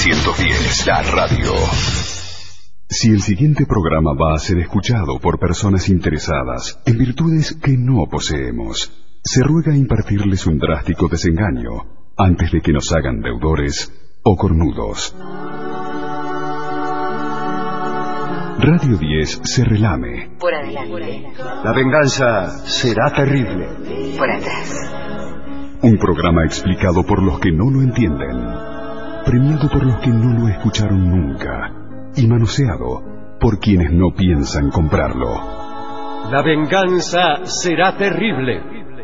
AM710, la radio. Si el siguiente programa va a ser escuchado por personas interesadas en virtudes que no poseemos, se ruega impartirles un drástico desengaño antes de que nos hagan deudores o cornudos. Radio 10 se relame. Por adelante. La venganza será terrible. Por atrás. Un programa explicado por los que no lo entienden, premiado por los que no lo escucharon nunca y manoseado por quienes no piensan comprarlo. La venganza será terrible.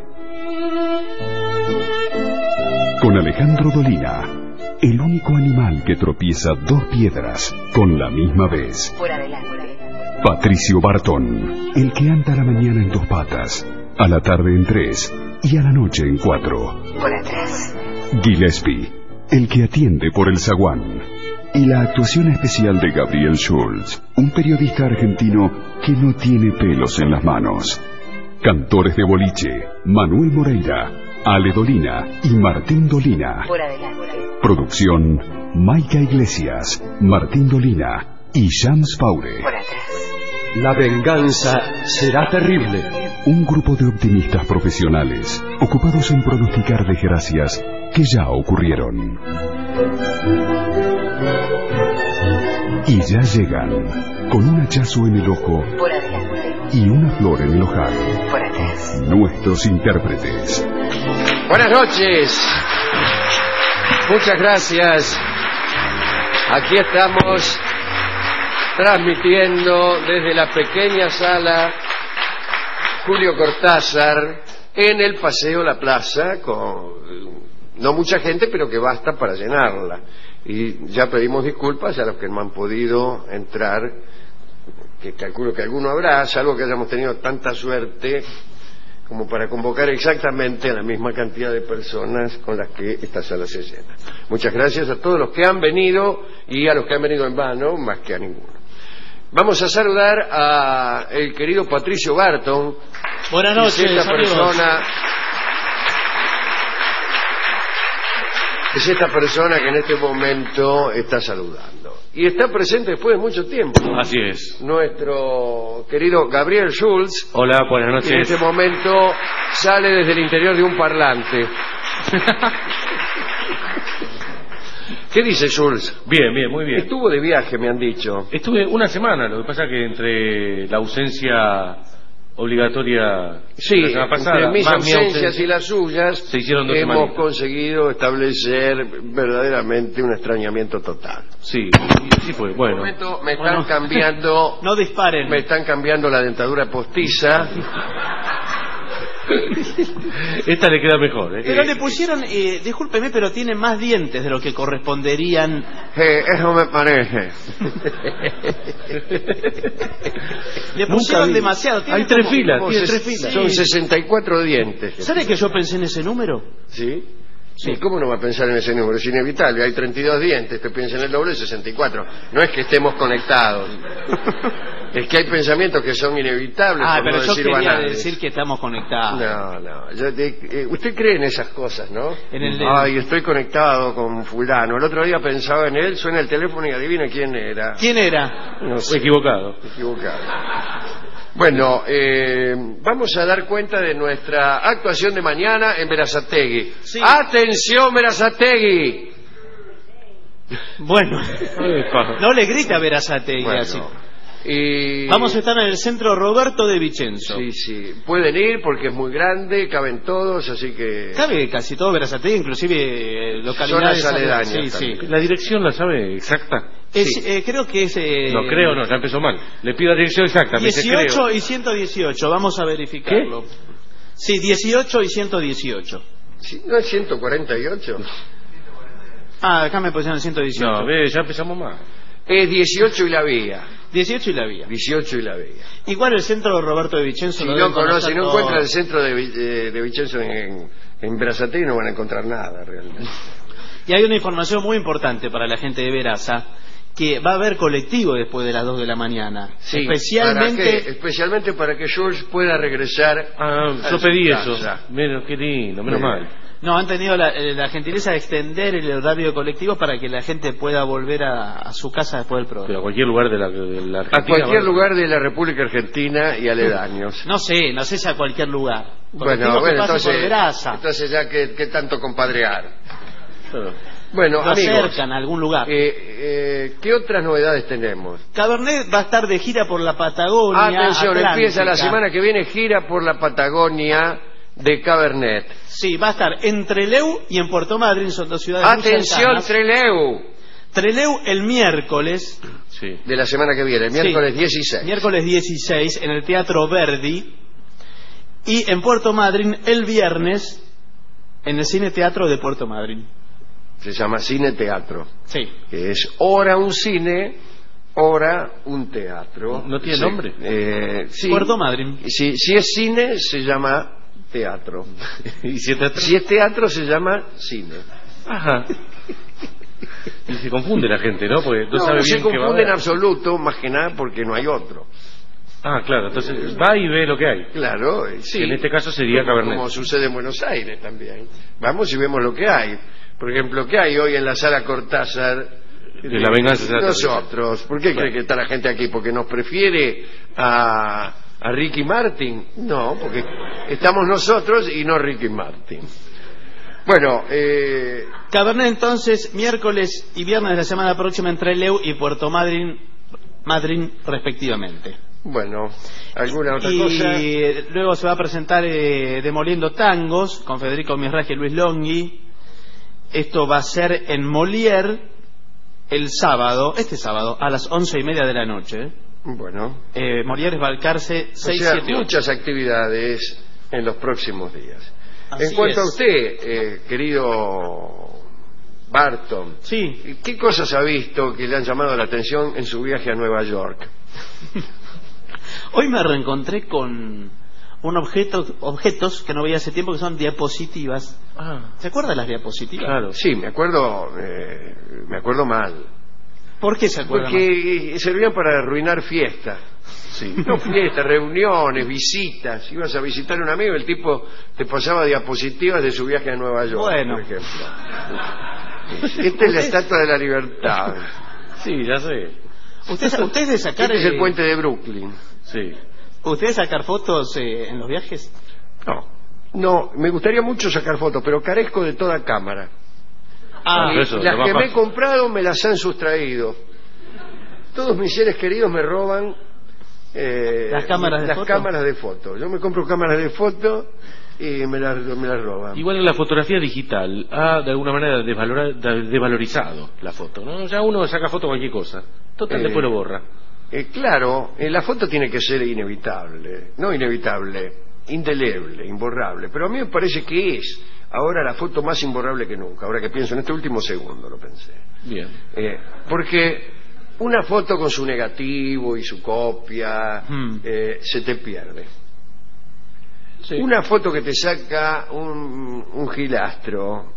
Con Alejandro Dolina, el único animal que tropieza dos piedras con la misma vez. Por adelante. Patricio Bartón, el que anda a la mañana en dos patas, a la tarde en tres y a la noche en cuatro. Por atrás. Gillespie, el que atiende por el zaguán. Y la actuación especial de Gabriel Schulz, un periodista argentino que no tiene pelos en las manos. Cantores de boliche, Manuel Moreira, Ale Dolina y Martín Dolina. Por adelante. Producción, Maica Iglesias, Martín Dolina y Shams Paure. Por atrás. La venganza será terrible. Un grupo de optimistas profesionales ocupados en pronosticar desgracias que ya ocurrieron. Y ya llegan, con un hachazo en el ojo Por adelante. y una flor en el ojal, Por atrás. nuestros intérpretes. Buenas noches. Muchas gracias. Aquí estamos transmitiendo desde la pequeña sala Julio Cortázar en el Paseo La Plaza, con no mucha gente, pero que basta para llenarla. Y ya pedimos disculpas a los que no han podido entrar, que calculo que alguno habrá, salvo que hayamos tenido tanta suerte como para convocar exactamente a la misma cantidad de personas con las que esta sala se llena. Muchas gracias a todos los que han venido y a los que han venido en vano, más que a ninguno. Vamos a saludar a el querido Patricio Bartón. Buenas noches, Es esta persona que en este momento está saludando. Y está presente después de mucho tiempo. Así es. Nuestro querido Gabriel Schulz. Hola, buenas Que noches. en este momento sale desde el interior de un parlante. ¿Qué dice Schulz? Bien, bien, muy bien. Estuvo de viaje, me han dicho. Estuve una semana, lo que pasa que entre la ausencia obligatoria Sí, la semana pasada, entre mis más mi ausencias ausencia, y las suyas, se hicieron 2 hemos semanitas. conseguido establecer verdaderamente un extrañamiento total. Sí, sí fue, En bueno. este momento me están cambiando, No disparen. me están cambiando la dentadura postiza. Esta le queda mejor, ¿eh? Pero le pusieron, discúlpeme, pero tiene más dientes de lo que corresponderían. Eso me parece. Le pusieron vi. demasiado. Tiene Hay 3 como- filas, Como tiene ses- 3 filas. Son 64 dientes. ¿Sabe que yo pensé en ese número? ¿Sí? Sí, ¿cómo no va a pensar en ese número? Es inevitable, hay 32 dientes, usted piensa en el doble, 64. No es que estemos conectados. Es que hay pensamientos que son inevitables, por Pero no yo decir quería banales. decir que estamos conectados. No. Usted cree en esas cosas, ¿no? En el- Ay, estoy conectado con fulano. El otro día pensaba en él, suena el teléfono y adivina quién era. ¿Quién era? No sé, Equivocado. equivocado. Bueno, vamos a dar cuenta de nuestra actuación de mañana en Berazategui. Sí. ¡Atención, Berazategui! Bueno, Epa. no le grita a Berazategui así. Y... Vamos a estar en el centro Roberto de Vicenzo. Sí, pueden ir porque es muy grande, caben todos, así que... Cabe casi todo Berazategui, inclusive localidades Zonas aledañas Sí, también. sí. ¿La dirección la sabe exacta? Creo que es... No, creo no, ya empezó mal. Le pido la dirección exacta. me dice, 18 creo. y 118, vamos a verificarlo. Sí, 18 y 118. Sí, ¿no es 148? Acá me pusieron 118. No, ve, ya empezamos mal. Es 18 y la vía. 18 y la vía. 18 y la vía. Igual el centro Roberto de Vicenzo Si lo no deben conocen, conocer si no todos. encuentran el centro de Vicenzo en Berazategui, no van a encontrar nada realmente. Y hay una información muy importante para la gente de Veraza, que va a haber colectivo después de las 2 de la mañana. Sí, Especialmente para que George pueda regresar Ah, a yo su pedí casa. eso. Menos, qué lindo, menos mal. No, han tenido la gentileza de extender el horario de colectivos para que la gente pueda volver a su casa después del Pero programa. a cualquier lugar de la Argentina. A cualquier lugar de la República Argentina y aledaños. No sé si a cualquier lugar. Bueno, Colectivos que pasen por entonces, Veraza. entonces ya que tanto compadrear. Claro. Bueno, Lo amigos, acercan a algún lugar. ¿qué otras novedades tenemos? Cabernet va a estar de gira por la Patagonia. Atención, Atlántica. empieza la semana que viene gira por la Patagonia de Cabernet. Sí, va a estar en Trelew y en Puerto Madryn, son dos ciudades muy Atención, cercanas. Trelew, Trelew el miércoles, Sí. de la semana que viene, el miércoles Sí, 16. miércoles 16 en el Teatro Verdi, y en Puerto Madryn el viernes en el Cine Teatro de Puerto Madryn. Se llama Cine Teatro, Sí. que es hora un cine, hora un teatro. ¿No tiene Sí. nombre? Sí. Puerto Madryn. Si es cine, se llama teatro. ¿Y si está Si es teatro, se llama cine. Ajá. Y se confunde la gente, ¿no? Porque no sabe No se bien qué va a confunde en ver. absoluto, más que nada porque no hay otro. Ah, claro, entonces va y ve lo que hay. Claro, sí. Que en este caso sería Cabernet. Como sucede en Buenos Aires también. Vamos y vemos lo que hay. Por ejemplo, ¿qué hay hoy en la sala Cortázar? De la venganza de la Nosotros. ¿Por qué cree que está la gente aquí? ¿Porque nos prefiere a Ricky Martin? No, porque estamos nosotros y no Ricky Martin. Bueno, Cabernet entonces, miércoles y viernes de la semana próxima en Trelew y Puerto Madryn respectivamente. bueno, ¿alguna otra Y cosa? luego se va a presentar Demoliendo Tangos con Federico Misraji y Luis Longhi. Esto va a ser en Molière el sábado, este sábado, a las 11:30 de la noche. Bueno, Molière es Balcarce o sea, 678. muchas actividades en los próximos días. Así En cuanto es. a usted, querido Barton, Sí, ¿qué cosas ha visto que le han llamado la atención en su viaje a Nueva York? hoy me reencontré con objetos que no veía hace tiempo, que son diapositivas. Ah, ¿Se acuerdan las diapositivas? claro. Sí, me acuerdo mal. ¿Por qué se acuerdan? Porque servían para arruinar fiestas. Sí. No fiestas, reuniones, visitas. Ibas a visitar a un amigo, el tipo te pasaba diapositivas de su viaje a Nueva York, Bueno. por ejemplo. Esta es la Estatua de la Libertad. Sí, ya sé. ¿Usted de sacar Este es el puente de Brooklyn. Sí. ¿Usted de sacar fotos en los viajes? No, me gustaría mucho sacar fotos, pero carezco de toda cámara. Ah, Y eso, las lo más que me he fácil. comprado me las han sustraído. Todos mis seres queridos me roban ¿Las cámaras de foto? cámaras de foto. Yo me compro cámaras de foto y me las roban. Igual que la fotografía digital ha de alguna manera desvalorizado la foto, ¿no? Ya uno saca foto cualquier cosa. Total, después lo borra. Claro, la foto tiene que ser inevitable. No inevitable, indeleble, imborrable. Pero a mí me parece que es ahora la foto más imborrable que nunca. Ahora que pienso, en este último segundo lo pensé. Bien. Porque una foto con su negativo y su copia se te pierde. Sí. Una foto que te saca un gilastro,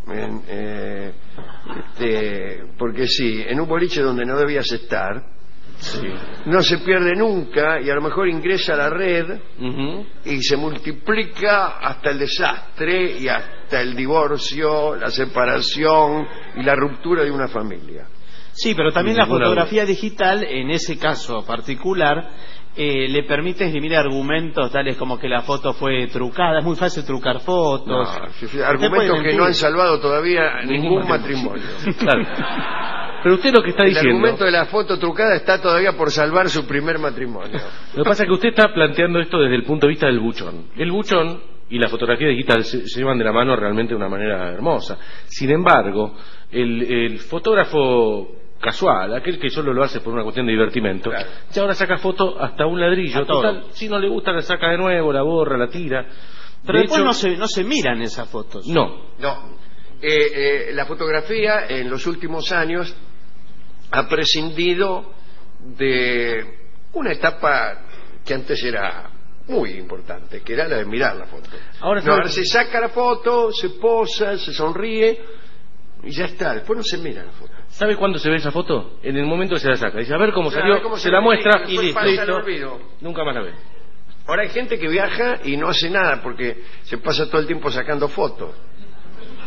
porque sí, en un boliche donde no debías estar, Sí. no se pierde nunca y a lo mejor ingresa a la red Ujú. y se multiplica hasta el desastre y hasta el divorcio, la separación y la ruptura de una familia. Sí, pero también la Ninguna fotografía digital, en ese caso particular, le permite esgrimir argumentos tales como que la foto fue trucada. Es muy fácil trucar fotos. No, Usted puede argumentos que mentir. no han salvado todavía ningún matrimonio. Claro. Pero usted lo que está El diciendo... argumento de la foto trucada está todavía por salvar su primer matrimonio. Lo que pasa es que usted está planteando esto desde el punto de vista del buchón. El buchón y la fotografía digital se llevan de la mano realmente de una manera hermosa. Sin embargo, el fotógrafo casual, aquel que solo lo hace por una cuestión de divertimento, Claro. ya ahora saca foto hasta un ladrillo. A todo. Total, si no le gusta la saca de nuevo, la borra, la tira. Pero De después hecho, no se miran esas fotos. no. No. La fotografía en los últimos años ha prescindido de una etapa que antes era muy importante, que era la de mirar la foto. Ahora No, sabe- ahora se saca la foto, se posa, se sonríe y ya está. Después no se mira la foto. ¿Sabe cuándo se ve esa foto? En el momento que se la saca. Dice, a ver cómo Claro, salió, a ver cómo se la muestra y después listo. pasa el listo. olvido. Nunca más la ve. Ahora hay gente que viaja y no hace nada porque se pasa todo el tiempo sacando fotos.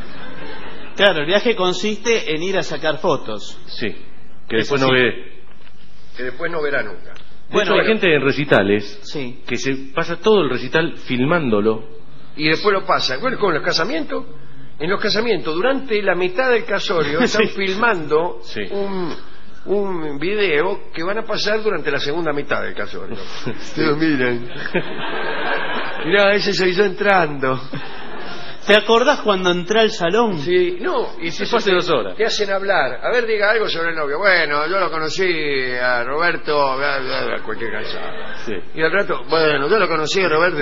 Claro, el viaje consiste en ir a sacar fotos. Sí, que después no ve. Que después no verá nunca. Bueno, hay gente en recitales Sí. que se pasa todo el recital filmándolo. Y después lo pasa. Bueno, con los casamientos. En los casamientos, durante la mitad del casorio, están filmando Sí. un video que van a pasar durante la segunda mitad del casorio. Pero miren. Mirá, ese se hizo entrando. ¿Te acordás cuando entré al salón? Sí, no, y Se fue hace 2 horas. te hacen hablar. A ver, diga algo sobre el novio. Bueno, yo lo conocí a Roberto, cualquier calzada. Sí. Y al rato, bueno, yo lo conocí a Roberto.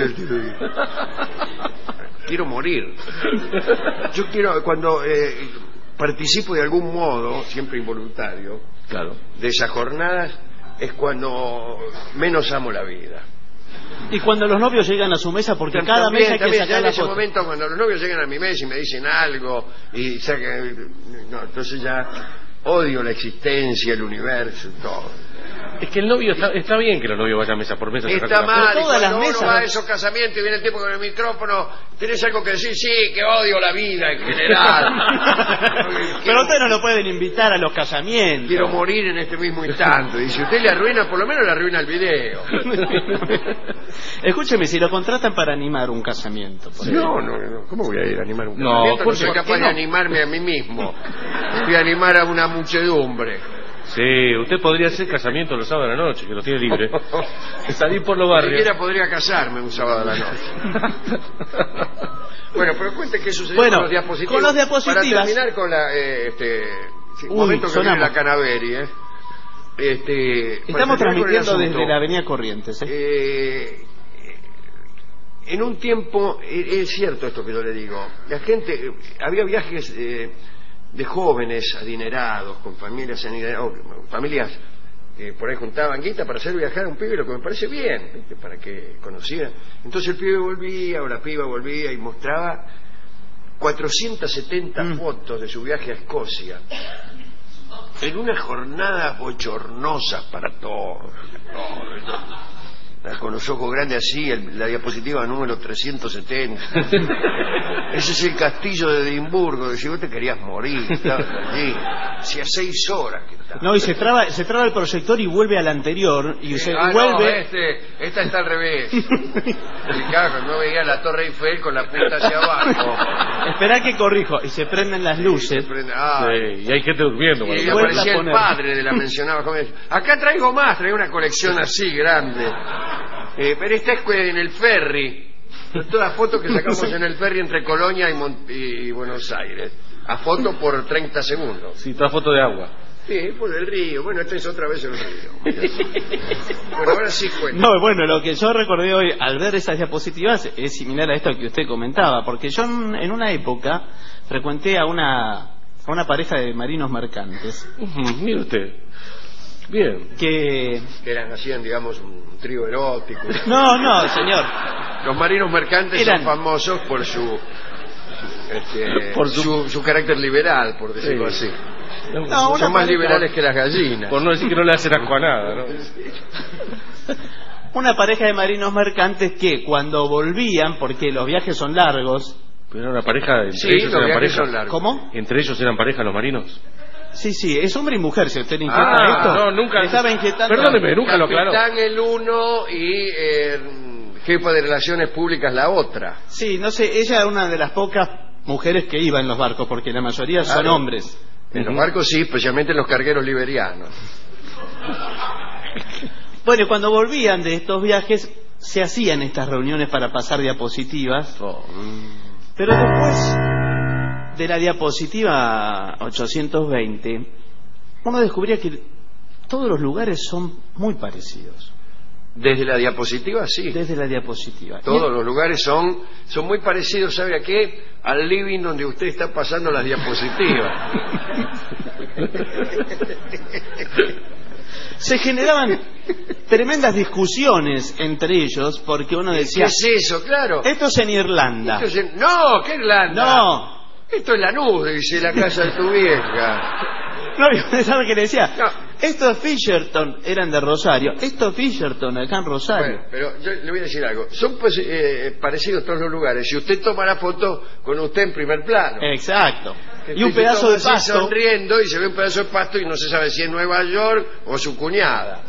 Quiero morir. Yo quiero, cuando participo de algún modo, siempre involuntario, Claro. de esas jornadas, es cuando menos amo la vida. Y cuando los novios llegan a su mesa, porque cada mesa hay que También, ya sacar en la ese foto. momento, cuando los novios llegan a mi mesa y me dicen algo, y sacan, no, entonces ya odio la existencia, el universo, todo. Es que el novio está bien que los novios vayan mesa por mesa. a sacar Está fotos. mal, Pero y todas cuando las uno mesas- va a esos casamientos y viene el tipo con el micrófono, ¿tenés algo que decir? Sí, que odio la vida en general. Pero ustedes no lo pueden invitar a los casamientos. Quiero morir en este mismo instante. Y si usted le arruina, por lo menos le arruina el video. Escúcheme, si lo contratan para animar un casamiento. por No, ¿cómo voy a ir a animar un No, casamiento? No ¿por soy qué? capaz ¿Por qué de no? animarme a mí mismo. Voy a animar a una muchedumbre. Sí, usted podría hacer casamiento los sábados a la noche, que lo tiene libre. Salir por los Ni barrios. siquiera podría casarme un sábado a la noche. Bueno, pero cuente qué sucedió Bueno, con los diapositivos. con los diapositivas. Para terminar con la... un Uy, momento que viene sonamos. la Canaveri, para Estamos terminar con el transmitiendo asunto, desde la Avenida Corrientes. en un tiempo, es cierto esto que yo le digo, la gente, había viajes de jóvenes adinerados, con familias adineradas, familias que por ahí juntaban guita para hacer viajar a un pibe, lo que me parece bien, ¿viste? Para que conociera. Entonces el pibe volvía, o la piba volvía y mostraba 470 fotos de su viaje a Escocia. En unas jornadas bochornosas para todos. Con los ojos grandes así, la diapositiva número 370. Ese es el castillo de Edimburgo. Si vos te querías morir, estabas allí. Hacía 6 horas que estabas. No, y se traba el proyector y vuelve al anterior y se No, vuelve. esta está al revés. Claro, no veía la Torre Eiffel con la punta hacia abajo. Esperá que corrijo y se prenden las luces. Ay. Sí, y hay gente durmiendo. Y cuando- vuelve aparecía a el poner. padre de la mencionada joven. Acá traigo más, traigo una colección así grande. Pero esta es en el ferry. Todas fotos que sacamos en el ferry entre Colonia y Buenos Aires. A foto por 30 segundos. Sí, toda foto de agua. Sí, por el río. Bueno, esta es otra vez el río. Bueno, ahora sí cuento. No, bueno, lo que yo recordé hoy al ver esas diapositivas es similar a esto que usted comentaba, porque yo en una época frecuenté a una pareja de marinos mercantes Mire usted. Bien. que... Que hacían, digamos, un trío erótico. No, señor. Los marinos mercantes Eran- son famosos por su Por su carácter liberal, por decirlo Sí. así. No, una Son más pareja- liberales que las gallinas. Por no decir que no le hacen asco a nada, ¿no? Una pareja de marinos mercantes que cuando volvían, porque los viajes son largos... Pero era una pareja, entre Sí, ellos los eran viajes pareja. son largos. ¿Cómo? Entre ellos eran pareja los marinos. Sí, es hombre y mujer, si usted le inquieta Ah, esto. no, nunca. Me estaba inquietando. Perdóneme, nunca lo aclaró. Capitán el uno y jefa de relaciones públicas la otra. Sí, no sé, ella era una de las pocas mujeres que iba en los barcos, porque la mayoría son Claro. hombres. En los barcos sí, especialmente en los cargueros liberianos. Bueno, y cuando volvían de estos viajes, se hacían estas reuniones para pasar diapositivas, pero después de la diapositiva 820, uno descubría que todos los lugares son muy parecidos, Desde la diapositiva sí. desde la diapositiva. Todos los lugares son muy parecidos, ¿sabe a qué? Al living donde usted está pasando las diapositivas. Se generaban tremendas discusiones entre ellos, porque uno ¿Qué decía, es eso? Claro. esto es en Irlanda. Esto es no, ¿qué Irlanda? No, Esto es Lanús, dice la casa de tu vieja. no, y usted sabe que le decía, No. estos Fisherton eran de Rosario, estos Fisherton acá en Rosario. Bueno, pero yo le voy a decir algo. Son parecidos todos los lugares. Si usted toma la foto con usted en primer plano. Exacto. Y un pedazo de así pasto. sonriendo, y se ve un pedazo de pasto y no se sabe si es Nueva York o su cuñada.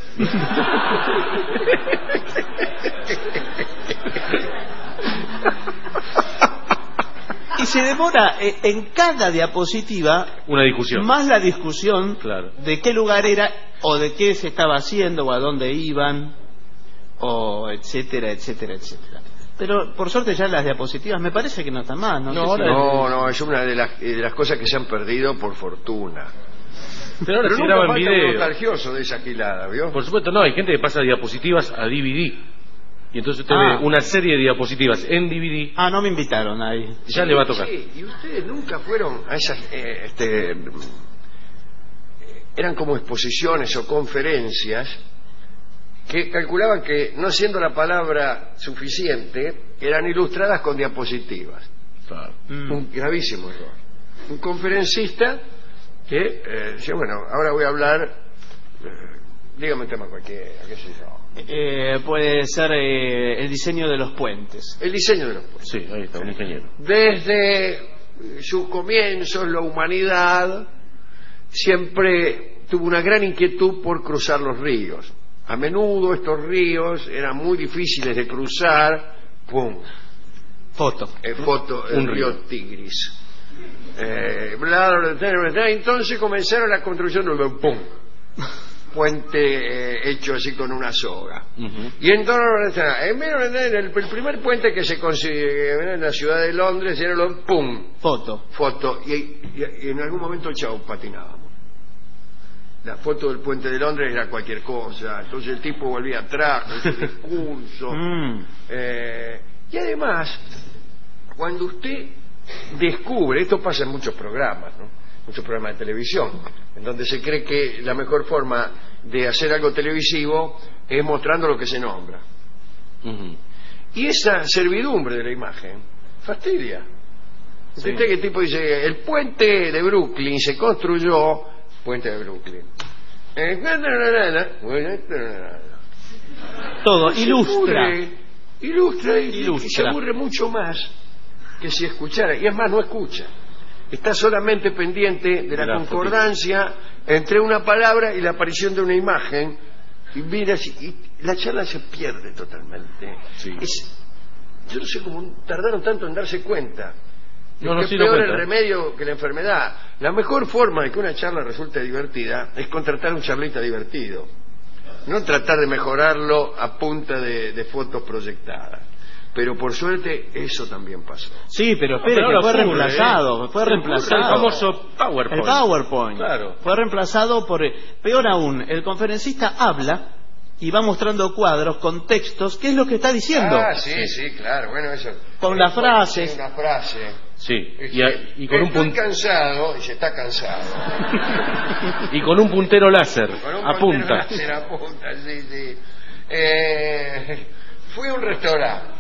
Y se demora en cada diapositiva Una discusión. más la discusión Claro. de qué lugar era o de qué se estaba haciendo o a dónde iban o etcétera, etcétera, etcétera. Pero por suerte ya las diapositivas me parece que no están más. No, No, sé si- ahora- No, es una de las cosas que se han perdido por fortuna. Pero ahora Pero se nunca graba en falta un video. nostalgioso de esa gilada, ¿vio? Por supuesto, no, hay gente que pasa diapositivas a DVD. Y entonces usted ve una serie de diapositivas en DVD. Ah, no me invitaron ahí. Ya le va a tocar. Sí, y ustedes nunca fueron a esas... eran como exposiciones o conferencias que calculaban que, no siendo la palabra suficiente, eran ilustradas con diapositivas. Claro. Un gravísimo error. Un conferencista que decía, bueno, ahora voy a hablar, dígame un tema cualquiera, qué sé yo. Puede ser el diseño de los puentes. El diseño de los puentes. Sí, ahí está, un ingeniero. Desde sus comienzos, la humanidad siempre tuvo una gran inquietud por cruzar los ríos. A menudo estos ríos eran muy difíciles de cruzar. ¡Pum! Foto. Foto, el Un río río. Tigris. Entonces comenzaron la construcción de un ¡pum! Puente hecho así con una soga. Ujú. Y entonces, el primer puente que se consiguió en la ciudad de Londres era el ¡pum! Foto. Foto. Y en algún momento, chao, patinábamos. La foto del puente de Londres era cualquier cosa. Entonces el tipo volvía atrás con su discurso. Y además, cuando usted descubre, esto pasa en muchos programas, ¿no? Muchos programas de televisión, en donde se cree que la mejor forma de hacer algo televisivo es mostrando lo que se nombra. Ujú. Y esa servidumbre de la imagen fastidia. Sí. Usted que el tipo dice, el puente de Brooklyn se construyó, puente de Brooklyn. Todo. Se Ilustra. aburre, ilustra y Ilustra. se aburre mucho más que si escuchara. Y es más, no escucha. Está solamente pendiente de la La concordancia entre una palabra y la aparición de una imagen. Y mira, y la charla se pierde totalmente. Sí. Yo no sé cómo tardaron tanto en darse cuenta. No, no, que sí es lo peor el cuenta. remedio que la enfermedad. La mejor forma de que una charla resulte divertida es contratar un charlista divertido. No tratar de mejorarlo a punta de fotos proyectadas. Pero por suerte eso también pasó. Sí, pero espere, Pero que ahora fue ocurre, reemplazado. Fue El reemplazado. famoso PowerPoint. El PowerPoint. Claro. Fue reemplazado por... Peor aún, el conferencista habla y va mostrando cuadros con textos. ¿Qué es lo que está diciendo? Ah, sí, claro. Bueno, eso. Con las frases. Sí, una frase. Sí, Dice, y con un estoy puntero cansado, y se está cansado. y con un puntero láser Con un apunta. láser apunta, sí. Fui a un restaurante.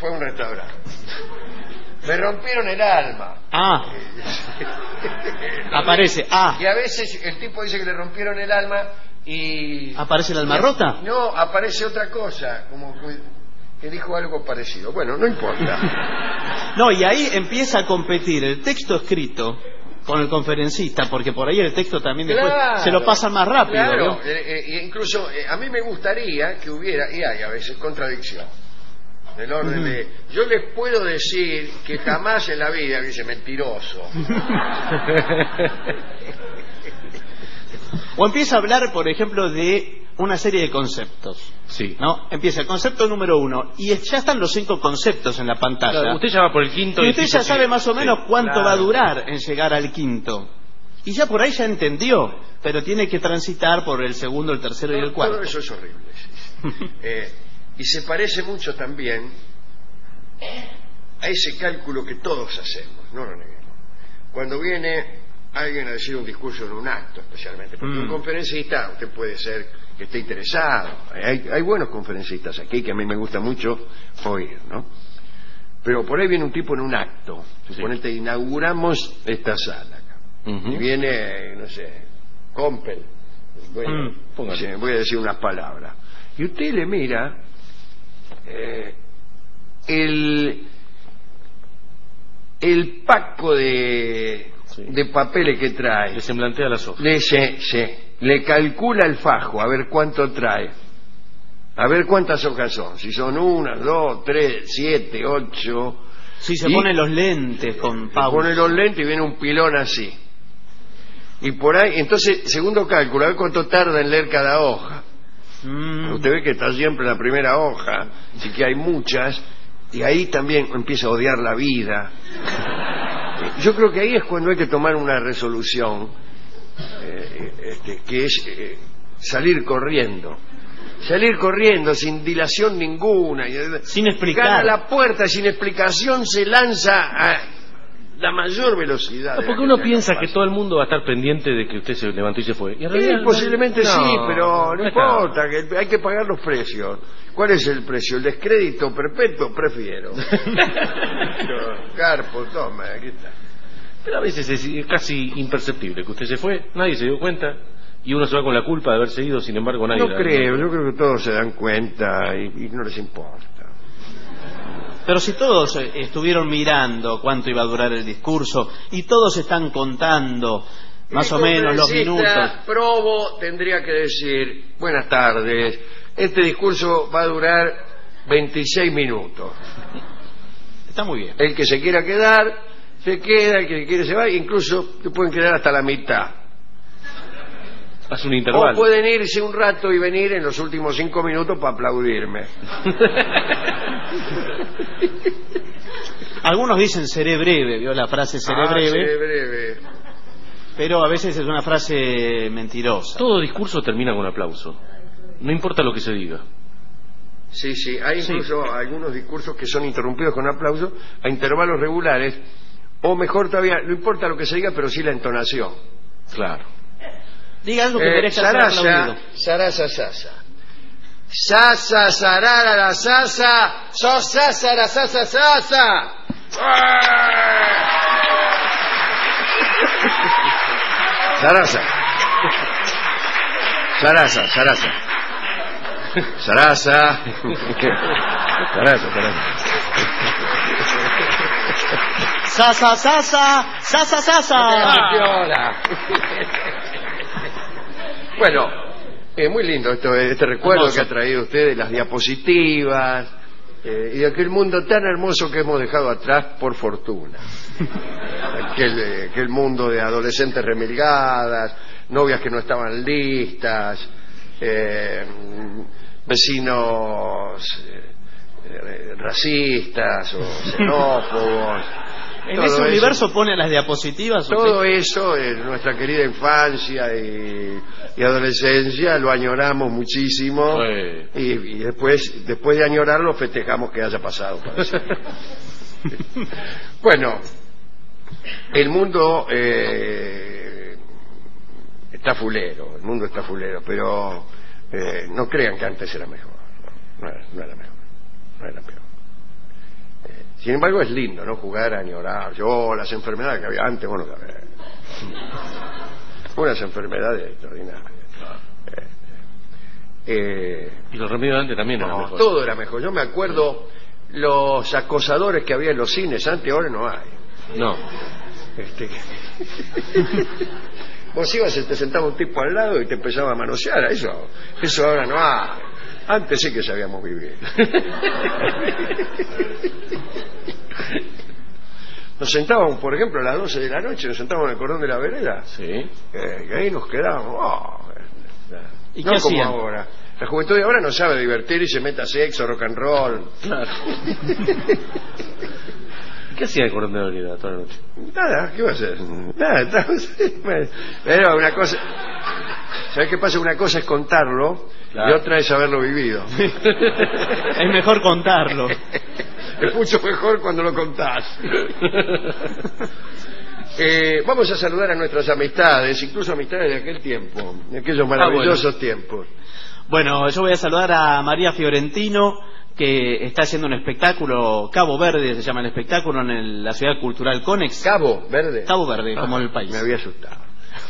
Me rompieron el alma. Ah, aparece. Ah, Y a veces el tipo dice que le rompieron el alma y... ¿aparece el alma rota? No, aparece otra cosa, como que dijo algo parecido. Bueno, no importa. No, y ahí empieza a competir el texto escrito con el conferencista, porque por ahí el texto también después Claro, se lo pasan más rápido. Claro, ¿no? incluso a mí me gustaría que hubiera, y hay a veces contradicción, del orden de, yo les puedo decir que jamás en la vida, dice mentiroso. O empieza a hablar, por ejemplo, de una serie de conceptos. Sí. ¿No? Empieza el concepto número 1 y ya están los 5 conceptos en la pantalla. Claro, usted ya va por el quinto. y usted el ya tipo sabe sí. más o menos cuánto claro. va a durar en llegar al quinto. Y ya por ahí ya entendió, pero tiene que transitar por el segundo, el tercero y el Todo cuarto. eso es horrible. Sí. Y se parece mucho también a ese cálculo que todos hacemos, no lo neguemos. Cuando viene alguien a decir un discurso en un acto, especialmente, porque un conferencista, usted puede ser que esté interesado. Hay buenos conferencistas aquí que a mí me gusta mucho oír, ¿no? Pero por ahí viene un tipo en un acto, suponete, inauguramos esta sala acá. Ujú. Y viene, no sé, Compel, bueno, póngale. voy a decir unas palabras, y usted le mira el paco de Sí. de papeles que trae. Le semblantea las hojas. Le calcula el fajo, a ver cuánto trae. A ver cuántas hojas son. Si son 1, 2, 3, 7, 8. Sí, se pone los lentes con Se pausa. pone los lentes y viene un pilón así. Y por ahí, entonces, segundo cálculo, a ver cuánto tarda en leer cada hoja. Usted ve que está siempre en la primera hoja, así que hay muchas, y ahí también empieza a odiar la vida. Yo creo que ahí es cuando hay que tomar una resolución, que es salir corriendo sin dilación ninguna, Sin explicar. gana la puerta sin explicación, se lanza a la mayor velocidad. Porque uno piensa que todo el mundo va a estar pendiente de que usted se levantó y se fue. Y en Sí, realidad posiblemente no, sí, pero no está. importa, que hay que pagar los precios. ¿Cuál es el precio? ¿El descrédito perpetuo? Prefiero. Carpo, toma, aquí está. Pero a veces es casi imperceptible que usted se fue, nadie se dio cuenta y uno se va con la culpa de haberse ido, sin embargo nadie... No creo, yo creo que todos se dan cuenta y no les importa. Pero si todos estuvieron mirando cuánto iba a durar el discurso y todos están contando más o menos los minutos. Probo tendría que decir, buenas tardes, este discurso va a durar 26 minutos. Está muy bien. El que se quiera quedar, se queda, el que quiere se va, incluso se pueden quedar hasta la mitad. Hace un intervalo. O pueden irse un rato y venir en los últimos 5 minutos para aplaudirme. Algunos dicen seré breve, vio la frase seré breve, Seré breve. pero a veces es una frase mentirosa. Todo discurso termina con aplauso, no importa lo que se diga. Sí, hay incluso algunos discursos que son interrumpidos con aplausos a intervalos regulares, o mejor todavía, no importa lo que se diga, pero sí la entonación. Claro. Diga algo que merezca ser aplaudido. Sarasa, sasa. Sasa, sarara, la sasa. Sosasa, la sasa, sasa. Sarasa. Sarasa, sarasa. Sarasa. Sarasa, sarasa. Sasa, sasa, sasa, sasa. ¿Qué hora? Bueno, muy lindo este recuerdo Hermoso. que ha traído usted de las diapositivas y de aquel mundo tan hermoso que hemos dejado atrás por fortuna. Aquel mundo de adolescentes remilgadas, novias que no estaban listas, vecinos racistas o xenófobos. En Todo ese eso. universo pone las diapositivas. Todo eso en nuestra querida infancia y adolescencia lo añoramos muchísimo y después de añorarlo festejamos que haya pasado para siempre. Bueno, el mundo está fulero, pero no crean que antes era mejor, no era mejor, no era peor. Sin embargo es lindo, ¿no? Jugar a añorar. Las enfermedades que había antes, bueno, unas enfermedades extraordinarias. Y los remedios de antes también eran mejores. Todo era mejor. Yo me acuerdo los acosadores que había en los cines antes, ahora no hay. No. Vos ibas y te sentaba un tipo al lado y te empezaba a manosear. Eso ahora no hay. Antes sí que sabíamos vivir. Nos sentábamos, por ejemplo, a las 12 de la noche, nos sentábamos en el cordón de la vereda. Sí. Y ahí nos quedábamos. ¿Y no qué como hacían? ahora. La juventud de ahora no sabe divertir y se mete a sexo, rock and roll. Claro. ¿Qué hacía el cordón de la vereda toda la noche? Nada, ¿qué va a hacer? Nada, pero una cosa... ¿Sabes qué pasa? Una cosa es contarlo, claro, y otra es haberlo vivido. Es mejor contarlo. Es mucho mejor cuando lo contás. Vamos a saludar a nuestras amistades, incluso amistades de aquel tiempo, de aquellos maravillosos tiempos. Bueno, yo voy a saludar a María Fiorentino, que está haciendo un espectáculo, Cabo Verde se llama el espectáculo, en la ciudad cultural Conex. Cabo Verde. Cabo Verde, como el país. Me había asustado.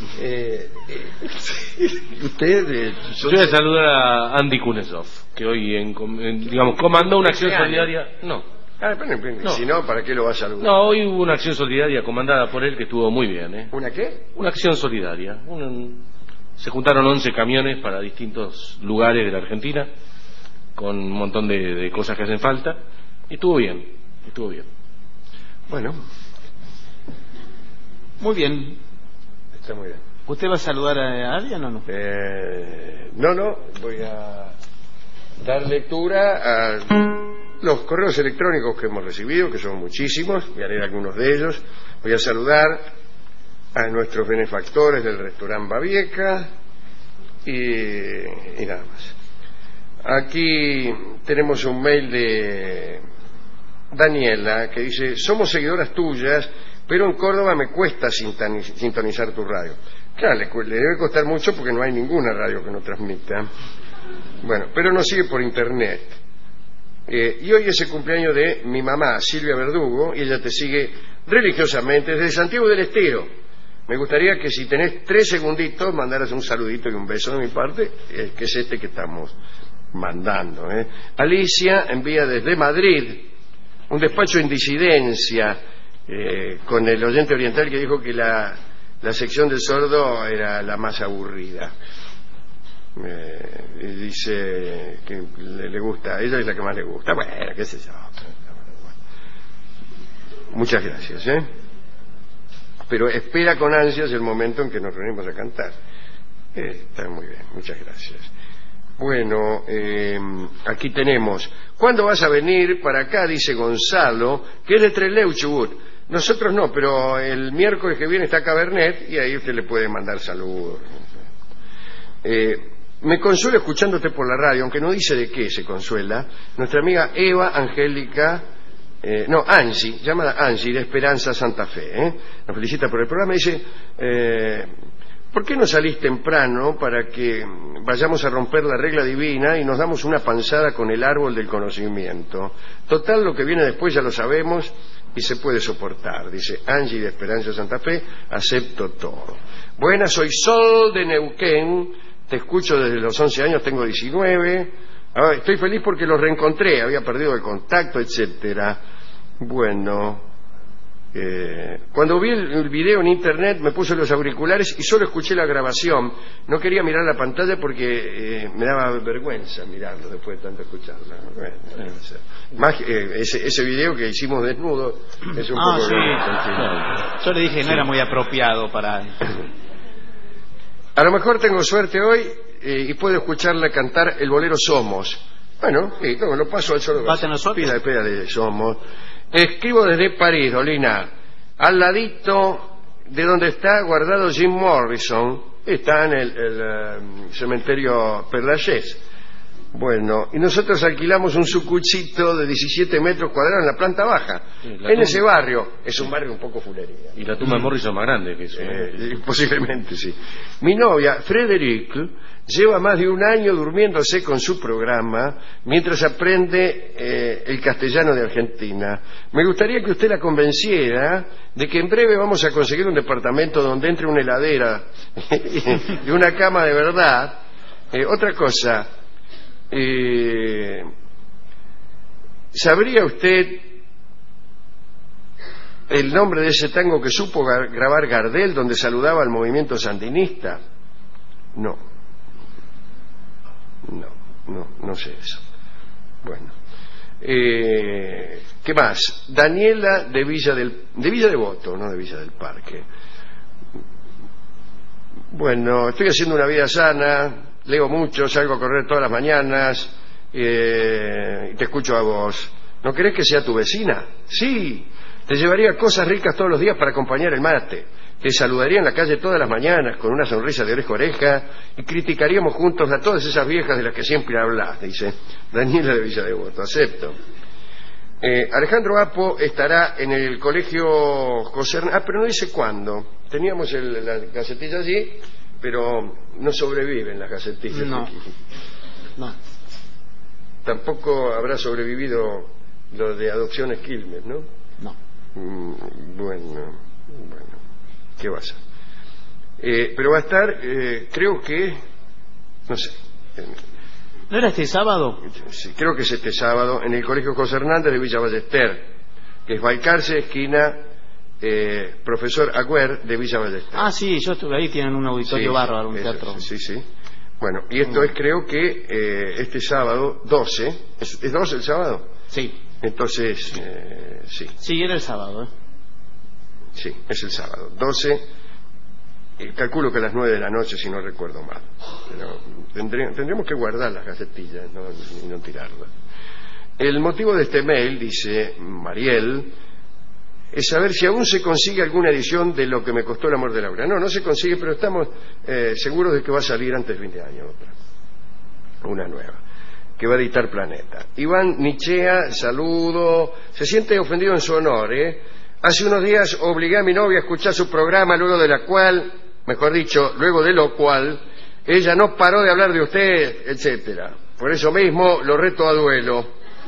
Usted yo voy a saludar a Andy Kunesov, que hoy digamos comandó una acción solidaria. No, Pero, si no, ¿para qué lo va a saludar? No, hoy hubo una acción solidaria comandada por él que estuvo muy bien, ¿eh? ¿Una qué? Una acción solidaria. Se juntaron 11 camiones para distintos lugares de la Argentina, con un montón de cosas que hacen falta, y estuvo bien, estuvo bien. Bueno, Muy bien. está muy bien. ¿Usted va a saludar a alguien o no? No, voy a dar lectura a los correos electrónicos que hemos recibido, que son muchísimos, voy a leer algunos de ellos. Voy a saludar a nuestros benefactores del restaurante Babieca y nada más. Aquí tenemos un mail de Daniela que dice: somos seguidoras tuyas, pero en Córdoba me cuesta sintonizar tu radio. Claro, le debe costar mucho porque no hay ninguna radio que no transmita. Bueno, pero nos sigue por internet. Y hoy es el cumpleaños de mi mamá, Silvia Verdugo, y ella te sigue religiosamente desde Santiago del Estero. Me gustaría que si tenés 3 segunditos mandaras un saludito y un beso de mi parte, que es este que estamos mandando. Alicia envía desde Madrid un despacho en disidencia con el oyente oriental que dijo que la sección del sordo era la más aburrida. Dice que le gusta, ella es la que más le gusta. Bueno, qué sé yo. Muchas gracias, pero espera con ansias el momento en que nos reunimos a cantar. Está muy bien, muchas gracias. Bueno, aquí tenemos: ¿cuándo vas a venir para acá? Dice Gonzalo, que es de Trelew, Chubut. Nosotros no, pero el miércoles que viene está Cabernet y ahí usted le puede mandar saludos. Me consuelo escuchándote por la radio, aunque no dice de qué se consuela. Nuestra amiga Eva Angélica, Angie, llamada Angie, de Esperanza Santa Fe, nos felicita por el programa. Dice: ¿por qué no salís temprano para que vayamos a romper la regla divina y nos damos una panzada con el árbol del conocimiento? Total, lo que viene después ya lo sabemos y se puede soportar. Dice Angie de Esperanza Santa Fe: acepto todo. Buenas, soy Sol de Neuquén, te escucho desde los 11 años, tengo 19. Estoy feliz porque los reencontré, había perdido el contacto, etcétera. Bueno, cuando vi el video en internet me puse los auriculares y solo escuché la grabación. No quería mirar la pantalla porque me daba vergüenza mirarlo después de tanto escucharlo. Más ese video que hicimos desnudo es un poco... Sí. Yo le dije que no era muy apropiado para... A lo mejor tengo suerte hoy y puedo escucharla cantar el bolero Somos. Bueno, sí, lo paso al solo. Pídale Somos. Escribo desde París, Dolina, al ladito de donde está guardado Jim Morrison. Está en el cementerio Père Lachaise. Bueno, y nosotros alquilamos un sucuchito de 17 metros cuadrados en la planta baja. Sí, en ese barrio. Es un barrio un poco fulería. Y la tumba de Morrison más grande que eso. Posiblemente, sí. Mi novia, Frederick, lleva más de un año durmiéndose con su programa mientras aprende el castellano de Argentina. Me gustaría que usted la convenciera de que en breve vamos a conseguir un departamento donde entre una heladera y una cama de verdad. Otra cosa, ¿sabría usted el nombre de ese tango que supo grabar Gardel, donde saludaba al movimiento sandinista? No sé eso. Bueno, ¿qué más? Daniela de Villa Devoto, no de Villa del Parque. Bueno, estoy haciendo una vida sana, leo mucho, salgo a correr todas las mañanas y te escucho a vos. ¿No querés que sea tu vecina? Sí, te llevaría cosas ricas todos los días para acompañar el mate. Te saludaría en la calle todas las mañanas con una sonrisa de oreja a oreja y criticaríamos juntos a todas esas viejas de las que siempre hablas, dice Daniela de Villa Devoto. Acepto. Alejandro Apo estará en el colegio José Hernández. Pero no dice cuándo. Teníamos la gacetilla allí, pero no sobreviven las gacetillas. No. Tampoco habrá sobrevivido lo de Adopciones Quilmes, ¿no? No. Bueno, ¿qué va a ser? Pero va a estar, creo que, no sé, ¿No era este sábado? Sí, creo que es este sábado, en el Colegio José Hernández de Villa Ballester, que es Balcarce, esquina Profesor Agüer de Villa Ballester. Ah, sí, yo estuve ahí, tienen un auditorio Sí, bárbaro, un eso, teatro. Sí. Bueno, y esto es, creo que este sábado 12. ¿Es 12 el sábado? Sí. Entonces, sí. Sí, era el sábado, Sí, es el sábado 12. Calculo que a las 9 de la noche, si no recuerdo mal. Pero tendremos que guardar las gacetillas, y no tirarlas. El motivo de este mail, dice Mariel, es saber si aún se consigue alguna edición de Lo que me costó el amor de Laura. No se consigue, pero estamos seguros de que va a salir antes del fin de año otra. Una nueva, que va a editar Planeta. Iván Nichea, saludo. Se siente ofendido en su honor, Hace unos días obligué a mi novia a escuchar su programa, luego de lo cual, ella no paró de hablar de usted, etcétera. Por eso mismo lo reto a duelo.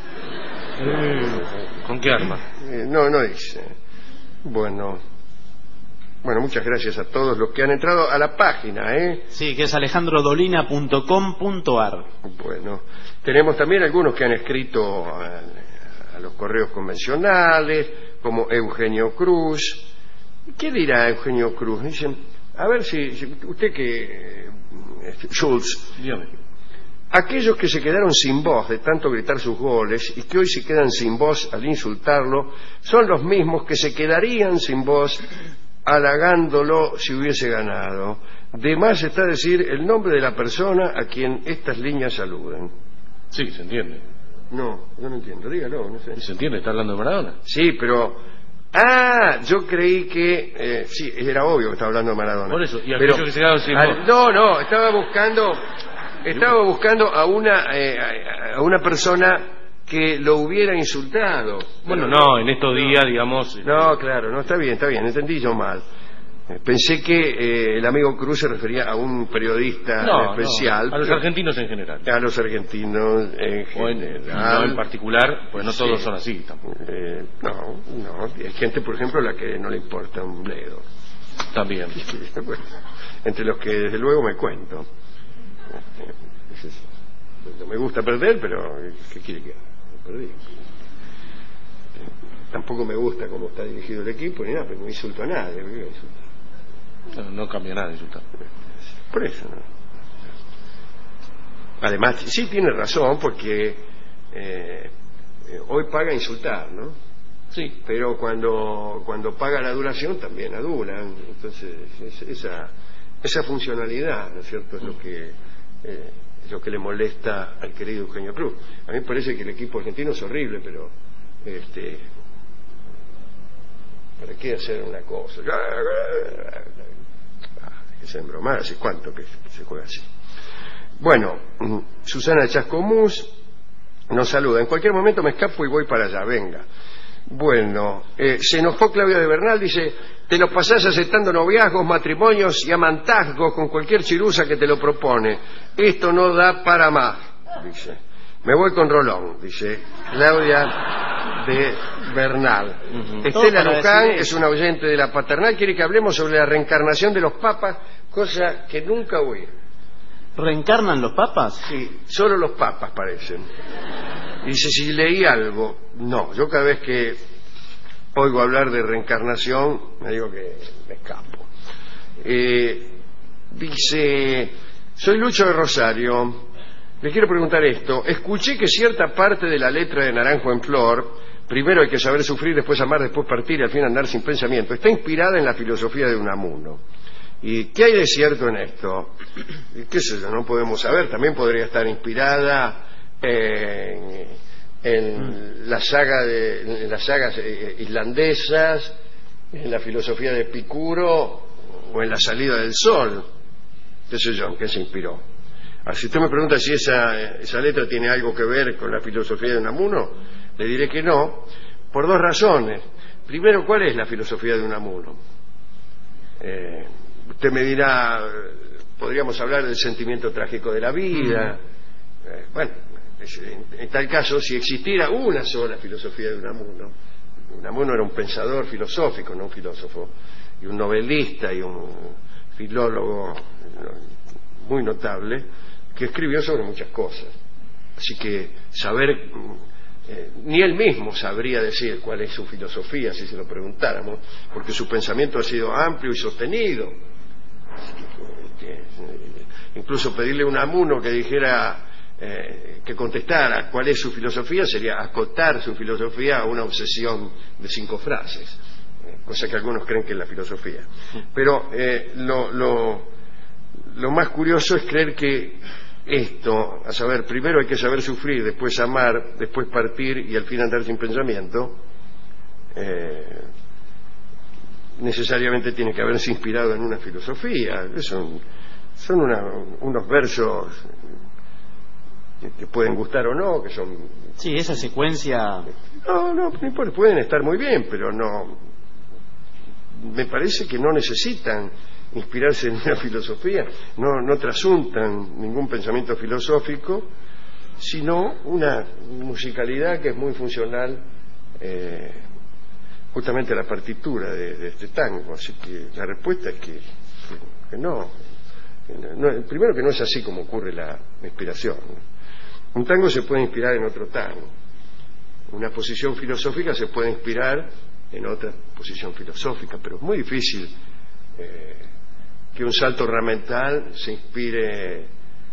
¿Con qué arma? No dice. Bueno, muchas gracias a todos los que han entrado a la página, Sí, que es alejandrodolina.com.ar. Bueno, tenemos también algunos que han escrito a los correos convencionales, como Eugenio Cruz. ¿Qué dirá Eugenio Cruz? Dicen, a ver si usted que... Schultz. Dígame. Aquellos que se quedaron sin voz de tanto gritar sus goles y que hoy se quedan sin voz al insultarlo, son los mismos que se quedarían sin voz halagándolo si hubiese ganado. De más está decir el nombre de la persona a quien estas líneas saludan. Sí, se entiende. No entiendo, dígalo, no sé. ¿Se entiende? ¿Está hablando de Maradona? Sí, pero... yo creí que... sí, era obvio que estaba hablando de Maradona. Por eso, y aquellos que se quedaron sin voz. No, estaba buscando a una persona que lo hubiera insultado. Bueno, no, en estos días, digamos... No, claro, no, está bien, entendí yo mal. Pensé que el amigo Cruz se refería a un periodista especial. No, a los argentinos en general. A los argentinos en general. No en particular, pues no todos son así tampoco. No, hay gente, por ejemplo, a la que no le importa un bledo. También. Bueno, entre los que desde luego me cuento. No me gusta perder, pero ¿qué quiere que haga? Perdí. Tampoco me gusta cómo está dirigido el equipo ni nada, pero no insulto a nadie. No cambia nada insultar. Por eso, ¿no? Además, sí tiene razón, porque hoy paga insultar, ¿no? Sí. Pero cuando paga la adulación también adulan. Entonces, esa funcionalidad, ¿no es cierto?, es lo que le molesta al querido Eugenio Cruz. A mí me parece que el equipo argentino es horrible, pero ¿para qué hacer una cosa? Que se embromar, ¿hace cuánto que se juega así? Bueno, Susana Chascomús nos saluda. En cualquier momento me escapo y voy para allá, venga. Bueno, se enojó Claudia de Bernal, dice, te lo pasás aceptando noviazgos, matrimonios y amantazgos con cualquier chirusa que te lo propone. Esto no da para más, dice. Me voy con Rolón, dice Claudia de Bernal. Estela Luján es una oyente de la Paternal, quiere que hablemos sobre la reencarnación de los papas, cosa que nunca oí. ¿Reencarnan los papas? Sí, solo los papas parecen. Y dice, si leí algo, no, yo cada vez que oigo hablar de reencarnación, me digo que me escapo. Dice, soy Lucho de Rosario, le quiero preguntar esto, escuché que cierta parte de la letra de Naranjo en Flor, primero hay que saber sufrir, después amar, después partir y al fin andar sin pensamiento, está inspirada en la filosofía de Unamuno. ¿Y qué hay de cierto en esto? ¿Qué sé yo? No podemos saber, también podría estar inspirada en las sagas islandesas, en la filosofía de Epicuro o en la salida del sol, qué sé yo, en qué se inspiró. Si usted me pregunta si esa letra tiene algo que ver con la filosofía de Unamuno, le diré que no, por dos razones. Primero, ¿cuál es la filosofía de Unamuno? Usted me dirá, podríamos hablar del sentimiento trágico de la vida. Bueno, en tal caso, si existiera una sola filosofía de Unamuno era un pensador filosófico, no un filósofo, y un novelista y un filólogo muy notable, que escribió sobre muchas cosas. Así que saber, ni él mismo sabría decir cuál es su filosofía si se lo preguntáramos, porque su pensamiento ha sido amplio y sostenido. Incluso pedirle a un amuno que dijera, que contestara cuál es su filosofía sería acotar su filosofía a una obsesión de 5 frases, cosa que algunos creen que es la filosofía. Pero lo más curioso es creer que esto, a saber, primero hay que saber sufrir, después amar, después partir y al fin andar sin pensamiento, necesariamente tiene que haberse inspirado en una filosofía. Son unos versos que pueden gustar o no, que son... Sí, esa secuencia... No importa, pueden estar muy bien, pero no... Me parece que no necesitan inspirarse en una filosofía, no trasuntan ningún pensamiento filosófico, sino una musicalidad que es muy funcional justamente a la partitura de este tango. Así que la respuesta es que no. Primero, que no es así como ocurre la inspiración. Un tango se puede inspirar en otro tango. Una posición filosófica se puede inspirar en otra posición filosófica, pero es muy difícil que un salto ornamental se inspire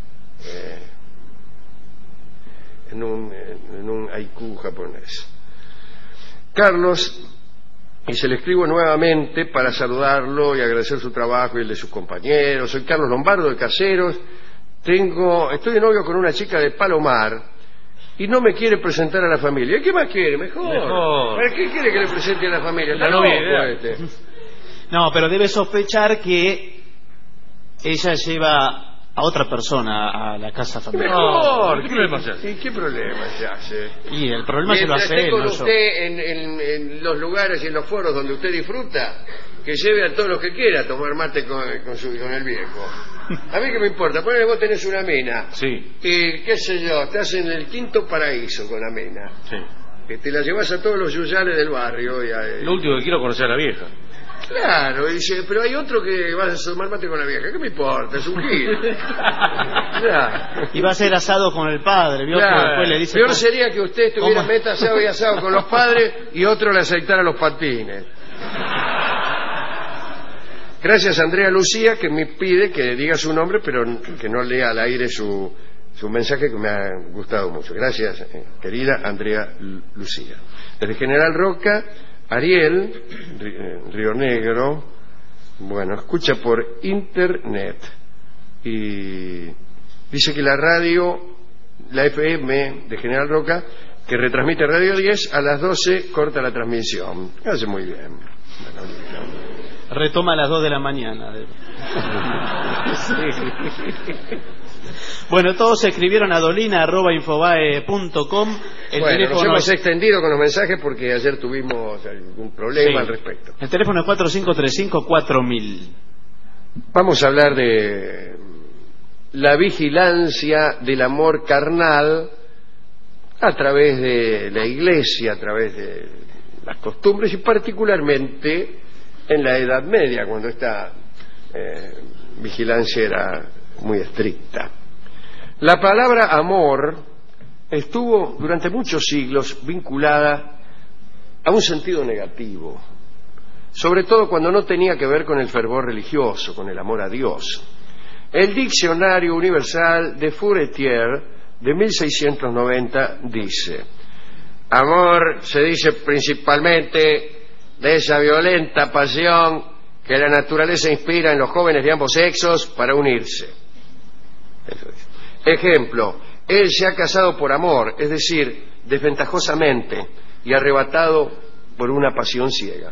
en un haiku japonés. Carlos, y se le escribo nuevamente para saludarlo y agradecer su trabajo y el de sus compañeros. Soy Carlos Lombardo de Caseros. Estoy de novio con una chica de Palomar y no me quiere presentar a la familia. ¿Qué más quiere? Mejor. ¿Para qué quiere que le presente a la familia? La novia. No, pero debe sospechar que ella lleva a otra persona a la casa familiar. Mejor. ¿Qué problema se hace? ¿Qué problema se hace? Y el problema se lo hace él, con no usted en los lugares y en los foros donde usted disfruta, que lleve a todos los que quiera a tomar mate con el viejo. A mí que me importa, ponele, vos tenés una mina. Sí. Y qué sé yo, estás en el 5º paraíso con la mina. Sí. Que te la llevas a todos los yuyales del barrio. Lo último que quiero es conocer a la vieja. Claro, y dice, pero hay otro que va a tomar mate con la vieja. ¿Qué me importa? Es un gil. Claro. Y va a ser asado con el padre, ¿vio? Claro. Después le dice, peor sería que usted estuviera ¿cómo? meta asado y asado con los padres y otro le aceitara los patines. Gracias a Andrea Lucía, que me pide que diga su nombre, pero que no lea al aire su mensaje, que me ha gustado mucho. Gracias, querida Andrea Lucía. Desde General Roca, Ariel, Río Negro, bueno, escucha por internet y dice que la radio, la FM de General Roca, que retransmite Radio 10, a las 12 corta la transmisión. Hace muy bien. retoma a las 2 de la mañana. Bueno, todos se escribieron a dolina@infobae.com. Bueno, nos hemos extendido con los mensajes porque ayer tuvimos algún problema al respecto. El teléfono es 4535-4000. Vamos a hablar de la vigilancia del amor carnal a través de la Iglesia, a través de las costumbres y particularmente en la Edad Media, cuando esta vigilancia era muy estricta. La palabra amor estuvo durante muchos siglos vinculada a un sentido negativo, sobre todo cuando no tenía que ver con el fervor religioso, con el amor a Dios. El Diccionario Universal de Furetière de 1690 dice: amor se dice principalmente de esa violenta pasión que la naturaleza inspira en los jóvenes de ambos sexos para unirse. Eso es. Ejemplo: él se ha casado por amor, es decir, desventajosamente y arrebatado por una pasión ciega.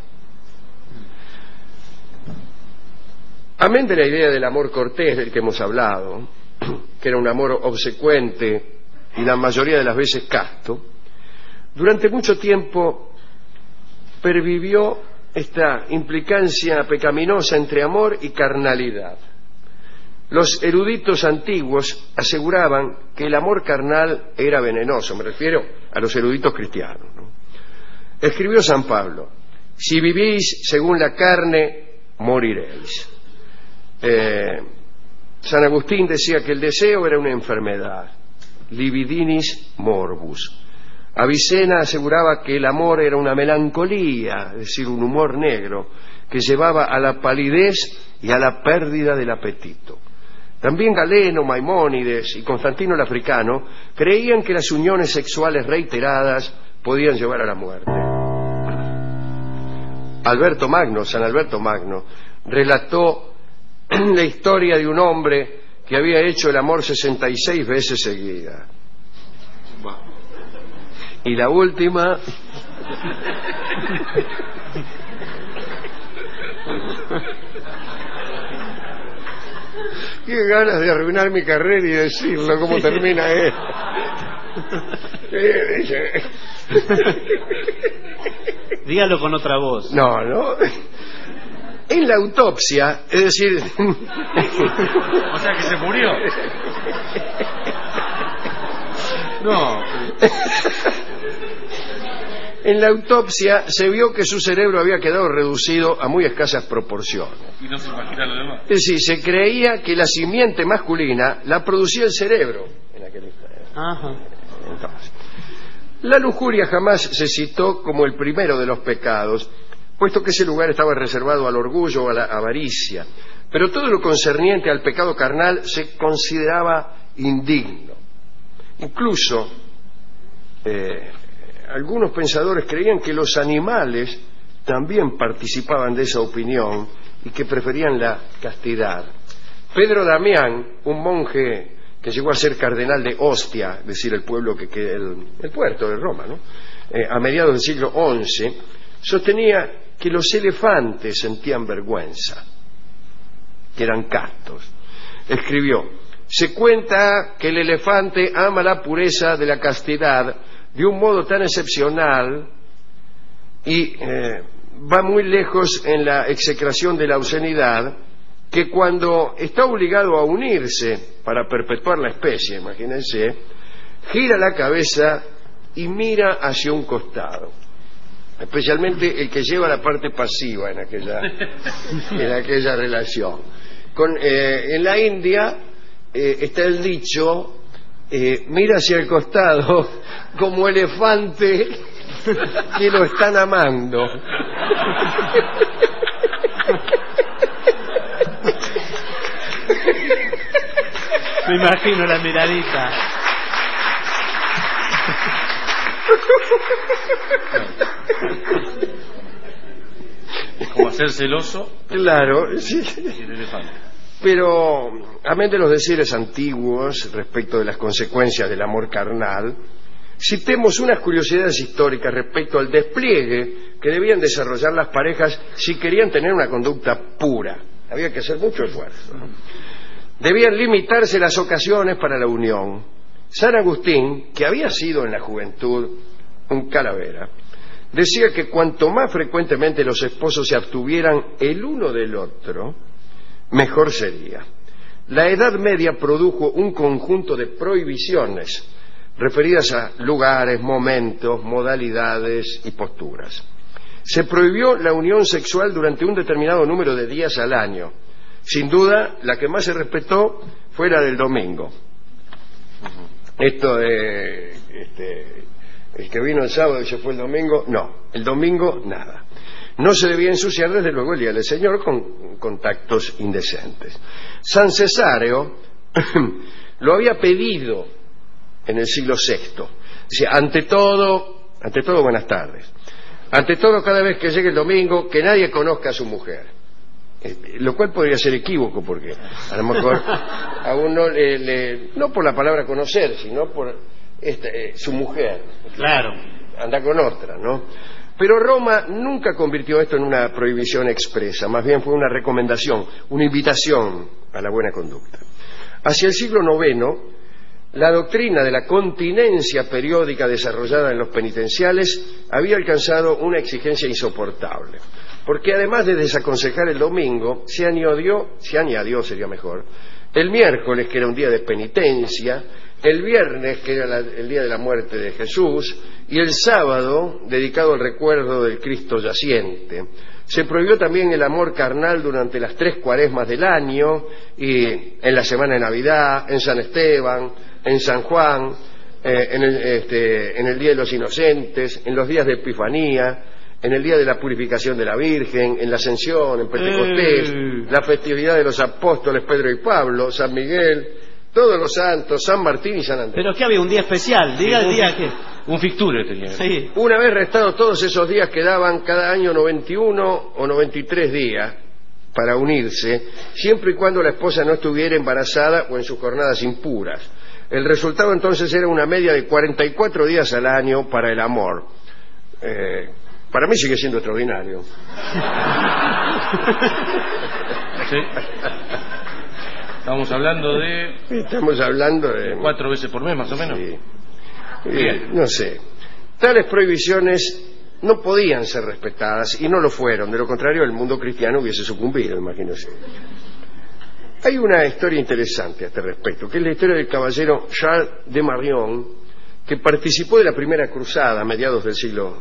Amén de la idea del amor cortés del que hemos hablado, que era un amor obsecuente y la mayoría de las veces casto, durante mucho tiempo pervivió esta implicancia pecaminosa entre amor y carnalidad. Los eruditos antiguos aseguraban que el amor carnal era venenoso, me refiero a los eruditos cristianos, ¿no? Escribió San Pablo: si vivís según la carne, moriréis. San Agustín decía que el deseo era una enfermedad. libidinis morbus. Avicena aseguraba que el amor era una melancolía, es decir, un humor negro, que llevaba a la palidez y a la pérdida del apetito. También Galeno, Maimónides y Constantino el Africano creían que las uniones sexuales reiteradas podían llevar a la muerte. San Alberto Magno, relató la historia de un hombre que había hecho el amor 66 veces seguidas. Y la última... Qué ganas de arruinar mi carrera y decirlo, cómo termina esto. Dígalo con otra voz. No. En la autopsia, es decir... O sea que se murió. No. En la autopsia se vio que su cerebro había quedado reducido a muy escasas proporciones. Y no se imagina lo demás. Es decir, se creía que la simiente masculina la producía el cerebro en aquel instante. Ajá. Entonces, la lujuria jamás se citó como el primero de los pecados, puesto que ese lugar estaba reservado al orgullo o a la avaricia. Pero todo lo concerniente al pecado carnal se consideraba indigno. Incluso algunos pensadores creían que los animales también participaban de esa opinión y que preferían la castidad. Pedro Damián, un monje que llegó a ser cardenal de Ostia, es decir, el pueblo que el puerto de Roma, ¿no? A mediados del siglo XI, sostenía que los elefantes sentían vergüenza, que eran castos. Escribió: se cuenta que el elefante ama la pureza de la castidad de un modo tan excepcional y va muy lejos en la execración de la obscenidad, que cuando está obligado a unirse para perpetuar la especie, imagínense, gira la cabeza y mira hacia un costado, especialmente el que lleva la parte pasiva en aquella relación. En la India está el dicho: mira hacia el costado como elefante que lo están amando. Me imagino la miradita. Como hacer celoso. Claro, sí. Y el elefante. Pero, amén de los decires antiguos respecto de las consecuencias del amor carnal, citemos unas curiosidades históricas respecto al despliegue que debían desarrollar las parejas si querían tener una conducta pura. Había que hacer mucho esfuerzo, ¿no? Debían limitarse las ocasiones para la unión. San Agustín, que había sido en la juventud un calavera, decía que cuanto más frecuentemente los esposos se abstuvieran el uno del otro, mejor sería. La Edad Media produjo un conjunto de prohibiciones referidas a lugares, momentos, modalidades y posturas. Se prohibió la unión sexual durante un determinado número de días al año. Sin duda, la que más se respetó fue la del domingo. Esto de el que vino el sábado y se fue el domingo, no, el domingo nada. No se debía ensuciar desde luego el día del Señor con contactos indecentes. San Cesáreo lo había pedido en el siglo VI. Dice: ante todo, buenas tardes. Ante todo, cada vez que llegue el domingo, que nadie conozca a su mujer. Lo cual podría ser equívoco, porque a lo mejor a uno no por la palabra conocer, sino por su mujer. Claro. Anda con otra, ¿no? Pero Roma nunca convirtió esto en una prohibición expresa, más bien fue una recomendación, una invitación a la buena conducta. Hacia el siglo IX, la doctrina de la continencia periódica desarrollada en los penitenciales había alcanzado una exigencia insoportable, porque además de desaconsejar el domingo, se añadió, sería mejor, el miércoles, que era un día de penitencia, el viernes, que era el día de la muerte de Jesús, y el sábado, dedicado al recuerdo del Cristo yaciente. Se prohibió también el amor carnal durante las 3 cuaresmas del año, y en la semana de Navidad, en San Esteban, en San Juan, en el Día de los Inocentes, en los días de Epifanía, en el día de la purificación de la Virgen, en la Ascensión, en Pentecostés, la festividad de los apóstoles Pedro y Pablo, San Miguel, todos los santos, San Martín y San Andrés. ¿Pero qué había? ¿Un día especial? Diga el día que... Un ficture tenía. Sí. Una vez restados todos esos días, quedaban cada año 91 o 93 días para unirse, siempre y cuando la esposa no estuviera embarazada o en sus jornadas impuras. El resultado entonces era una media de 44 días al año para el amor. Para mí sigue siendo extraordinario. Sí. Estamos hablando de 4 veces por mes, más o menos. Sí. No sé. Tales prohibiciones no podían ser respetadas y no lo fueron. De lo contrario, el mundo cristiano hubiese sucumbido, imagínense. Hay una historia interesante a este respecto, que es la historia del caballero Charles de Marion, que participó de la primera cruzada a mediados del siglo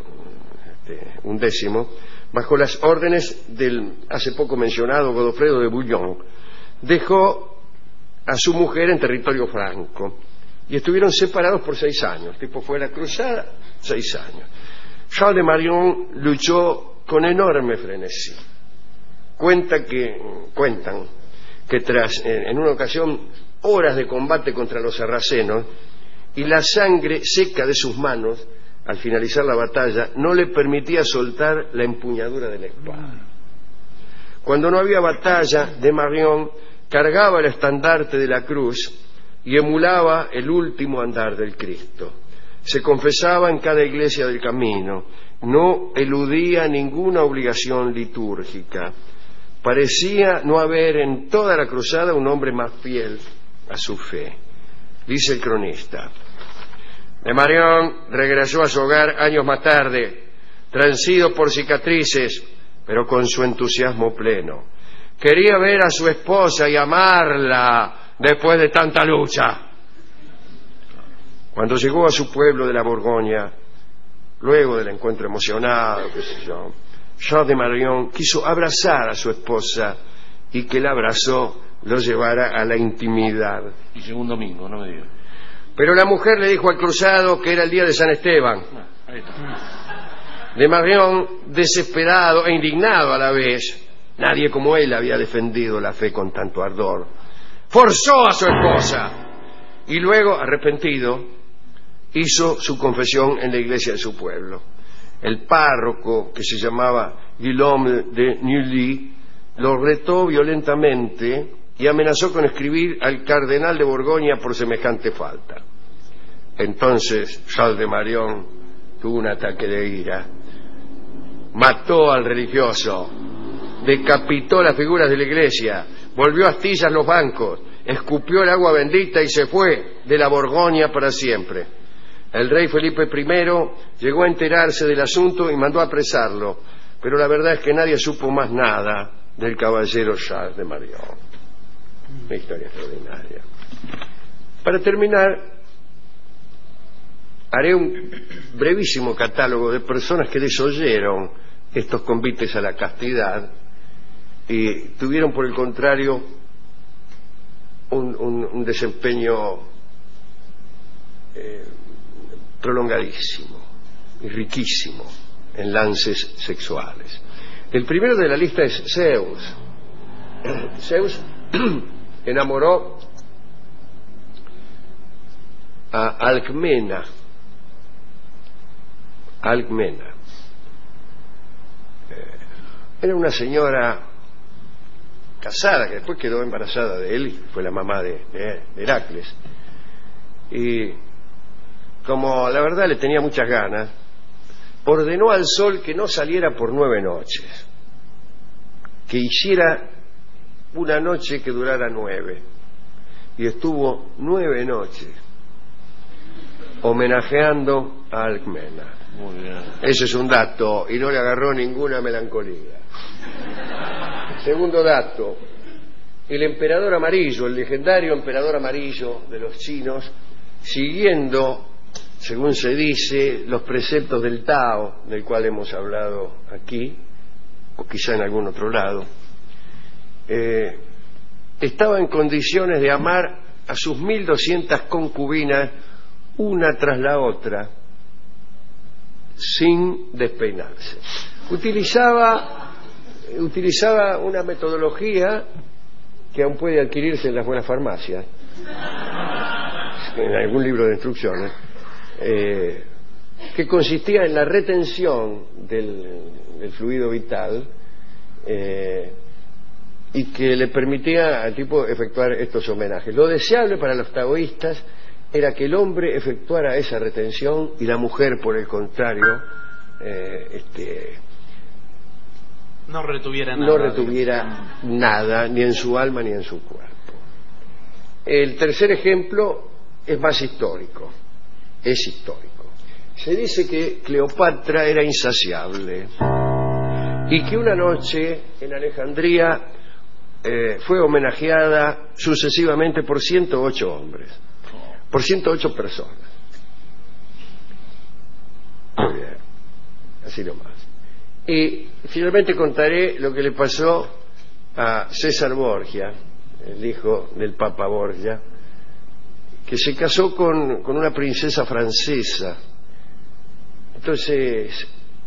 XI, bajo las órdenes del hace poco mencionado Godofredo de Bouillon. Dejó a su mujer en territorio franco y estuvieron separados por 6 años. El tipo fue a la cruzada, 6 años. Charles de Marion luchó con enorme frenesí. Cuentan que tras, en una ocasión, horas de combate contra los sarracenos y la sangre seca de sus manos, al finalizar la batalla, no le permitía soltar la empuñadura de la espada. Cuando no había batalla, de Marion cargaba el estandarte de la cruz y emulaba el último andar del Cristo. Se confesaba en cada iglesia del camino, no eludía ninguna obligación litúrgica. Parecía no haber en toda la cruzada un hombre más fiel a su fe. Dice el cronista: de Marion regresó a su hogar años más tarde, transido por cicatrices, pero con su entusiasmo pleno. Quería ver a su esposa y amarla después de tanta lucha. Cuando llegó a su pueblo de la Borgoña, luego del encuentro emocionado, Charles de Marion quiso abrazar a su esposa y que el abrazo lo llevara a la intimidad. Y llegó un domingo, no me diga. Pero la mujer le dijo al cruzado que era el día de San Esteban. Ahí está. De Marion, desesperado e indignado a la vez, nadie como él había defendido la fe con tanto ardor, forzó a su esposa y luego, arrepentido, hizo su confesión en la iglesia de su pueblo. El párroco, que se llamaba Guillaume de Neuilly, lo retó violentamente y amenazó con escribir al cardenal de Borgoña por semejante falta. Entonces Charles de Marion tuvo un ataque de ira, mató al religioso, decapitó las figuras de la iglesia, volvió a astillas los bancos, escupió el agua bendita y se fue de la Borgoña para siempre. El rey Felipe I llegó a enterarse del asunto y mandó a apresarlo, pero la verdad es que nadie supo más nada del caballero Charles de Marion. Una historia extraordinaria. Para terminar, haré un brevísimo catálogo de personas que desoyeron estos convites a la castidad y tuvieron, por el contrario, un desempeño prolongadísimo y riquísimo en lances sexuales. El primero de la lista es Zeus. Zeus enamoró a Alcmena. Era una señora casada que después quedó embarazada de él y fue la mamá de Heracles. Y como la verdad le tenía muchas ganas, ordenó al sol que no saliera por 9 noches, que hiciera una noche que durara 9, y estuvo 9 noches homenajeando a Alcmena. Muy bien. Ese es un dato, y no le agarró ninguna melancolía. Segundo dato: el emperador amarillo, el legendario emperador amarillo de los chinos, siguiendo, según se dice, los preceptos del Tao, del cual hemos hablado aquí, o quizá en algún otro lado, estaba en condiciones de amar a sus 1200 concubinas una tras la otra sin despeinarse. Utilizaba una metodología que aún puede adquirirse en las buenas farmacias, en algún libro de instrucciones, que consistía en la retención del fluido vital y que le permitía al tipo efectuar estos homenajes. Lo deseable para los taoístas era que el hombre efectuara esa retención y la mujer, por el contrario, no retuviera nada, ni en su alma ni en su cuerpo. El tercer ejemplo es más histórico, es histórico. Se dice que Cleopatra era insaciable y que una noche en Alejandría fue homenajeada sucesivamente por 108 hombres, por 108 personas. Muy bien, así nomás. Y finalmente contaré lo que le pasó a César Borgia, el hijo del Papa Borgia, que se casó con una princesa francesa. Entonces,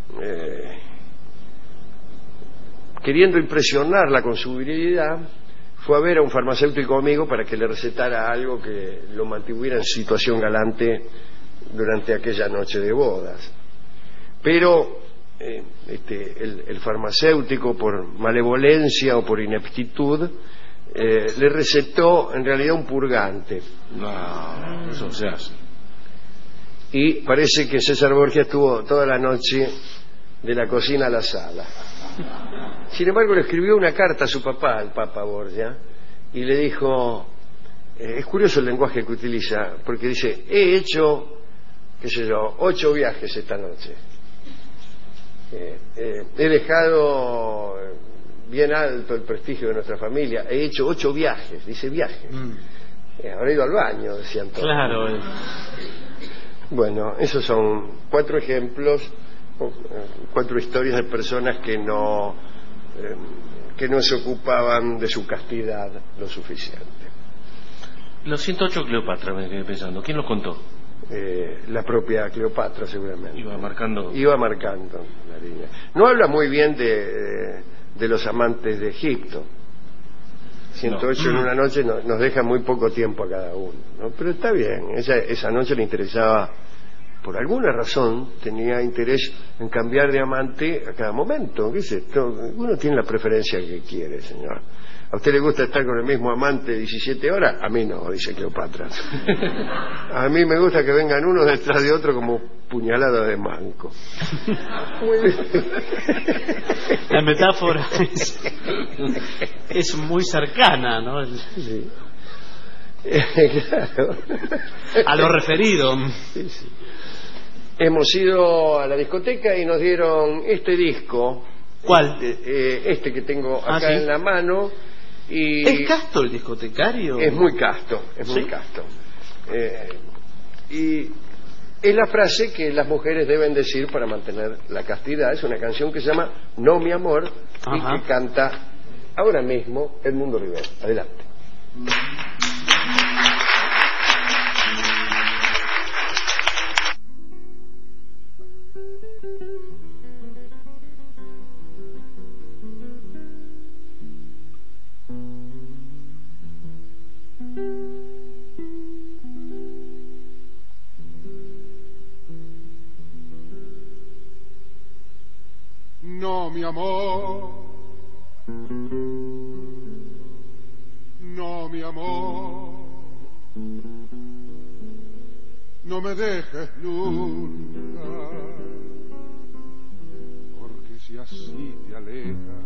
queriendo impresionarla con su virilidad, fue a ver a un farmacéutico amigo para que le recetara algo que lo mantuviera en situación galante durante aquella noche de bodas. Pero el farmacéutico, por malevolencia o por ineptitud, le recetó en realidad un purgante. No, eso se hace. Y parece que César Borgia estuvo toda la noche de la cocina a la sala. Sin embargo, le escribió una carta a su papá, al Papa Borgia, y le dijo, es curioso el lenguaje que utiliza, porque dice, he hecho, 8 viajes esta noche. He dejado bien alto el prestigio de nuestra familia, he hecho 8 viajes, dice viajes. Habrá ido al baño, decían todos. Claro. Bueno, esos son 4 ejemplos, 4 historias de personas que no se ocupaban de su castidad lo suficiente. Los 108 Cleopatra, me quedé pensando. ¿Quién los contó? La propia Cleopatra, seguramente. Iba marcando la línea. No habla muy bien de los amantes de Egipto. 108 en una noche nos deja muy poco tiempo a cada uno, ¿no? Pero está bien, esa noche le interesaba, por alguna razón, tenía interés en cambiar de amante a cada momento. ¿Qué es esto? Uno tiene la preferencia que quiere, señor. ¿A usted le gusta estar con el mismo amante 17 horas? A mí no, dice Cleopatra. A mí me gusta que vengan unos detrás de otro como puñaladas de manco. Muy bien. La metáfora es muy cercana, ¿no? Sí. Claro. A lo referido. Sí, sí. Hemos ido a la discoteca y nos dieron este disco. ¿Cuál? Este que tengo acá ¿sí? en la mano. Y ¿Es casto el discotecario? Es muy casto, es muy ¿sí? casto. Y es la frase que las mujeres deben decir para mantener la castidad. Es una canción que se llama No, mi amor, y que canta ahora mismo Edmundo Rivera. Adelante. No, mi amor, no, mi amor, no me dejes nunca, porque si así te alejas,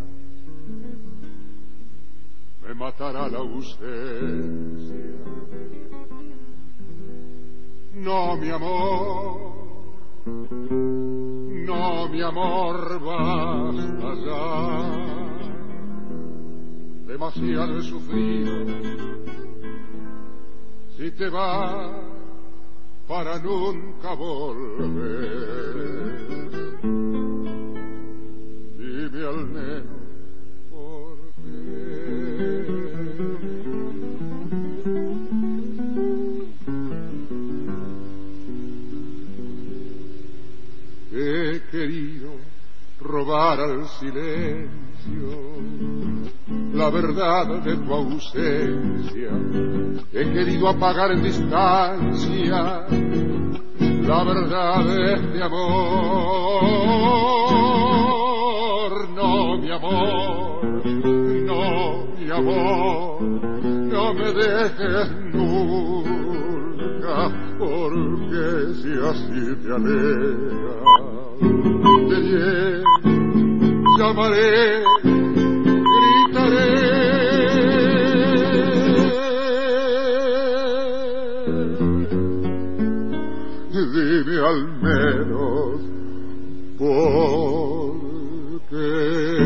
me matará la ausencia. No, mi amor, no, mi amor, basta ya. Demasiado he sufrido. Si te vas, para nunca volver. Dime al menos por qué. He querido robar al silencio la verdad de tu ausencia, he querido apagar en distancia la verdad de este amor. No, mi amor, no, mi amor, no me dejes nunca, porque si así te alejas, te diré, llamaré, gritaré. Dime al menos por qué.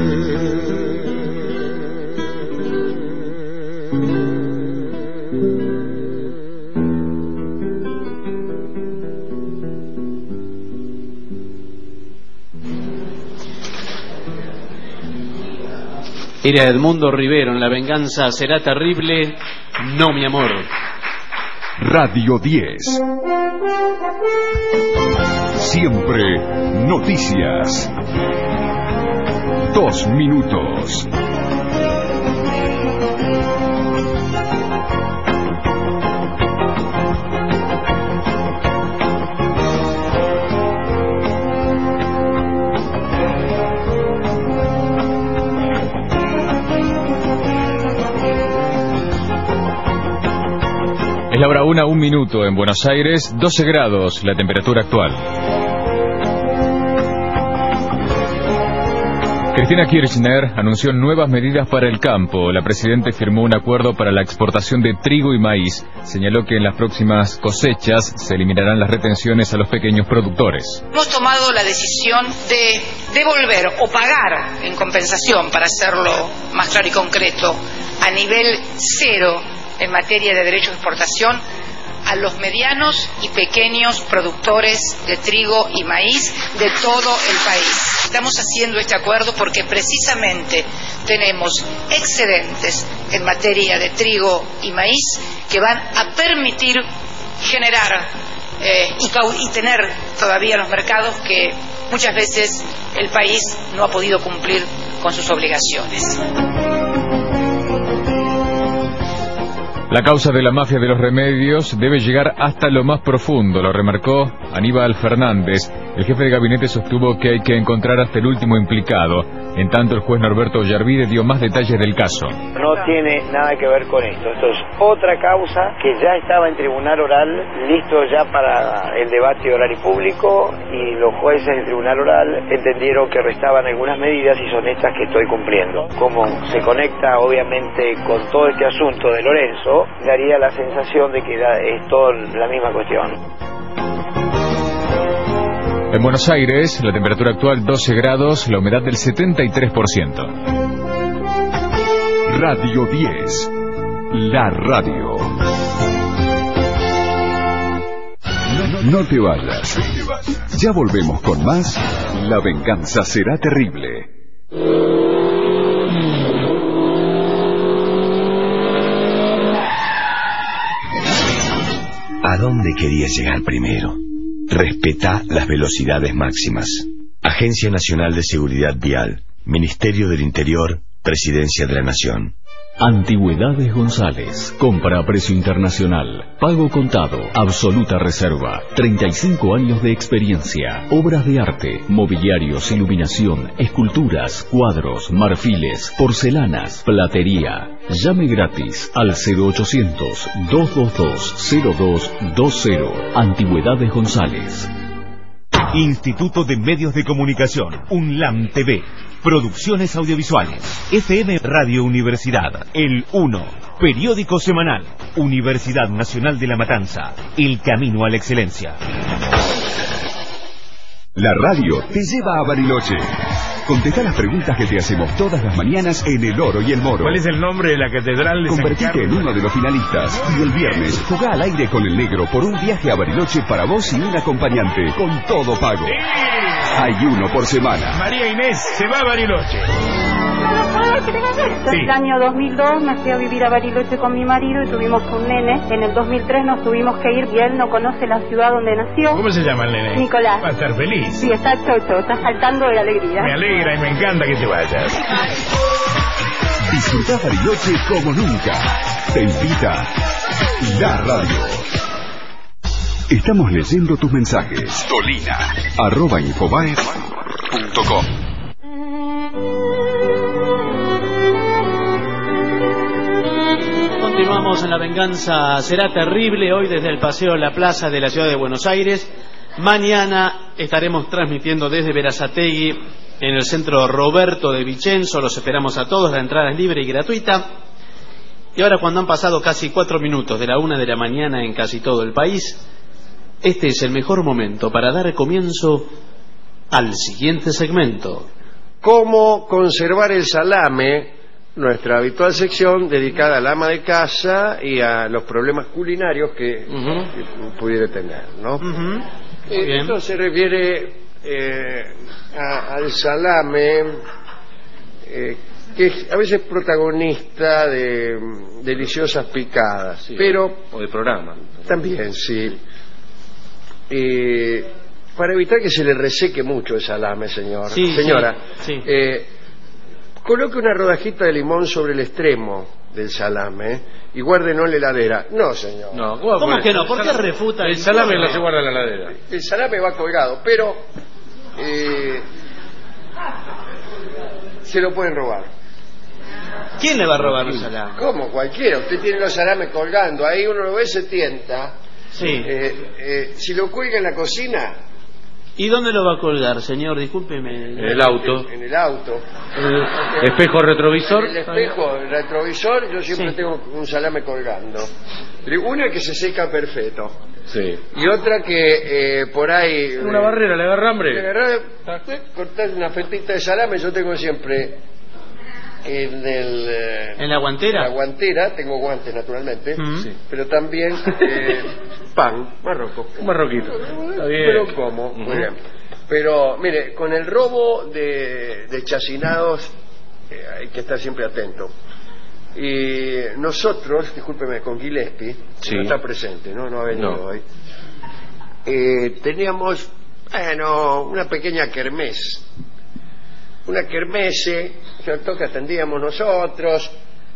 Era Edmundo Rivero en La venganza será terrible. No, mi amor. Radio 10. Siempre noticias. 2 minutos. Es la hora 1, 1 minuto en Buenos Aires, 12 grados la temperatura actual. Cristina Kirchner anunció nuevas medidas para el campo. La presidenta firmó un acuerdo para la exportación de trigo y maíz. Señaló que en las próximas cosechas se eliminarán las retenciones a los pequeños productores. Hemos tomado la decisión de devolver o pagar en compensación, para hacerlo más claro y concreto, a nivel cero en materia de derecho de exportación a los medianos y pequeños productores de trigo y maíz de todo el país. Estamos haciendo este acuerdo porque precisamente tenemos excedentes en materia de trigo y maíz que van a permitir generar y tener todavía los mercados que muchas veces el país no ha podido cumplir con sus obligaciones. La causa de la mafia de los remedios debe llegar hasta lo más profundo, lo remarcó Aníbal Fernández. El jefe de gabinete sostuvo que hay que encontrar hasta el último implicado. En tanto, el juez Norberto Ollarvide dio más detalles del caso. No tiene nada que ver con esto. Esto es otra causa que ya estaba en tribunal oral, listo ya para el debate oral y público, y los jueces del tribunal oral entendieron que restaban algunas medidas y son estas que estoy cumpliendo. Como se conecta obviamente con todo este asunto de Lorenzo, daría la sensación de que es todo la misma cuestión. En Buenos Aires, la temperatura actual 12 grados, la humedad del 73%. Radio 10. La radio. No te vayas. Ya volvemos con más. La venganza será terrible. ¿A dónde querías llegar primero? Respetá las velocidades máximas. Agencia Nacional de Seguridad Vial, Ministerio del Interior, Presidencia de la Nación. Antigüedades González, compra a precio internacional, pago contado, absoluta reserva, 35 años de experiencia, obras de arte, mobiliarios, iluminación, esculturas, cuadros, marfiles, porcelanas, platería. Llame gratis al 0800-222-0220. Antigüedades González. Instituto de Medios de Comunicación, UNLAM TV, Producciones Audiovisuales, FM Radio Universidad, El 1, Periódico Semanal, Universidad Nacional de La Matanza, El Camino a la Excelencia. La radio te lleva a Bariloche. Contestá las preguntas que te hacemos todas las mañanas en El Oro y el Moro. ¿Cuál es el nombre de la catedral de San Convertite Carlos? en uno de los finalistas. Y el viernes, jugá al aire con el negro por un viaje a Bariloche para vos y un acompañante, con todo pago. ¡Sí! Hay uno por semana. María Inés se va a Bariloche. Sí. El año 2002 me fui a vivir a Bariloche con mi marido y tuvimos un nene. En el 2003 nos tuvimos que ir y él no conoce la ciudad donde nació. ¿Cómo se llama el nene? Nicolás. Va a estar feliz. Sí, está chocho, está saltando de alegría. Me alegra y me encanta que te vayas. Disfrutá Bariloche como nunca. Te invita La Radio. Estamos leyendo tus mensajes. Tolina@infobae.com. Continuamos en La Venganza Será Terrible, hoy desde el Paseo La Plaza de la Ciudad de Buenos Aires. Mañana estaremos transmitiendo desde Berazategui en el Centro Roberto de Vicenzo. Los esperamos a todos, la entrada es libre y gratuita. Y ahora, cuando han pasado casi 4 minutos de la 1 de la mañana en casi todo el país, este es el mejor momento para dar comienzo al siguiente segmento. ¿Cómo conservar el salame? Nuestra habitual sección dedicada al ama de casa y a los problemas culinarios que pudiera tener, ¿no? Esto se refiere al salame, que es a veces protagonista de deliciosas picadas, sí, pero o de programa también, sí. Para evitar que se le reseque mucho el salame, señora, sí. Coloque una rodajita de limón sobre el extremo del salame y guárdelo en la heladera. No, señor. No, ¿cómo que no? ¿Por qué refuta? El salame no se guarda en la heladera. El salame va colgado, pero se lo pueden robar. ¿Quién le va a robar el salame? ¿Cómo? Cualquiera. Usted tiene los salames colgando, ahí uno lo ve, se tienta. Sí. Si lo cuelga en la cocina... ¿Y dónde lo va a colgar, señor? Discúlpeme. En el auto. En el auto. Espejo retrovisor. En el espejo retrovisor yo siempre tengo un salame colgando. Una que se seca perfecto. Sí. Y otra que por ahí... Una barrera, le agarra hambre. Cortar una fetita de salame, yo tengo siempre... ¿En la guantera? En la guantera, tengo guantes naturalmente, pero también pan, marroco. Un marroquito. Está bien. Pero como, muy bien. Pero mire, con el robo de chacinados hay que estar siempre atento. Y nosotros, discúlpeme, con Gillespie, que no está presente, no ha venido hoy, teníamos, una pequeña kermés. Una kermesse, ¿cierto?, que atendíamos nosotros.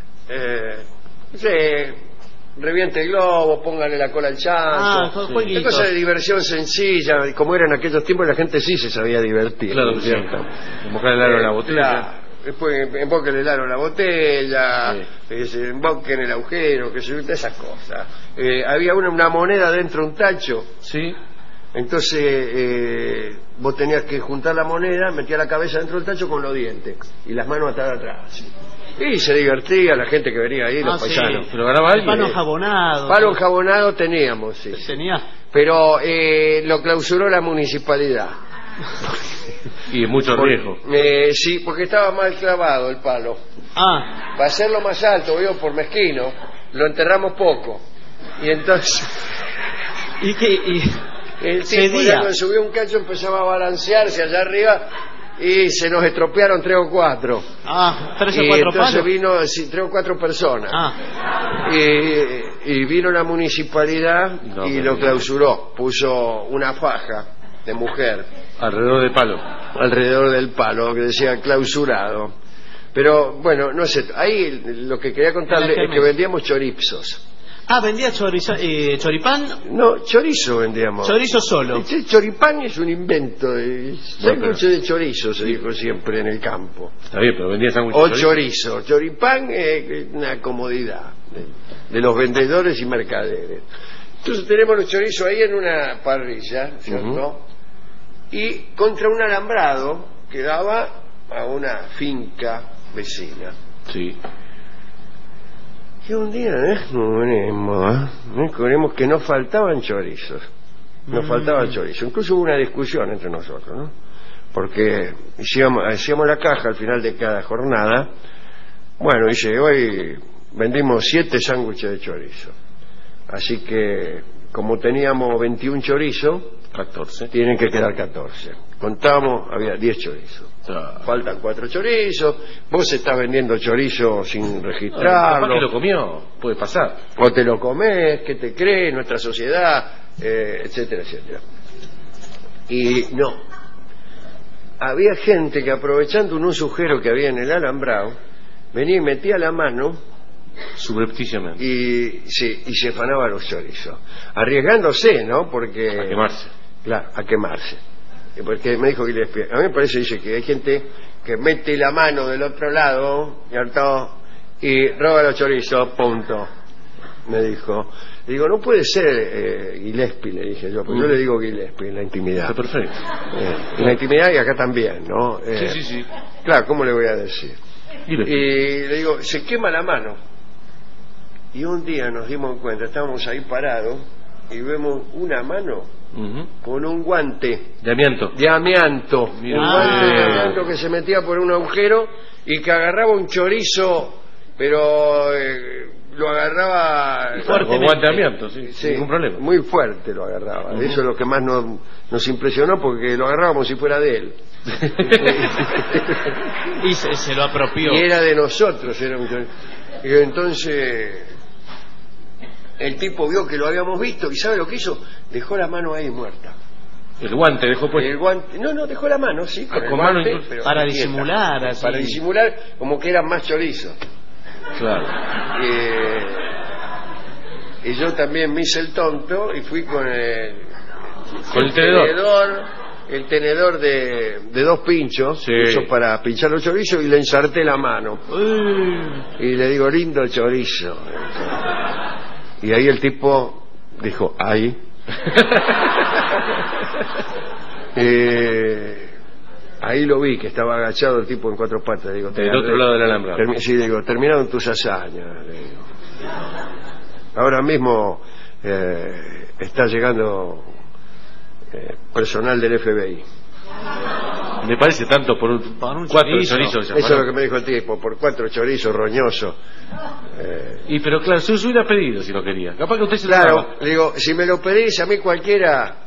Reviente el globo, póngale la cola al chancho. Una cosa de diversión sencilla, como era en aquellos tiempos, la gente sí se sabía divertir. Claro, ¿cierto? Mojar el aro en la botella. Después emboquen el aro en la botella, emboquen en el agujero, que se esas cosas. Había una moneda dentro de un tacho. Sí. Entonces vos tenías que juntar la moneda, metías la cabeza dentro del tacho con los dientes y las manos atadas atrás. Y se divertía la gente que venía ahí, los paisanos. ¿Pero ganaba alguien? Palo enjabonado. Palo enjabonado teníamos, sí. ¿Tenía? Pero lo clausuró la municipalidad. Y mucho riesgo. Sí, porque estaba mal clavado el palo. Para hacerlo más alto, veo, por mezquino, lo enterramos poco. Y entonces... ¿Y qué? El tipo ya cuando subió un cacho empezaba a balancearse allá arriba y se nos estropearon 3 o 4. 3 o 4 entonces palos. Vino 3 o 4 personas. Y vino la municipalidad y lo clausuró. Puso una faja de mujer alrededor del palo que decía clausurado. Pero bueno, no sé, ahí lo que quería contarle es que vendíamos chorizos. ¿Vendía choripán? No, chorizo vendíamos. Chorizo solo. El choripán es un invento. Sándwich de chorizo se dijo siempre en el campo. Está bien, pero vendía sándwich de chorizo. Choripán es una comodidad de los vendedores y mercaderes. Entonces tenemos los chorizos ahí en una parrilla, ¿cierto? Y contra un alambrado que daba a una finca vecina. Sí. Y un día descubrimos que nos faltaban chorizos. Incluso hubo una discusión entre nosotros, ¿no? porque hacíamos la caja al final de cada jornada. Bueno, dice, hoy vendimos 7 sándwiches de chorizo, así que como teníamos 21 chorizos, 14, tienen que quedar 14. Contamos, había 10 chorizos. Faltan 4 chorizos. Vos estás vendiendo chorizo sin registrarlo. Capaz que lo comió, puede pasar. O te lo comés, ¿qué te crees? Nuestra sociedad, etcétera, etcétera. Y no. Había gente que, aprovechando un agujero que había en el alambrado, venía y metía la mano subrepticiamente y se afanaba los chorizos, arriesgándose, ¿no? Porque a quemarse. Claro, a quemarse. Porque me dijo Gillespie, a mí me parece, dice, que hay gente que mete la mano del otro lado, ¿cierto? Y roba los chorizos, punto. Me dijo. Digo, no puede ser Gillespie, le dije yo, porque yo le digo Gillespie en la intimidad. Está perfecto. En la intimidad y acá también, ¿no? Sí. Claro, ¿cómo le voy a decir? Gillespie. Y le digo, se quema la mano. Y un día nos dimos cuenta, estábamos ahí parados y vemos una mano con un guante de amianto. Un guante de amianto que se metía por un agujero y que agarraba un chorizo, pero lo agarraba con guante de amianto, sin ningún problema. Muy fuerte lo agarraba. Eso es lo que más nos impresionó, porque lo agarrábamos si fuera de él. Y se lo apropió. Y era de nosotros. Y entonces el tipo vio que lo habíamos visto y ¿sabe lo que hizo? Dejó la mano ahí muerta. El guante dejó puesto. El guante, no, dejó la mano, sí, con el mano guante, incluso, pero para disimular, así. Para disimular, como que eran más chorizos. Claro. Y yo también me hice el tonto y fui con el tenedor de 2 pinchos, eso para pinchar los chorizos, y le ensarté la mano. Y le digo, lindo chorizo. Y ahí el tipo dijo, ¡ay! Ahí lo vi, que estaba agachado el tipo en 4 patas. Digo, del otro lado del alambrado. Sí, digo, terminaron tus hazañas. Digo. Ahora mismo está llegando personal del FBI. Me parece tanto por 4 chorizos. Eso es lo que me dijo el tipo, por 4 chorizos roñosos. Y pero claro, se hubiera pedido si lo quería. Capaz que usted se lo Claro, le digo, si me lo pedís a mí cualquiera,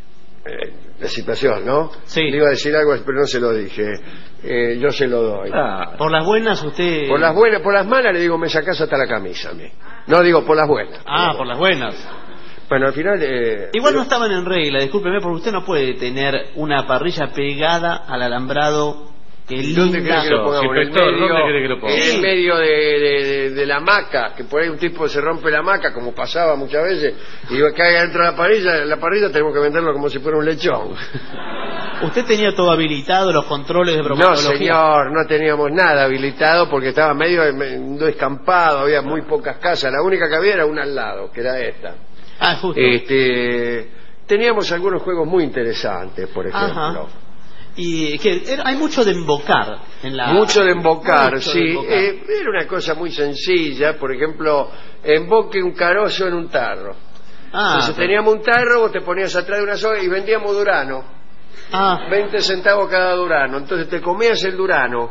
la situación, ¿no? Sí. Le iba a decir algo, pero no se lo dije. Yo se lo doy. Por las buenas usted... Por las buenas, por las malas le digo, me sacás hasta la camisa a mí. No, digo, por las buenas. Por las buenas. Bueno, al final... Igual no estaban en regla, discúlpeme, porque usted no puede tener una parrilla pegada al alambrado. ¿Dónde cree que lo pongamos? En el medio de la hamaca, que por ahí un tipo se rompe la hamaca, como pasaba muchas veces, y cae dentro de la parrilla tenemos que venderlo como si fuera un lechón. ¿Usted tenía todo habilitado, los controles de bromatología? No, señor, no teníamos nada habilitado porque estaba medio descampado, había muy pocas casas, la única que había era una al lado, que era esta. Justo. Teníamos algunos juegos muy interesantes, por ejemplo. Ajá. Y que hay mucho de embocar en la... Mucho de embocar, sí. Era una cosa muy sencilla. Por ejemplo, emboque un carozo en un tarro. Entonces teníamos un tarro, vos te ponías atrás de una soga y vendíamos durano. 20 centavos cada durano. Entonces te comías el durano.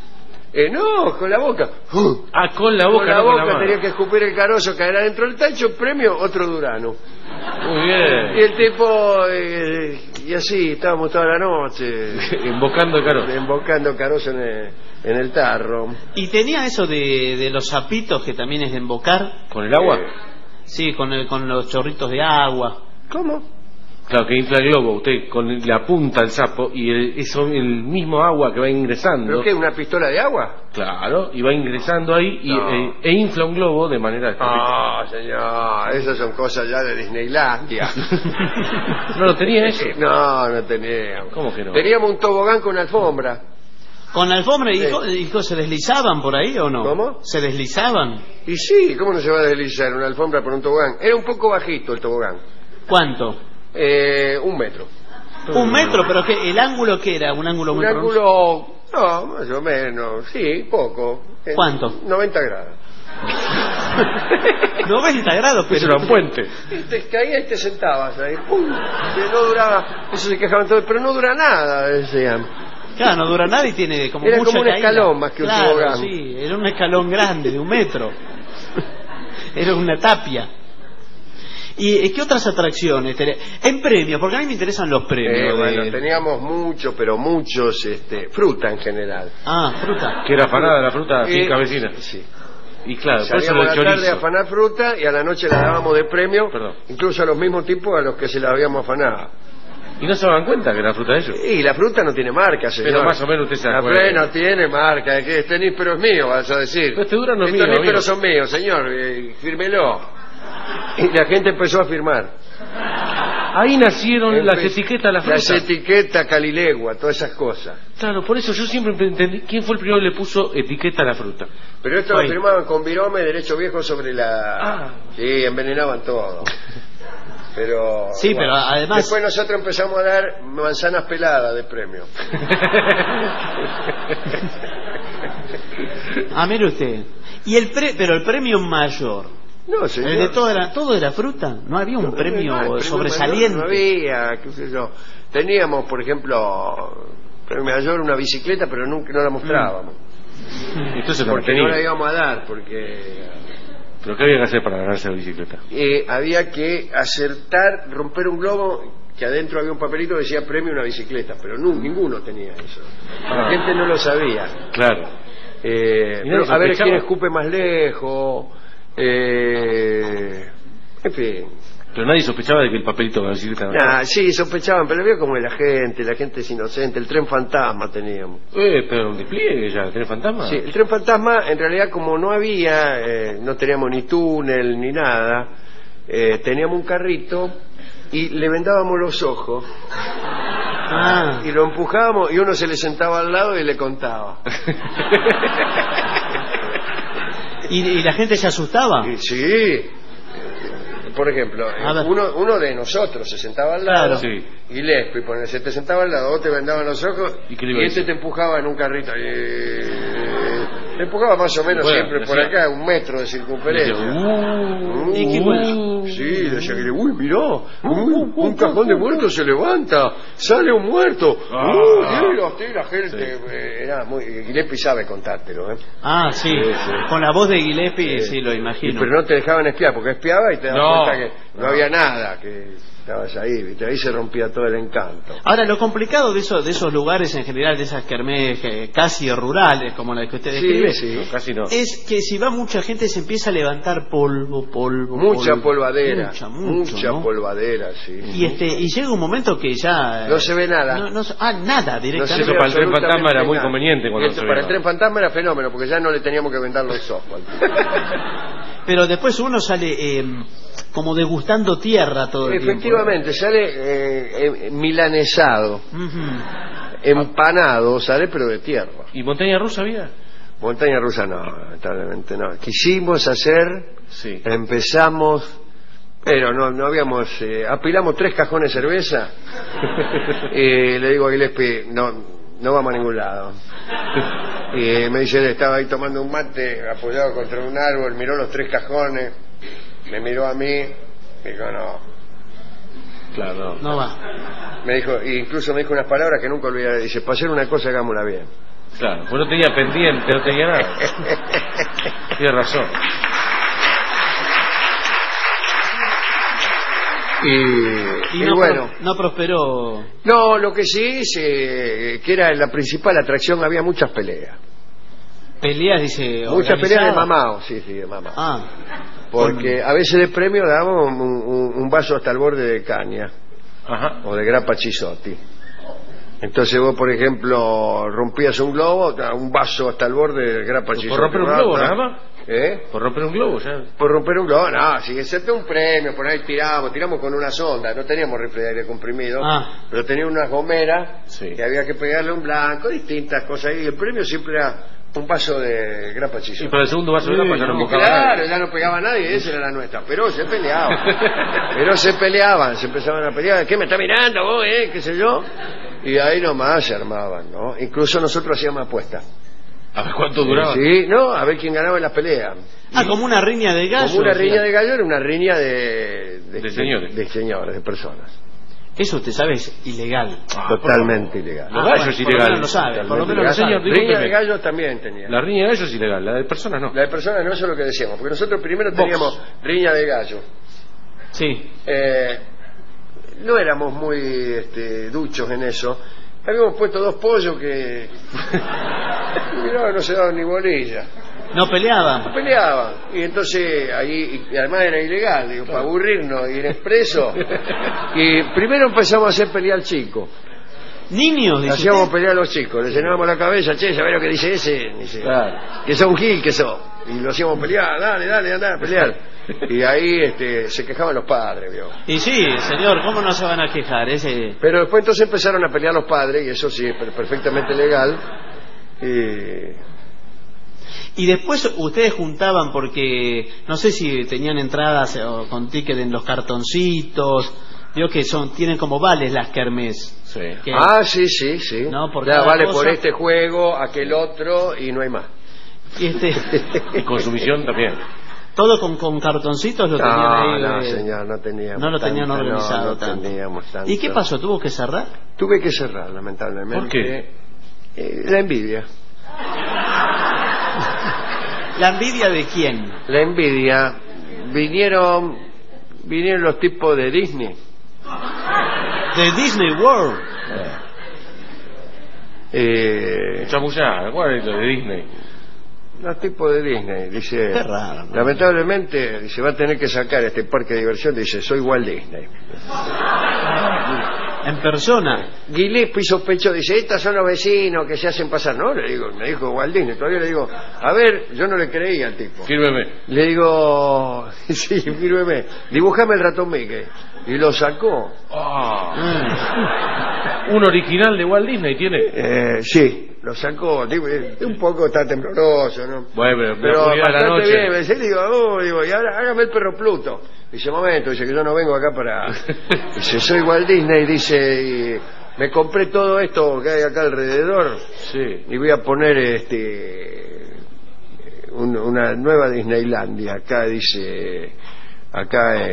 No, con la boca. Con la boca. Con la boca tenías que escupir el carozo, caer adentro del tacho, premio, otro durano. Muy bien. Y el tipo, y así, estábamos toda la noche. Embocando carozo en el tarro. ¿Y tenía eso de los sapitos, que también es de embocar? ¿Con el agua? Sí, con los chorritos de agua. ¿Cómo? Claro, que infla el globo, usted con la punta del sapo y el mismo agua que va ingresando. ¿Pero qué? ¿Una pistola de agua? Claro, y va ingresando ahí e infla un globo de manera... Señor, esas son cosas ya de Disneylandia. ¿No lo tenía eso? No teníamos. ¿Cómo que no? Teníamos un tobogán con alfombra. ¿Con alfombra? ¿Y se deslizaban por ahí o no? ¿Cómo? ¿Se deslizaban? Y sí, ¿cómo no se va a deslizar una alfombra por un tobogán? Era un poco bajito el tobogán. ¿Cuánto? 1 metro. 1 metro, pero que el ángulo que era, un ángulo muy ángulo, no, más o menos, sí, poco. ¿Cuánto? 90 grados. 90 grados, Eso pero... era un puente. Y te caías y te sentabas ahí. ¡Pum! Que no duraba, eso se quejaban todos, pero no dura nada, decían. Claro, no dura nada y tiene como Era mucha como un caída. escalón más que un Claro, tobogán. sí, era un escalón grande, de 1 metro. Era una tapia. ¿Y qué otras atracciones tenés? En premios, porque a mí me interesan los premios. Bueno, teníamos muchos, pero muchos, fruta en general. Ah, fruta. Que era afanada la fruta finca vecina. Sí. Y claro, por eso Salíamos el a la tarde a chorizo. afanar fruta y a la noche la dábamos de premio, incluso a los mismos tipos a los que se la habíamos afanado. ¿Y no se daban cuenta que era fruta de ellos? Y la fruta no tiene marca, señor. Pero más o menos usted se La acuerda. fruta no tiene marca, es que este níspero es mío, vas a decir. Pero este Durazno es mío, Estos nísperos amigo. son míos, señor, fírmelo. Y la gente empezó a firmar. Ahí nacieron las etiquetas de la fruta. Las etiquetas Calilegua, todas esas cosas. Claro, por eso yo siempre entendí quién fue el primero que le puso etiqueta a la fruta. Pero esto lo firmaban con virome, derecho viejo sobre la... Sí, envenenaban todo. Pero... Sí, pero además... Después nosotros empezamos a dar manzanas peladas de premio. Mire usted. Y pero el premio mayor. No, señor. ¿El de todo era fruta? ¿No había un premio sobresaliente? No había, qué sé yo. Teníamos, por ejemplo, premio mayor una bicicleta, pero nunca no la mostrábamos. Entonces porque no la íbamos a dar, porque... ¿Pero qué había que hacer para ganarse la bicicleta? Había que acertar, romper un globo, que adentro había un papelito que decía premio una bicicleta, pero ninguno tenía eso. La gente no lo sabía. Claro. Pero, a ver quién escupe más lejos, en fin. Pero nadie sospechaba de que el papelito de la bicicleta no. Sí, sospechaban, pero veo como la gente es inocente. El tren fantasma teníamos. Pero un despliegue ya, el tren fantasma. Sí, el tren fantasma, en realidad, como no había, no teníamos ni túnel ni nada, teníamos un carrito y le vendábamos los ojos. Y lo empujábamos y uno se le sentaba al lado y le contaba. ¿Y la gente se asustaba? Sí. Por ejemplo, uno de nosotros se sentaba al lado, Gillespie, se te sentaba al lado, vos te vendaban los ojos y este te empujaba en un carrito. Te empujaba más o menos siempre por acá, 1 metro de circunferencia. Sí, decía que, mirá, un cajón de muertos se levanta, sale un muerto. La gente era muy... Gillespie sabe contártelo, sí. Con la voz de Gillespie, sí, lo imagino. Pero no te dejaban espiar, porque espiaba y te dabas cuenta que no había nada, que estabas ahí, ¿viste? Ahí se rompía todo el encanto. Ahora, lo complicado de esos lugares en general, de esas kermés casi rurales, como la que usted describe, casi no, es que si va mucha gente se empieza a levantar polvo. Mucha polvadera. Mucha polvadera, sí. Y llega un momento que ya... no se ve nada. Nada directamente. Eso para el tren fantasma era muy conveniente. Para el tren fantasma era fenómeno, porque ya no le teníamos que vender los ojos. Pero después uno sale como degustando tierra todo el tiempo. Efectivamente, sale milanesado, empanado, sale pero de tierra. ¿Y montaña rusa había? Montaña rusa no, lamentablemente no. Quisimos hacer, empezamos, pero no habíamos, apilamos 3 cajones de cerveza y le digo a Gillespie, no vamos a ningún lado. Y me dice, él estaba ahí tomando un mate apoyado contra un árbol, miró los 3 cajones, me miró a mí y dijo, no. Claro, no va. Me dijo, incluso me dijo unas palabras que nunca olvidaré. Dice, para hacer una cosa hagámosla bien. Claro, pues no tenía pendiente, no tenía nada. Tiene razón. Y bueno, no prosperó. No, lo que sí es que era la principal atracción, había muchas peleas. ¿Peleas, dice? Muchas peleas de mamao, sí, de mamao. Porque a veces de premio dábamos un vaso hasta el borde de caña. O de grappa chisotti. Entonces vos, por ejemplo, rompías un globo, un vaso hasta el borde de grappa chisotti. ¿Por romper un globo nada más? ¿Por romper un globo ya? Por romper un globo, no, si excepto un premio, por ahí tiramos con una sonda, no teníamos rifle de aire comprimido, pero tenía unas gomeras que había que pegarle un blanco, distintas cosas, y el premio siempre era un vaso de grappa chisotti. Y para el segundo vaso de grappa ya no embocaba nadie. Ya no pegaba nadie, esa era la nuestra, pero se peleaban, se empezaban a pelear, ¿qué me está mirando vos, qué sé yo? Y ahí nomás se armaban, ¿no? Incluso nosotros hacíamos apuestas. A ver cuánto duraba. Sí, no, a ver quién ganaba en las peleas. Ah, como una riña de gallo. Como una riña de gallo, era una riña de señores. De señores, de personas. Eso usted sabe es ilegal. Totalmente ilegal. Los gallos es ilegal. Por lo menos lo sabe. Por lo menos lo sabe. Riña de gallos también tenía. La riña de gallos es ilegal, la de personas no. La de personas no, eso es lo que decíamos. Porque nosotros primero teníamos riña de gallo. Sí. No éramos muy duchos en eso. Habíamos puesto 2 pollos que no se daban ni bolilla. No peleaban. No peleaban. Y entonces ahí, y además era ilegal, digo, para aburrirnos y ir expreso. Y primero empezamos a hacer pelear al chico. Niños, dice hacíamos usted. pelear a los chicos, le llenábamos la cabeza, che, ¿sabés lo que dice ese? Dice, Claro. que sos un gil, que sos. Y lo hacíamos pelear, dale, andá a pelear. Y ahí se quejaban los padres, ¿vio? Y sí, señor, ¿cómo no se van a quejar? Pero después entonces empezaron a pelear los padres, y eso sí es perfectamente legal. Y después ustedes juntaban porque, no sé si tenían entradas con ticket en los cartoncitos. Vio que tienen como vales las kermés. Sí. Sí. No, por ya cada vale cosa. por este juego, aquel otro, y no hay más. Y consumición también. Todo con cartoncitos lo tenían ahí. No, señor, no teníamos. No lo tenían tanto, organizado no tanto. teníamos tanto. ¿Y qué pasó? ¿Tuvo que cerrar? Tuve que cerrar, lamentablemente. ¿Por qué? La envidia. ¿La envidia de quién? La envidia. Vinieron los tipos de Disney. De Disney World. Chamullá, ¿cuál es lo de Disney? Los tipos de Disney, dice. Qué raro, ¿no? Lamentablemente, dice, va a tener que sacar este parque de diversión, dice, soy Walt Disney. En persona. Gillespie sospechó, dice, estos son los vecinos que se hacen pasar. No, le digo, me dijo Walt Disney, todavía le digo, a ver, yo no le creía al tipo. Fírmeme. Le digo, sí, fírmeme, dibujame el ratón Mickey. Y lo sacó. Un original de Walt Disney tiene. Sí, lo sacó. Digo, un poco está tembloroso, ¿no? Bueno, pero a la bastante noche. bien. Me dice, digo, y ahora hágame el perro Pluto. Dice, momento, dice que yo no vengo acá para... Dice, soy Walt Disney, dice, y me compré todo esto que hay acá alrededor. Sí. Y voy a poner una nueva Disneylandia acá, dice, acá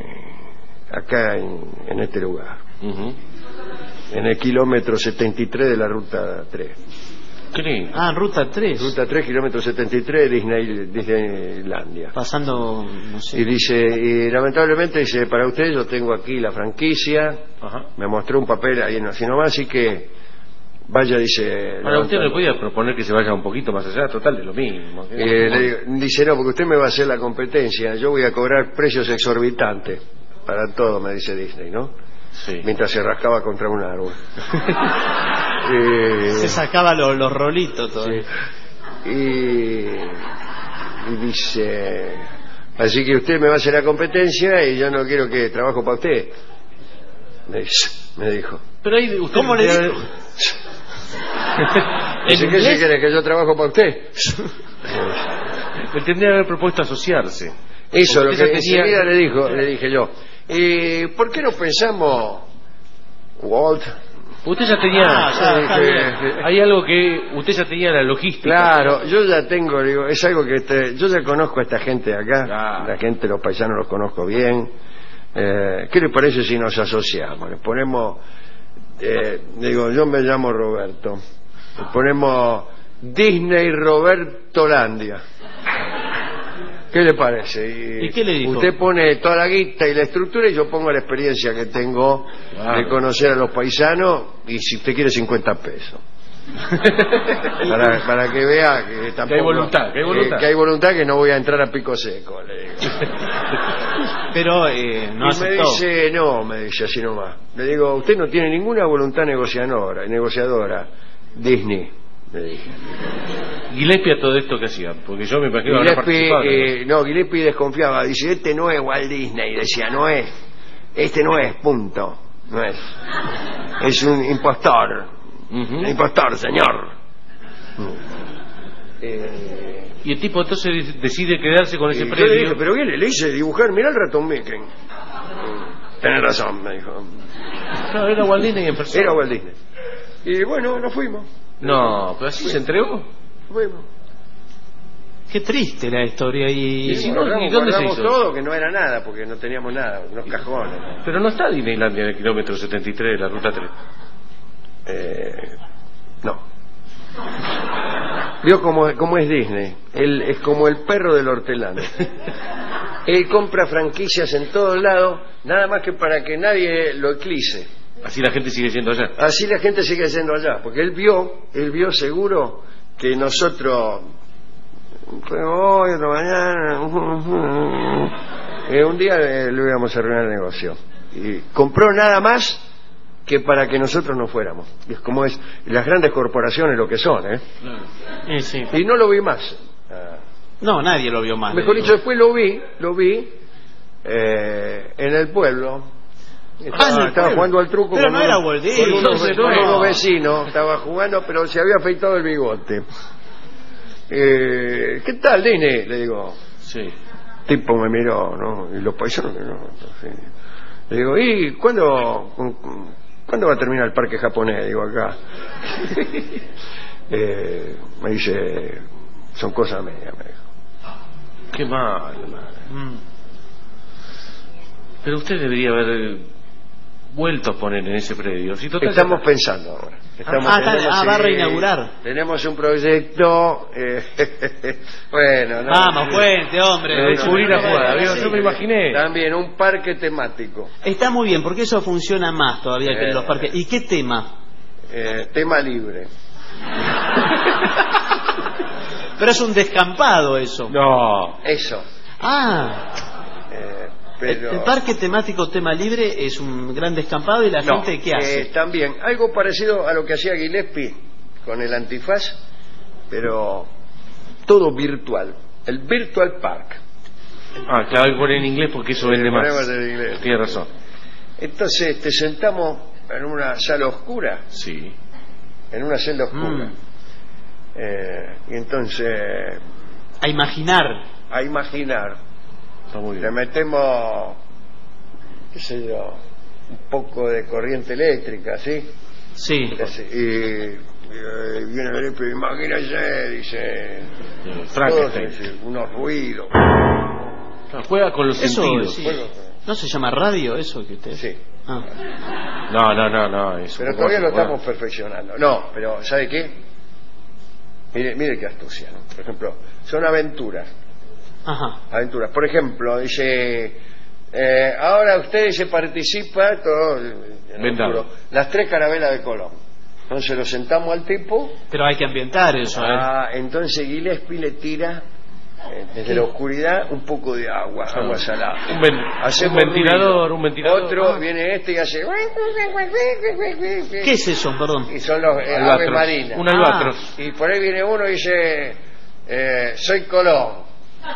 en este lugar. En el kilómetro 73 de la ruta 3. ¿Qué? Ruta 3. Ruta 3, kilómetro 73, Disneylandia. Pasando, no sé. Y dice, y lamentablemente, dice, para usted yo tengo aquí la franquicia. Ajá. Me mostró un papel ahí así nomás, así que vaya, dice. Ahora usted le podía proponer que se vaya un poquito más allá, total de lo mismo. Le digo, dice, no, porque usted me va a hacer la competencia, yo voy a cobrar precios exorbitantes para todo, me dice Disney, ¿no? Sí. Mientras se rascaba contra un árbol. Se sacaba los rolitos todo. Sí. Y dice, así que usted me va a hacer la competencia y yo no quiero que trabajo para usted. Me dijo. Pero ahí usted ¿Cómo le dijo? Dice, ¿qué se quiere? ¿Que yo trabajo para usted? Le tendría que haber propuesto asociarse. Eso, lo Usted que ya tenía- enseguida le dije yo. ¿Por qué no pensamos, Walt? Usted ya tenía... está bien. Hay algo que... Usted ya tenía la logística. Claro, yo ya tengo, digo, es algo que yo ya conozco a esta gente de acá, Claro. la gente, los paisanos los conozco bien. ¿Qué le parece si nos asociamos? Le ponemos, digo, yo me llamo Roberto, le ponemos Disney Robertolandia. ¿Qué le parece? ¿Y qué le dijo? Usted pone toda la guita y la estructura y yo pongo la experiencia que tengo de conocer a los paisanos y si usted quiere 50 pesos. para que vea que tampoco, Que hay voluntad, que hay voluntad. que hay voluntad, que no voy a entrar a pico seco, le digo. Pero no Y me aceptó. dice, no, me dice así nomás. Le digo, usted no tiene ninguna voluntad negociadora, Disney, le dije. Gillespie a todo esto que hacía, porque yo me imagino habrá participado. Gillespie desconfiaba, dice, este no es Walt Disney, decía, no es, este no es, punto, no es un impostor, un impostor, señor. Y el tipo entonces decide quedarse con ese Y yo predio. le dije, pero ¿qué le hice dibujar? Mirá el ratón Mickey. Tenés razón, me dijo. No, era Walt Disney en persona. Era Walt Disney. Y bueno, nos fuimos. No, pero así se entregó. Bueno. Qué triste la historia. ¿Y dónde se hizo? Todo, que no era nada, porque no teníamos nada, unos cajones. Pero no está Disneylandia en el kilómetro 73 de la ruta 3. No. Vio cómo es Disney. Él es como el perro del hortelano. Él compra franquicias en todos lados, nada más que para que nadie lo eclipse. Así la gente sigue yendo allá. Así la gente sigue yendo allá, porque él vio seguro que nosotros hoy, otra mañana, un día le íbamos a arruinar el negocio. Y compró nada más que para que nosotros no fuéramos. Y es como es las grandes corporaciones lo que son, ¿eh? Sí. Y no lo vi más. No, nadie lo vio más. Mejor dicho, después lo vi en el pueblo. Estaba jugando al truco. Pero no era Walt Disney. Con unos vecinos. Estaba jugando, pero se había afeitado el bigote. ¿Qué tal, Disney? Le digo. Sí. Tipo me miró, ¿no? Y los paisanos, ¿no? Entonces, le digo, ¿y cuándo va a terminar el parque japonés? Digo, acá. Me dice, son cosas medias, me dijo. Qué mal. Pero usted debería haber vuelto a poner en ese predio. Si total estamos pensando ahora. Va a reinaugurar. Tenemos un proyecto. Bueno, no. Vamos, cuente, hombre. Descubrí la jugada. Yo me imaginé. También un parque temático. Está muy bien, porque eso funciona más todavía que en los parques. ¿Y qué tema? Tema libre. Pero es un descampado eso. No. Eso. Pero... El parque temático tema libre es un gran descampado y la gente ¿qué hace? También algo parecido a lo que hacía Gillespie con el antifaz, pero todo virtual. El Virtual Park. Claro, hay que poner en inglés porque eso vende más. Tiene razón. Entonces te sentamos en una sala oscura. Sí. En una celda oscura. Y entonces a imaginar. Está muy bien. Le metemos, qué sé yo, un poco de corriente eléctrica, ¿sí? Sí. Y viene el imagínese, dice Frankenstein, unos ruidos. Juega con los sentidos. Sí. ¿No se llama radio eso que usted? Sí. No. Eso pero todavía lo estamos perfeccionando. No, pero ¿sabe qué? Mire qué astucia, ¿no? Por ejemplo, son aventuras. Aventuras. Por ejemplo, dice, ahora usted se participa todo las 3 carabelas de Colón. Entonces lo sentamos al tipo. Pero hay que ambientar eso. Entonces Gillespie le tira desde la oscuridad un poco de agua salada. Un ventilador. Otro viene y hace. ¿Qué es eso, perdón? Y son los aves marinas. Un albatros. Y por ahí viene uno y dice, soy Colón.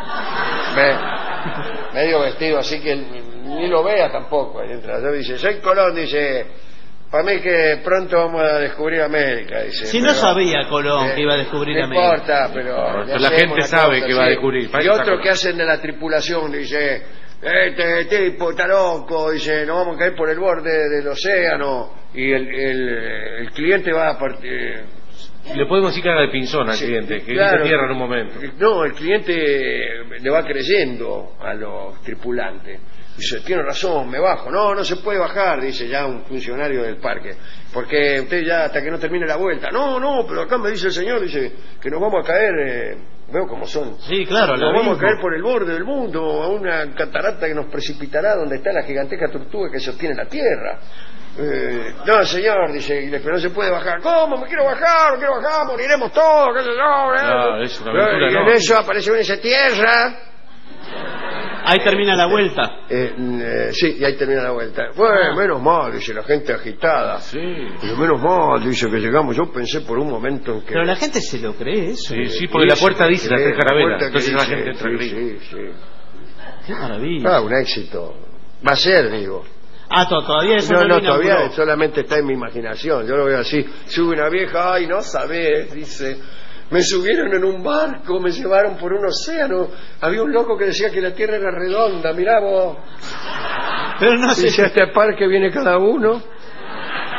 Medio vestido así que ni lo vea tampoco. Dice, soy Colón, dice, para mí que pronto vamos a descubrir América, dice. Si no sabía Colón que iba a descubrir América. No importa, pero la gente sabe que va a descubrir. Y otro que hacen de la tripulación dice, este tipo está loco, dice, nos vamos a caer por el borde del océano. Y el cliente va a partir. Le podemos decir que haga de pinzón al cliente, que se tierra en un momento. No, el cliente le va creyendo a los tripulantes. Dice, tiene razón, me bajo. No se puede bajar, dice ya un funcionario del parque. Porque usted ya hasta que no termine la vuelta. No, pero acá me dice el señor, dice que nos vamos a caer, veo cómo son. Sí, claro. Nos vamos a caer por el borde del mundo, a una catarata que nos precipitará donde está la gigantesca tortuga que sostiene la tierra. No, señor, dice, pero no se puede bajar. ¿Cómo? Me quiero bajar, moriremos todos, qué sé yo. Es una aventura, y en eso apareció en esa tierra. Ahí termina la vuelta. Sí, y ahí termina la vuelta. Bueno, menos mal, dice la gente agitada. Sí. Pero menos mal, dice que llegamos. Yo pensé por un momento en que. Pero la gente se lo cree eso. Sí, porque la puerta dice las 3 carabelas. Entonces la gente entra sí. Qué maravilla. Un éxito. Va a ser, digo. Todavía eso no todavía solamente está en mi imaginación. Yo lo veo así. Sube una vieja, ay, no sabés, dice. Me subieron en un barco, me llevaron por un océano. Había un loco que decía que la Tierra era redonda, mirá vos. Pero no sé. Dice, a este parque viene cada uno.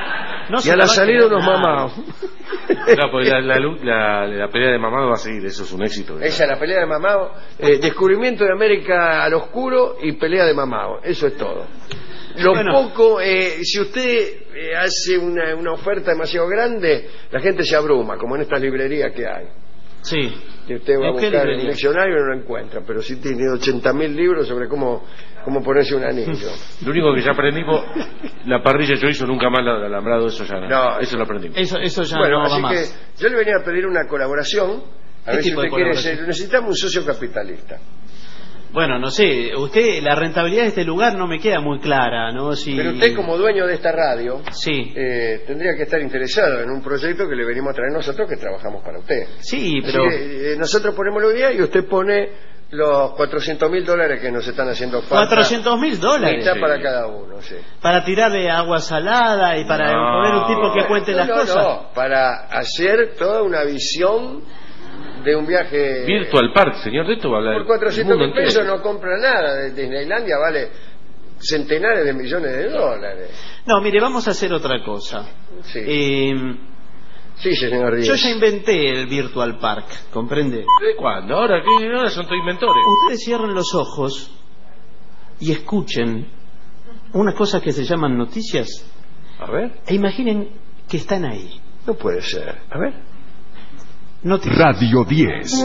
No y se a la la va a salida querer unos nadie. mamados. No, pues la pelea de mamado va a seguir, eso es un éxito. Esa es la pelea de mamado, descubrimiento de América al oscuro y pelea de mamado, eso es todo. Lo poco, si usted hace una oferta demasiado grande, la gente se abruma, como en estas librerías que hay. Sí. Que usted va a buscar en un diccionario y no lo encuentra, pero sí tiene 80.000 libros sobre cómo ponerse un anillo. Lo único que ya aprendimos, la parrilla de chorizo nunca más la alambrado, eso ya no, eso lo aprendimos. Eso ya bueno, no así va más. que yo le venía a pedir una colaboración, a ver si usted quiere ser, necesitamos un socio capitalista. Bueno, no sé, usted, la rentabilidad de este lugar no me queda muy clara, ¿no? Si... Pero usted como dueño de esta radio, sí, tendría que estar interesado en un proyecto que le venimos a traer nosotros que trabajamos para usted. Sí, pero... Así que, nosotros ponemos la idea y usted pone los $400.000 que nos están haciendo falta. $400.000. Mitad para cada uno, sí. Para tirarle agua salada y para poner un tipo que cuente las cosas. No, para hacer toda una visión de un viaje Virtual Park, señor, de esto va a hablar. Por $400.000 pesos no compra nada. De Disneylandia vale centenares de millones de dólares. No, mire, vamos a hacer otra cosa. Sí. Sí, señor Díaz. Yo ya inventé el Virtual Park, ¿comprende? ¿De cuándo? Ahora son todos inventores. Ustedes cierren los ojos y escuchen unas cosas que se llaman noticias. A ver. E imaginen que están ahí. No puede ser. A ver. Noticias. Radio 10.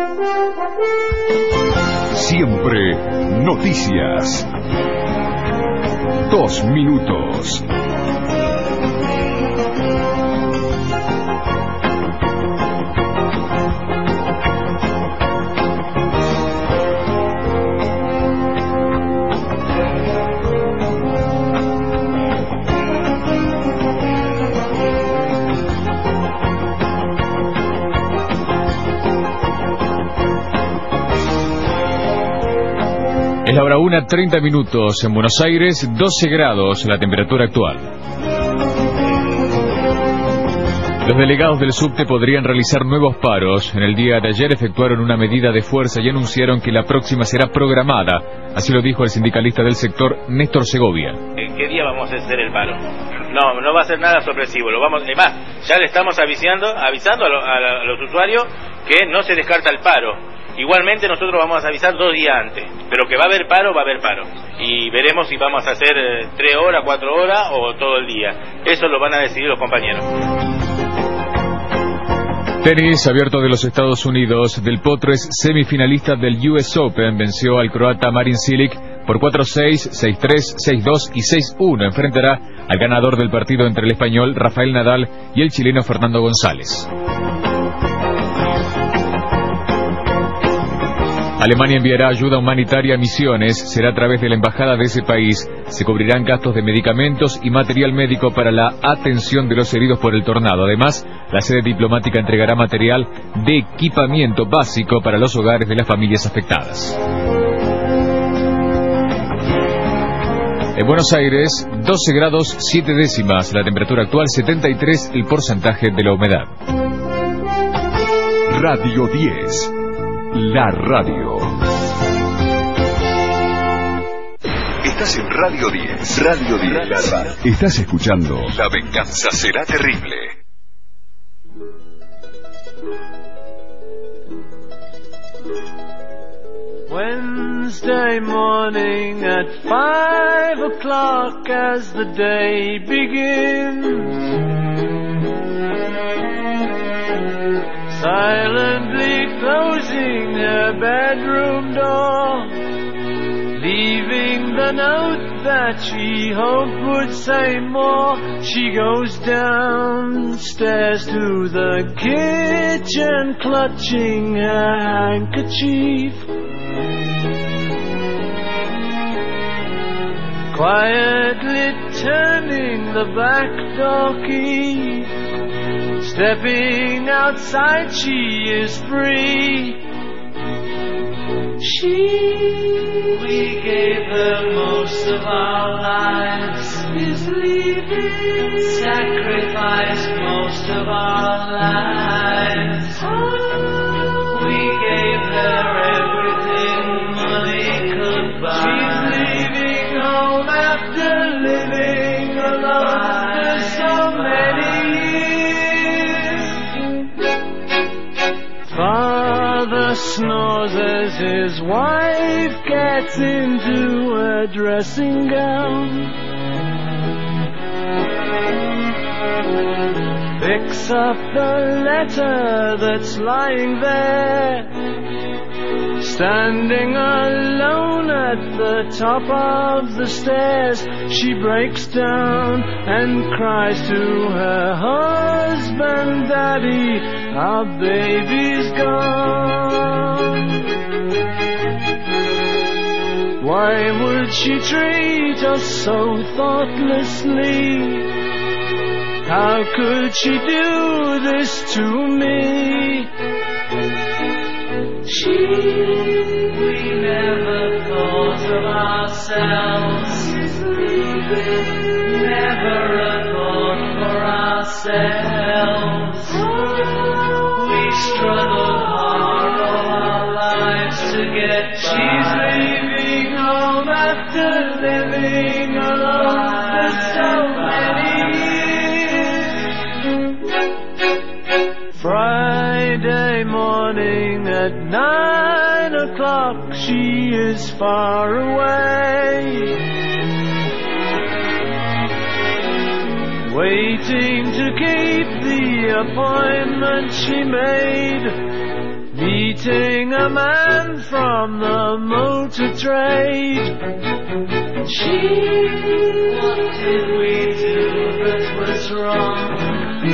Siempre noticias. 2 minutos. Es la hora 1:30 minutos en Buenos Aires, 12 grados la temperatura actual. Los delegados del subte podrían realizar nuevos paros. En el día de ayer efectuaron una medida de fuerza y anunciaron que la próxima será programada. Así lo dijo el sindicalista del sector, Néstor Segovia. ¿En qué día vamos a hacer el paro? No va a ser nada sorpresivo. Además, ya le estamos avisando a los usuarios que no se descarta el paro. Igualmente nosotros vamos a avisar 2 días antes, pero que va a haber paro. Y veremos si vamos a hacer 3 horas, 4 horas o todo el día. Eso lo van a decidir los compañeros. Tenis abierto de los Estados Unidos. Del Potro es semifinalista del US Open. Venció al croata Marin Cilic por 4-6, 6-3, 6-2 y 6-1. Enfrentará al ganador del partido entre el español Rafael Nadal y el chileno Fernando González. Alemania enviará ayuda humanitaria a Misiones. Será a través de la embajada de ese país. Se cubrirán gastos de medicamentos y material médico para la atención de los heridos por el tornado. Además, la sede diplomática entregará material de equipamiento básico para los hogares de las familias afectadas. En Buenos Aires, 12 grados 7 décimas. La temperatura actual, 73 el porcentaje de la humedad. Radio 10. La radio. Estás en Radio 10. Radio 10. La radio. Estás escuchando La venganza será terrible. Wednesday morning at 5 o'clock as the day begins. Silently closing her bedroom door, leaving the note that she hoped would say more. She goes downstairs to the kitchen, clutching her handkerchief. Quietly turning the back door key. Stepping outside, she is free. We gave her most of our lives, is leaving. Sacrificed most of our lives. We gave her everything money could buy. She's leaving home after living alone for so many his wife gets into a dressing gown, picks up the letter that's lying there, standing alone at the top of the stairs. She breaks down and cries to her husband, "Daddy, our baby's gone." Why would she treat us so thoughtlessly? How could she do this to me? We never thought of ourselves, never a thought for ourselves. We struggled hard all our lives to get by. She's leaving home after living alone for so many years. Friday morning at 9 o'clock, she is far away, waiting to keep the appointment she made, meeting a man from the motor trade. What did we do that was wrong? We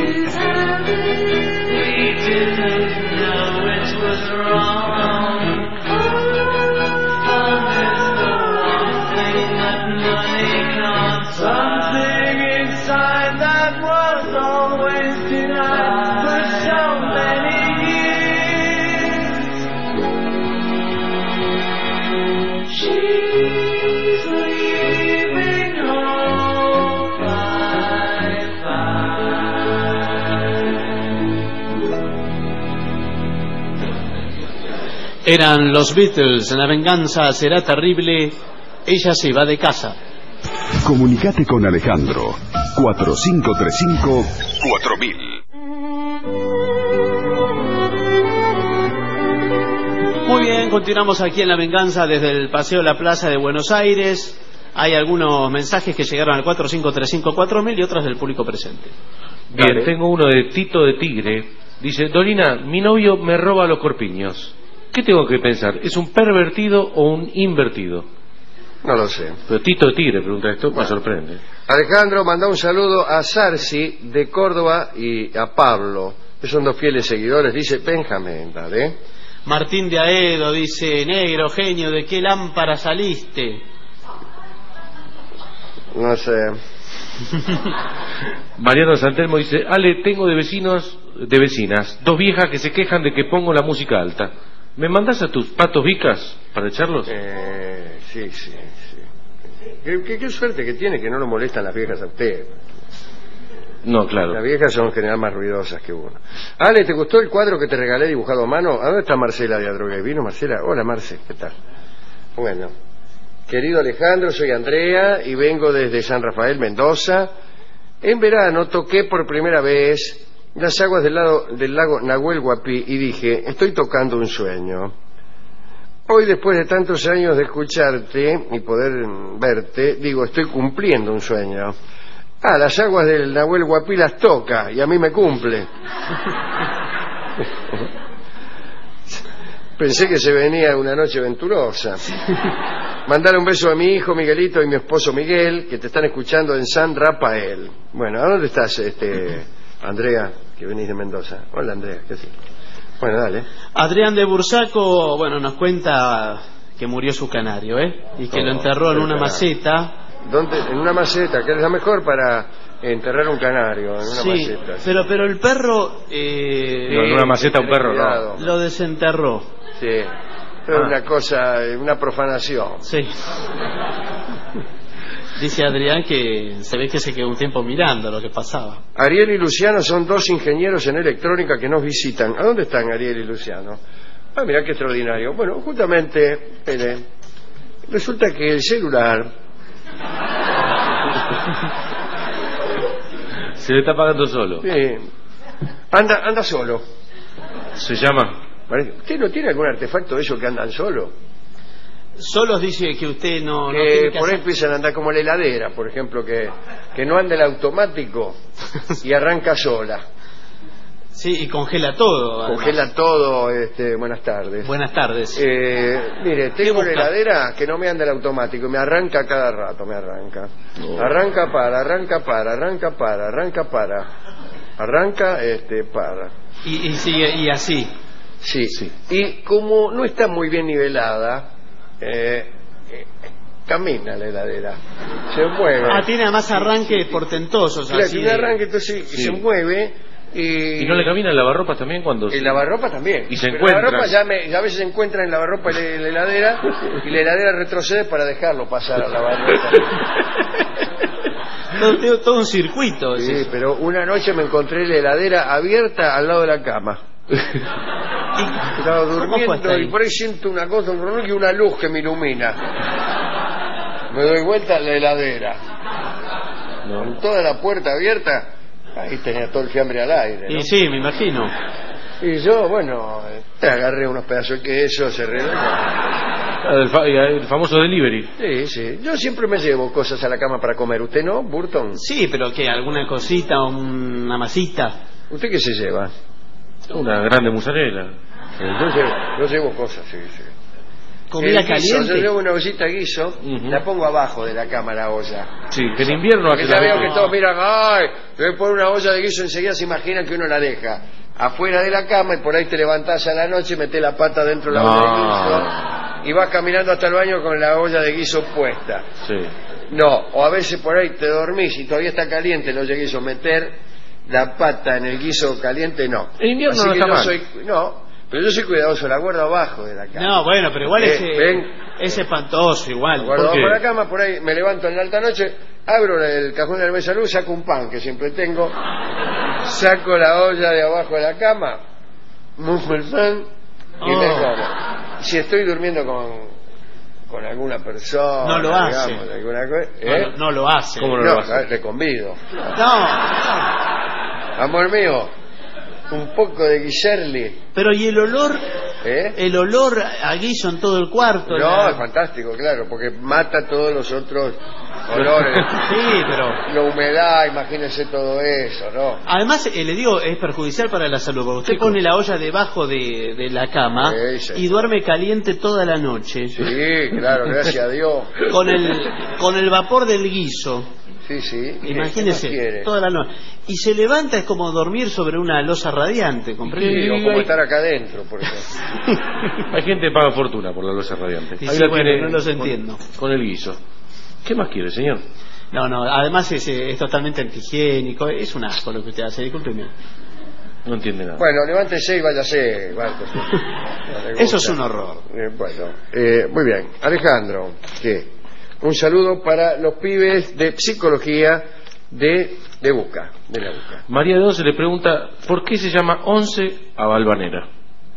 didn't know it was wrong. Fun is the one thing that money can't buy. Something inside that was always denied for so many years. She's leaving home. Bye-bye. Eran los Beatles. La venganza será terrible. Ella se va de casa. Comunicate con Alejandro. 4535-4000. Muy bien, continuamos aquí en La Venganza desde el Paseo La Plaza de Buenos Aires. Hay algunos mensajes que llegaron al 4535-4000 y otros del público presente. Bien, Dale. tengo uno de Tito de Tigre. Dice: Dorina, mi novio me roba los corpiños. ¿Qué tengo que pensar? ¿Es un pervertido o un invertido? No lo sé. Pero Tito de Tigre pregunta esto, me sorprende. Alejandro manda un saludo a Sarsi de Córdoba y a Pablo, que son dos fieles seguidores. Dice Benjamín, ¿vale? Martín de Aedo dice: negro, genio, ¿de qué lámpara saliste? No sé. Mariano Santelmo dice: Ale, tengo de vecinas dos viejas que se quejan de que pongo la música alta. ¿Me mandás a tus patos vicas para echarlos? Sí. Qué suerte que tiene que no lo molestan las viejas a usted. No, claro. Las viejas son en general más ruidosas que uno. Ale, ¿te gustó el cuadro que te regalé dibujado a mano? ¿A dónde está Marcela de Adrogué? ¿Vino Marcela? Hola, Marce, ¿qué tal? Bueno, querido Alejandro, soy Andrea y vengo desde San Rafael, Mendoza. En verano toqué por primera vez las aguas del lago Nahuel Huapi y dije: estoy tocando un sueño. Hoy, después de tantos años de escucharte y poder verte, digo, estoy cumpliendo un sueño. Las aguas del Nahuel Huapi las toca y a mí me cumple. Pensé que se venía una noche venturosa. Mandar un beso a mi hijo Miguelito y mi esposo Miguel, que te están escuchando en San Rafael. Bueno, ¿a dónde estás, Andrea, que venís de Mendoza? Hola, Andrea, ¿qué haces? Bueno, dale. Adrián de Bursaco, bueno, nos cuenta que murió su canario, y que lo enterró en una maceta. ¿Dónde? En una maceta, que es la mejor para enterrar un canario, en una maceta. Sí, pero el perro... no, en una maceta un perro no. Lo desenterró. Sí, es una cosa, una profanación. Sí. Dice Adrián que se ve que se quedó un tiempo mirando lo que pasaba. Ariel y Luciano son dos ingenieros en electrónica que nos visitan. ¿A dónde están Ariel y Luciano? Mirá qué extraordinario. Bueno, justamente, resulta que el celular... Se le está apagando solo. Sí. Anda solo. ¿Se llama? ¿Usted no tiene algún artefacto de esos que andan solos? Solos dice que usted no Que tiene que por ahí hacer... empiezan a andar como la heladera, por ejemplo, que no anda el automático y arranca sola. Sí, y congela todo. Congela todo. Buenas tardes. Buenas tardes. Mire, tengo una heladera que no me anda el automático y me arranca cada rato, me arranca. Arranca para, arranca para, arranca para, arranca para. Arranca, para. Y sigue, y así. Sí. Y como no está muy bien nivelada, camina la heladera, se mueve. Tiene además arranques portentosos. Claro, así tiene arranque, entonces se mueve. ¿Y no le camina el lavarropas también cuando...? El lavarropa también. Y se pero encuentra... el lavarropa ya a veces se encuentra en la lavarropa de la heladera y la heladera retrocede para dejarlo pasar a lavarropa. todo un circuito. Sí, pero una noche me encontré la heladera abierta al lado de la cama. Estaba durmiendo y por ahí siento una cosa, un reloj y una luz que me ilumina. Me doy vuelta a la heladera. Con toda la puerta abierta, ahí tenía todo el fiambre al aire, ¿no? Y sí, me imagino. Y yo, bueno, agarré unos pedazos de queso, cerré el famoso delivery. Sí. Yo siempre me llevo cosas a la cama para comer. ¿Usted no, Burton? Sí, pero ¿qué? ¿Alguna cosita, una masita? ¿Usted qué se lleva? Una grande mozzarella. Yo llevo cosas, sí. ¿Comida caliente? Yo llevo una ollita guiso, la pongo abajo de la cama, la olla. Sí, que en invierno hace ya veo que todos miran, ¡ay! Le voy a poner una olla de guiso, enseguida se imaginan que uno la deja afuera de la cama y por ahí te levantás a la noche y metés la pata dentro de la olla de guiso y vas caminando hasta el baño con la olla de guiso puesta. Sí. No, o a veces por ahí te dormís y todavía está caliente la olla de guiso, meter la pata en el guiso caliente, no. En invierno así no que está yo mal. Pero yo soy cuidadoso, la guardo abajo de la cama. No, bueno, pero igual es espantoso, igual. La guardo abajo de la cama, por ahí me levanto en la alta noche, abro el cajón de la mesa de luz, saco un pan que siempre tengo, saco la olla de abajo de la cama, mojo el pan y me como. Si estoy durmiendo con alguna persona, no lo hace. Digamos, alguna cosa, no lo hace. ¿Cómo no lo hace? Te convido. No. Amor mío, un poco de Guillerli. Pero ¿y el olor? El olor a guiso en todo el cuarto. No, es fantástico, claro, porque mata todos los otros olores. Sí, pero... La humedad, imagínese todo eso, ¿no? Además, le digo, es perjudicial para la salud, porque usted pone la olla debajo de la cama y duerme caliente toda la noche. Sí, claro, gracias a Dios. Con el vapor del guiso. Sí. Imagínese, toda la noche. Y se levanta, es como dormir sobre una losa radiante, ¿comprende? Sí, o como estar acá adentro, por ejemplo. Hay gente que paga fortuna por la losa radiante. Sí, bueno, no los entiendo. Con el guiso. ¿Qué más quiere, señor? No, además es totalmente antihigiénico. Es un asco lo que usted hace, discúlpeme. No entiende nada. Bueno, levántese y váyase, Marcos. Eso es un horror. Muy bien. Alejandro, ¿qué? Un saludo para los pibes de psicología de la UCA. María de 11 le pregunta, ¿por qué se llama 11 a Valvanera?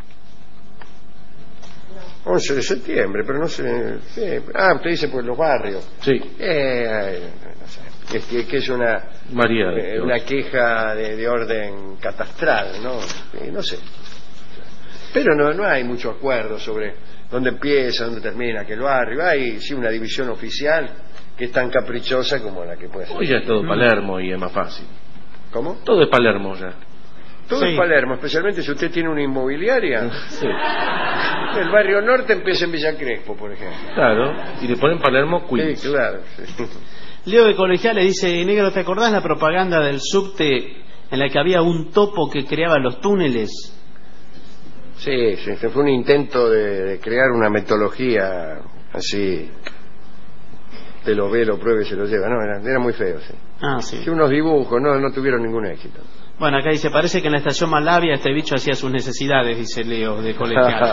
11 de septiembre, pero no sé. Sí. Usted dice por los barrios. Sí. No sé. Que es una queja de orden catastral, ¿no? No sé. Pero no hay mucho acuerdo sobre dónde empieza, dónde termina aquel barrio. Hay sí una división oficial que es tan caprichosa como la que puede ser. Hoy ya es todo Palermo y es más fácil. ¿Cómo? Todo es Palermo ya. Todo es Palermo, especialmente si usted tiene una inmobiliaria. Sí. El barrio norte empieza en Villa Crespo, por ejemplo. Claro, y le ponen Palermo Queens. Sí, claro. Sí. Leo de Colegiales dice, negro, ¿te acordás la propaganda del subte en la que había un topo que creaba los túneles? Sí, fue un intento de crear una metodología así, te lo ve, lo pruebe, se lo lleva. No, era muy feo, sí. Sí. Unos dibujos, no tuvieron ningún éxito. Bueno, acá dice, parece que en la estación Malavia este bicho hacía sus necesidades, dice Leo de Colegiales.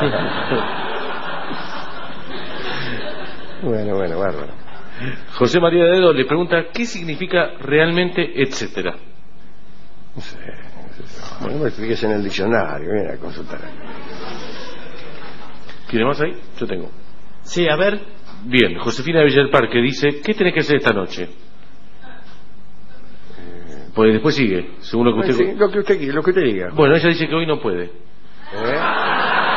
Bueno, bárbaro. José María de Dedo le pregunta, ¿qué significa realmente etcétera? No sé. Bueno, fíjese en el diccionario, viene a consultar. ¿Quiere más ahí? Yo tengo. Sí, a ver. Bien, Josefina de Villa del Parque dice, ¿qué tenés que hacer esta noche? Pues después sigue, según lo que usted... Sí, lo que usted diga. Bueno, ella dice que hoy no puede.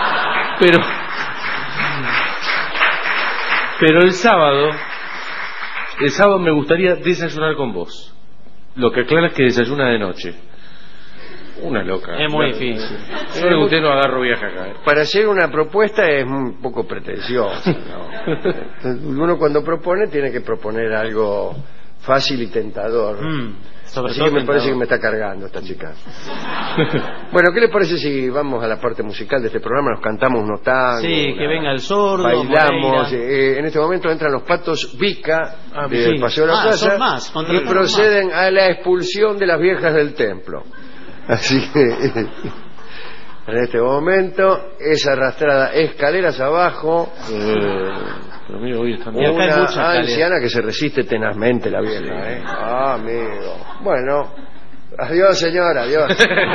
Pero el sábado me gustaría desayunar con vos. Lo que aclara es que desayuna de noche. Una loca. Es muy difícil. Yo le usted no agarro viaje acá. Para hacer una propuesta es un poco pretenciosa, ¿no? Uno cuando propone tiene que proponer algo fácil y tentador. Así que me parece que me está cargando esta chica. Bueno, ¿qué le parece si vamos a la parte musical de este programa? Nos cantamos unos tangos. Sí, que venga el sordo. Bailamos. En este momento entran los Patos Vica del Paseo de la Plaza. Son más, y proceden a la expulsión de las viejas del templo. Así que en este momento es arrastrada escaleras abajo. Pero mira, hoy están una anciana que se resiste tenazmente, la vieja, Ah, amigo. Bueno, adiós, señora, adiós.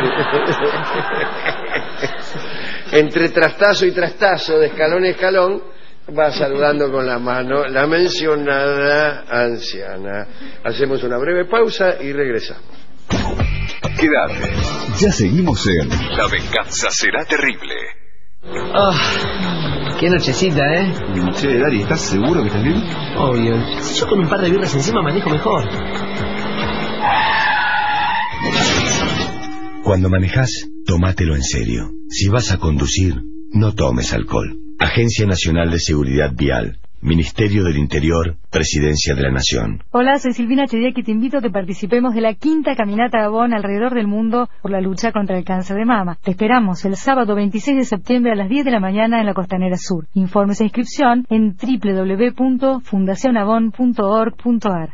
Entre trastazo y trastazo, de escalón a escalón, va saludando con la mano la mencionada anciana. Hacemos una breve pausa y regresamos. Quédate. Ya seguimos en La venganza será terrible. Qué nochecita, Che, Dari, ¿estás seguro que estás bien? Obvio. Si yo con un par de birras encima manejo mejor. Cuando manejas, tómatelo en serio. Si vas a conducir, no tomes alcohol. Agencia Nacional de Seguridad Vial, Ministerio del Interior, Presidencia de la Nación. Hola, soy Silvina Chediak y te invito a que participemos de la 5ª Caminata Avon alrededor del mundo por la lucha contra el cáncer de mama. Te esperamos el sábado 26 de septiembre a las 10 de la mañana en la Costanera Sur. Informes e inscripción en www.fundacionavon.org.ar.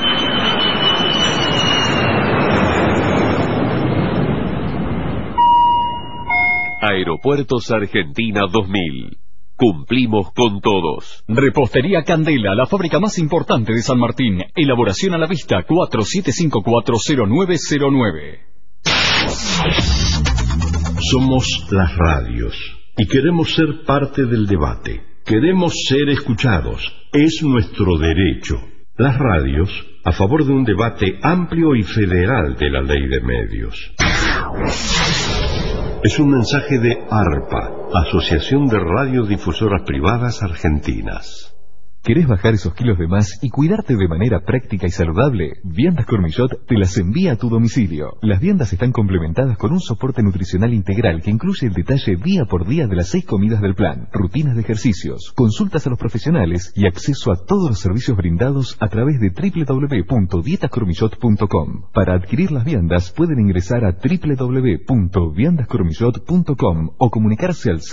Aeropuertos Argentina 2000. Cumplimos con todos. Repostería Candela, la fábrica más importante de San Martín. Elaboración a la vista, 47540909. Somos las radios y queremos ser parte del debate. Queremos ser escuchados. Es nuestro derecho. Las radios a favor de un debate amplio y federal de la ley de medios. Es un mensaje de ARPA, Asociación de Radiodifusoras Privadas Argentinas. ¿Querés bajar esos kilos de más y cuidarte de manera práctica y saludable? Viandas Cormillot te las envía a tu domicilio. Las viandas están complementadas con un soporte nutricional integral que incluye el detalle día por día de las 6 comidas del plan, rutinas de ejercicios, consultas a los profesionales y acceso a todos los servicios brindados a través de www.dietascormillot.com. Para adquirir las viandas pueden ingresar a www.viandascormillot.com o comunicarse al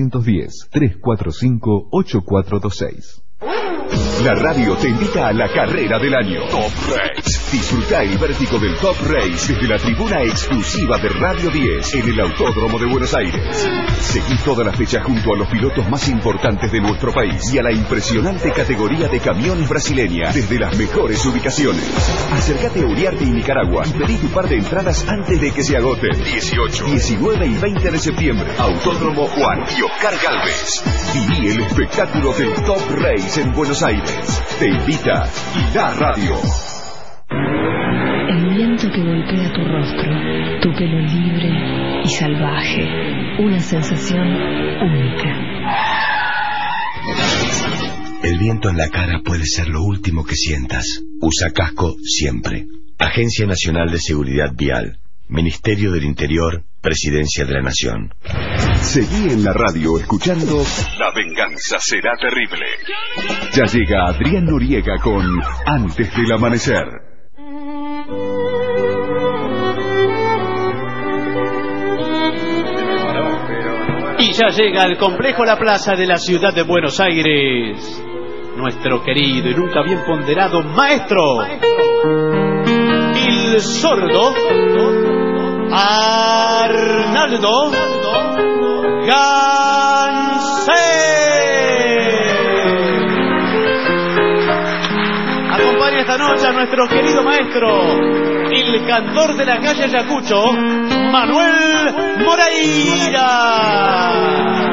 0810-345-8426. La radio te invita a la carrera del año. Top Race. Disfruta el vértigo del Top Race desde la tribuna exclusiva de Radio 10 en el Autódromo de Buenos Aires. Seguí toda la fecha junto a los pilotos más importantes de nuestro país y a la impresionante categoría de camiones brasileña desde las mejores ubicaciones. Acércate a Uriarte y Nicaragua y pedí tu par de entradas antes de que se agoten. 18, 19 y 20 de septiembre. Autódromo Juan y Oscar Gálvez. Viví el espectáculo del Top Race en Buenos Aires. Te invita La Radio. El viento que golpea tu rostro, tu pelo libre y salvaje, una sensación única. El viento en la cara puede ser lo último que sientas. Usa casco siempre. Agencia Nacional de Seguridad Vial, Ministerio del Interior, Presidencia de la Nación. Seguí en la radio escuchando La venganza será terrible. Ya llega Adrián Noriega con Antes del amanecer. Y ya llega al complejo La Plaza de la ciudad de Buenos Aires, nuestro querido y nunca bien ponderado maestro, el sordo Arnaldo Gansé. Acompaña esta noche a nuestro querido maestro, el cantor de la calle Ayacucho, Manuel Moreira.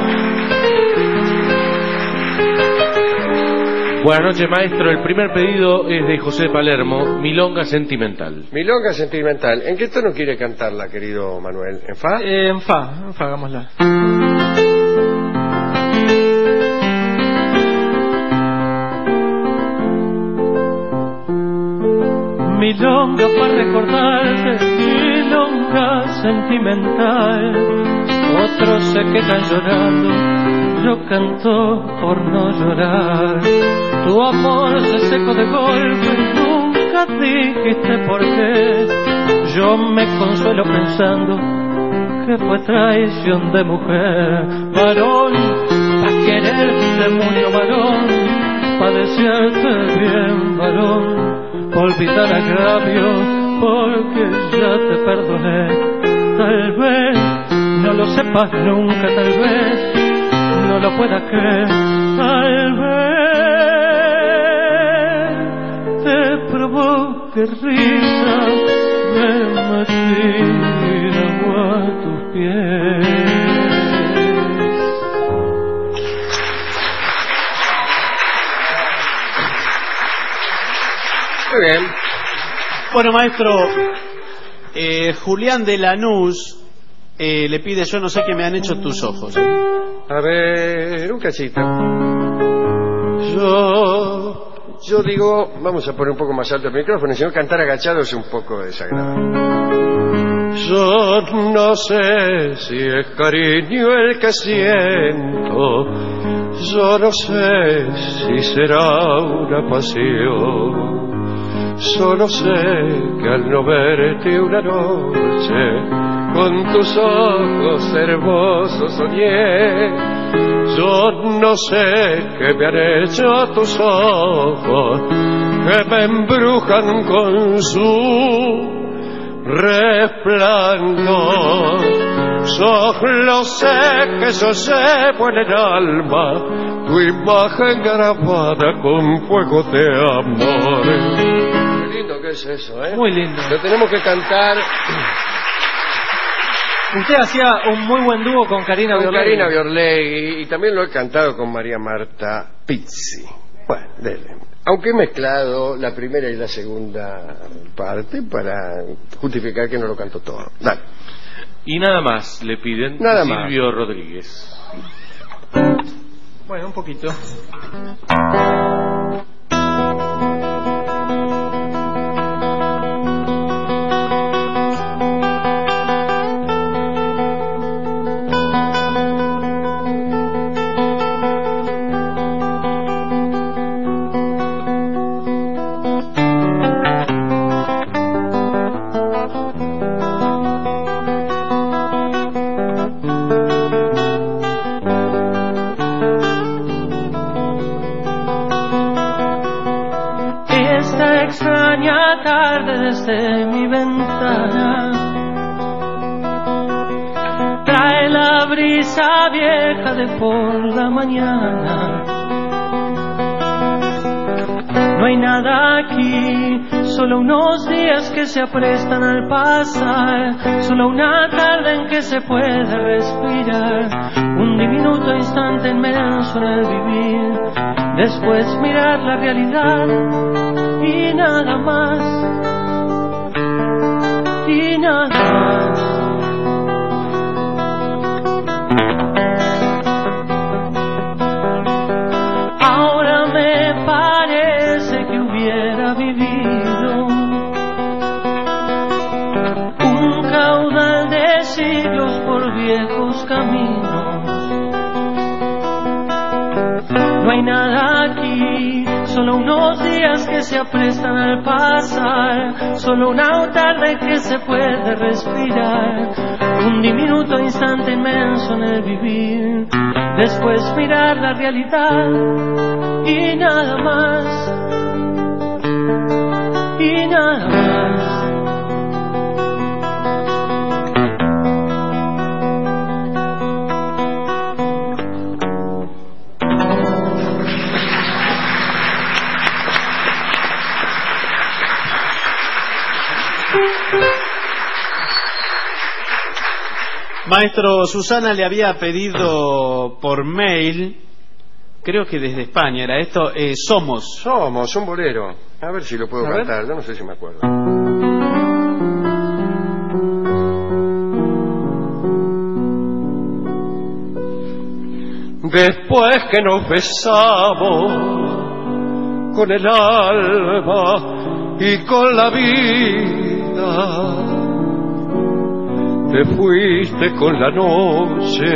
Buenas noches, maestro. El primer pedido es de José Palermo, Milonga Sentimental. Milonga Sentimental. ¿En qué tono quiere cantarla, querido Manuel? ¿En fa? En fa, hagámosla. milonga para recordarte, milonga sentimental. Otros se quedan llorando, yo canto por no llorar. Tu amor se secó de golpe, nunca dijiste por qué. Yo me consuelo pensando que fue traición de mujer. Varón, pa' quererte murió varón, pa' desearte bien varón, pa' olvidar agravio porque ya te perdoné. Tal vez no lo sepas nunca, tal vez no lo puedas creer, tal vez te provoque risa verme tirado a tus pies. Muy bien. Bueno, maestro, Julián de Lanús le pide Yo no sé qué me han hecho tus ojos. A ver, un cachito. Yo digo, vamos a poner un poco más alto el micrófono, si no cantar agachado es un poco desagradable. Yo no sé si es cariño el que siento, yo no sé si será una pasión. Solo sé que al no verte una noche, con tus ojos hermosos soñé. Yo no sé qué me han hecho tus ojos, que me embrujan con su resplandor. Solo sé que yo llevo en el alma tu imagen grabada con fuego de amor. Qué lindo que es eso, ¿eh? Muy lindo. Lo tenemos que cantar. Usted hacía un muy buen dúo con Karina Biorlegui. Karina Biorlegui, y también lo he cantado con María Marta Pizzi. Bueno, dele. Aunque he mezclado la primera y la segunda parte para justificar que no lo canto todo. Dale. Y nada más le piden Nada Silvio Rodríguez. Bueno, un poquito. Desde mi ventana trae la brisa vieja de por la mañana. No hay nada aquí, solo unos días que se aprestan al pasar, solo una tarde en que se puede respirar, un diminuto instante inmenso en el vivir, después mirar la realidad y nada más. Y nada más. Ahora me parece que hubiera vivido un caudal de siglos por viejos caminos. No hay nada aquí, solo unos días que se aprestan al pasar, solo una tarde que se puede respirar, un diminuto instante inmenso en el vivir, después mirar la realidad y nada más, y nada más. Maestro, Susana le había pedido por mail, creo que desde España era esto, Somos, un bolero. A ver si lo puedo cantar, yo no sé si me acuerdo. Después que nos besamos con el alma y con la vida. Te fuiste con la noche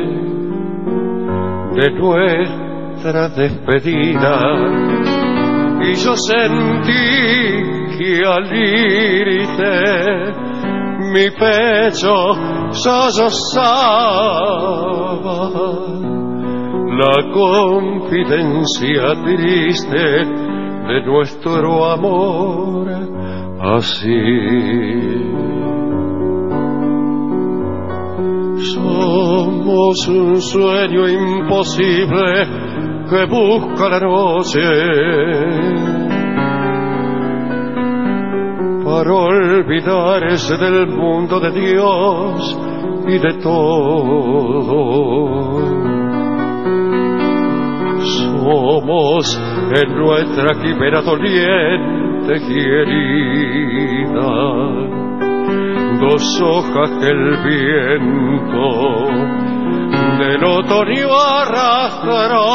de nuestra despedida y yo sentí que al irte mi pecho sollozaba la confidencia triste de nuestro amor así. Somos un sueño imposible que busca la noche para olvidarse del mundo de Dios y de todo. Somos en nuestra quimera doliente y herida dos hojas que el viento del otoño arrastró.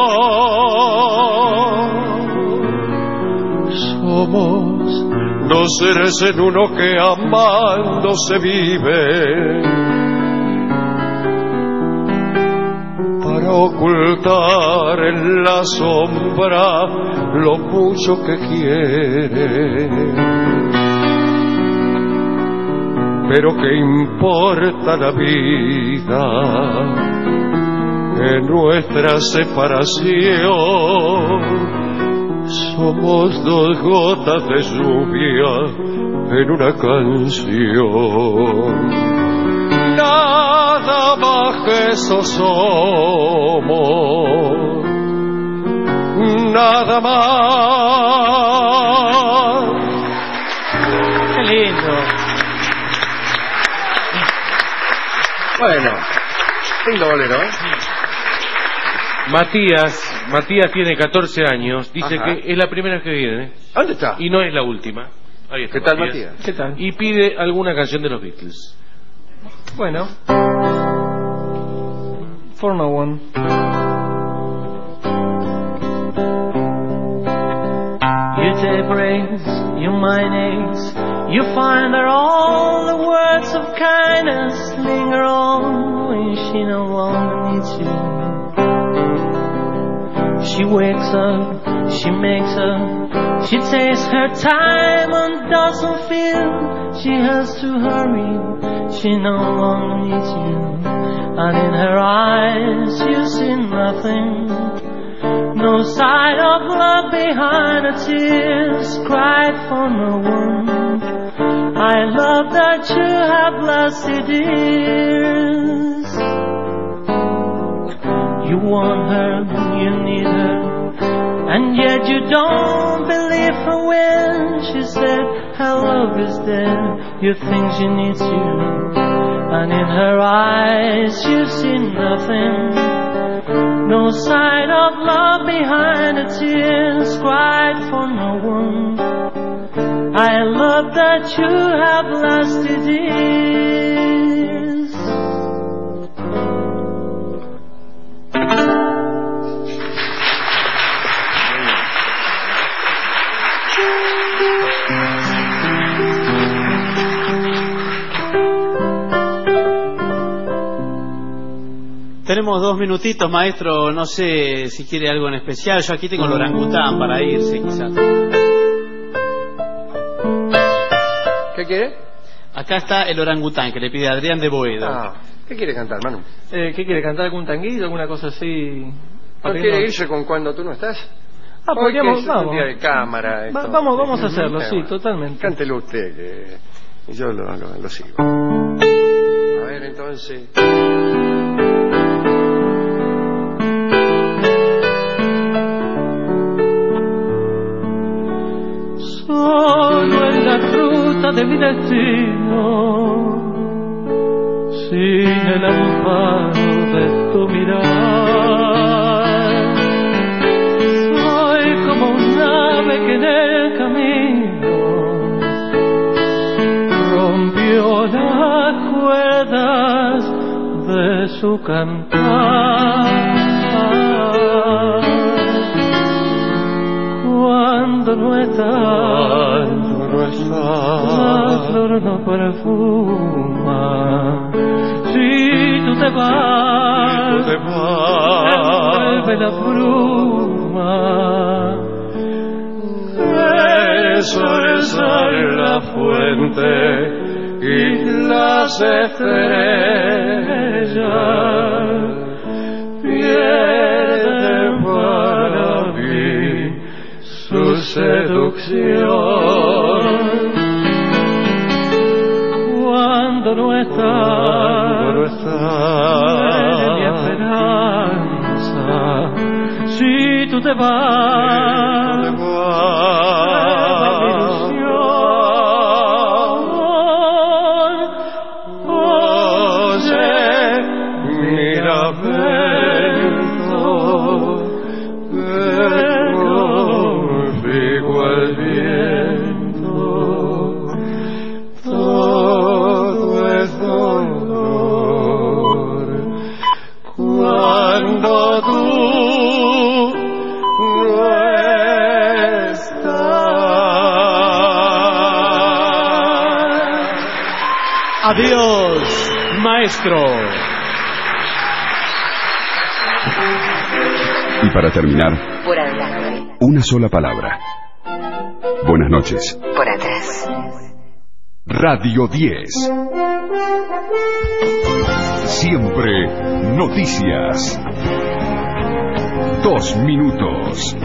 Somos dos seres en uno que amando se vive para ocultar en la sombra lo mucho que quiere. Pero qué importa la vida en nuestra separación. Somos dos gotas de lluvia en una canción. Nada más que eso somos, nada más. Qué lindo. Bueno, lindo bolero, ¿eh? Matías tiene 14 años, dice Ajá. que es la primera vez que viene. ¿Dónde está? Y no es la última. Ahí está. ¿Qué tal, Matías? ¿Qué tal? Y pide alguna canción de los Beatles. Bueno. For No One. You take breaks, your mind aches. You find that all the words of kindness linger on when she no longer needs you. She wakes up, she makes up, she takes her time and doesn't feel she has to hurry. She no longer needs you, and in her eyes you see nothing. No sign of love behind her tears, cried for no one. I love that you have lasted years. You want her, you need her, and yet you don't believe her when she said her love is dead. You think she needs you, and in her eyes you see nothing. No sign of love behind the tears, cried for no one. I love that you have lasted years. Tenemos 2 minutitos, maestro. No sé si quiere algo en especial. Yo aquí tengo el orangután para irse, quizás. ¿Qué quiere? Acá está el orangután que le pide Adrián de Boedo. ¿Qué quiere cantar, Manu? ¿Qué quiere cantar? ¿Algún tanguillo? ¿Alguna cosa así? ¿No quiere irse con Cuando tú no estás? Podríamos, vamos. Un día de cámara. Vamos a hacerlo, sí, totalmente. Cántelo usted, que yo lo sigo. A ver, entonces. Solo en la ruta de mi destino, sin el amparo de tu mirar, soy como un ave que en el camino rompió las cuerdas de su cantar. Cuando Cuando no estás, la flor no perfuma. Si tú te vas, envuelve la bruma. Eso es la fuente y las estrellas pierden para mí su seducción. Cuando no estás, muere mi esperanza. Si tú te vas, mi ilusión. Oye, mi lamento, conmigo al viento. Todo es dolor cuando tú no estás. Adiós, maestro. Y para terminar, Por adelante. una sola palabra. Buenas noches. Por atrás. Radio 10. Siempre noticias. 2 minutos.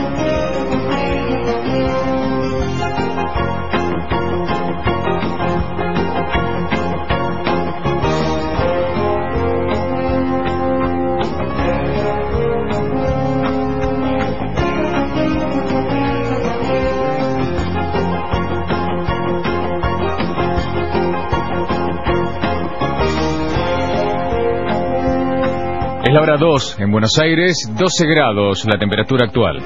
Es la hora 2 en Buenos Aires, 12 grados la temperatura actual.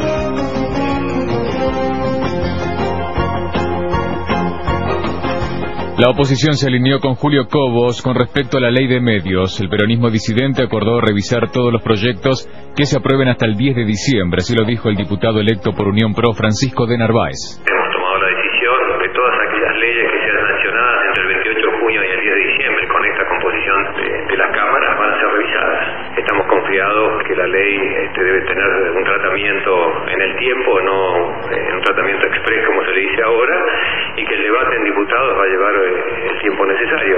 La oposición se alineó con Julio Cobos con respecto a la ley de medios. El peronismo disidente acordó revisar todos los proyectos que se aprueben hasta el 10 de diciembre, así lo dijo el diputado electo por Unión Pro, Francisco de Narváez. Hemos tomado la decisión de todas aquellas leyes que sean sancionadas entre el 28 de junio y el 10 de diciembre con esta composición de las cámaras van a ser revisadas. Estamos confiados que la ley debe tener un tratamiento en el tiempo, no un tratamiento exprés como se le dice ahora, y que el debate en diputados va a llevar el tiempo necesario.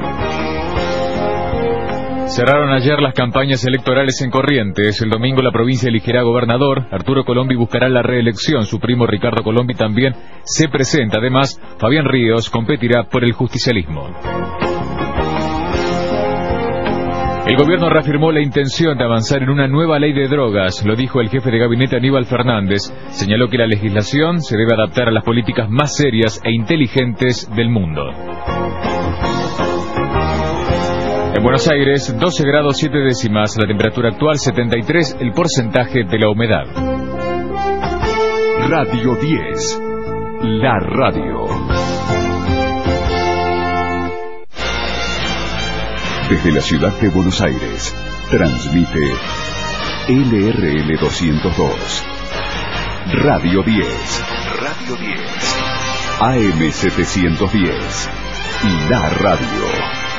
Cerraron ayer las campañas electorales en Corrientes. El domingo la provincia elegirá gobernador. Arturo Colombi buscará la reelección. Su primo Ricardo Colombi también se presenta. Además, Fabián Ríos competirá por el justicialismo. El gobierno reafirmó la intención de avanzar en una nueva ley de drogas, lo dijo el jefe de gabinete Aníbal Fernández. Señaló que la legislación se debe adaptar a las políticas más serias e inteligentes del mundo. En Buenos Aires, 12 grados 7 décimas, la temperatura actual 73, el porcentaje de la humedad. Radio 10, la radio. Desde la ciudad de Buenos Aires, transmite LRL 202. Radio 10. Radio 10. AM 710. La radio.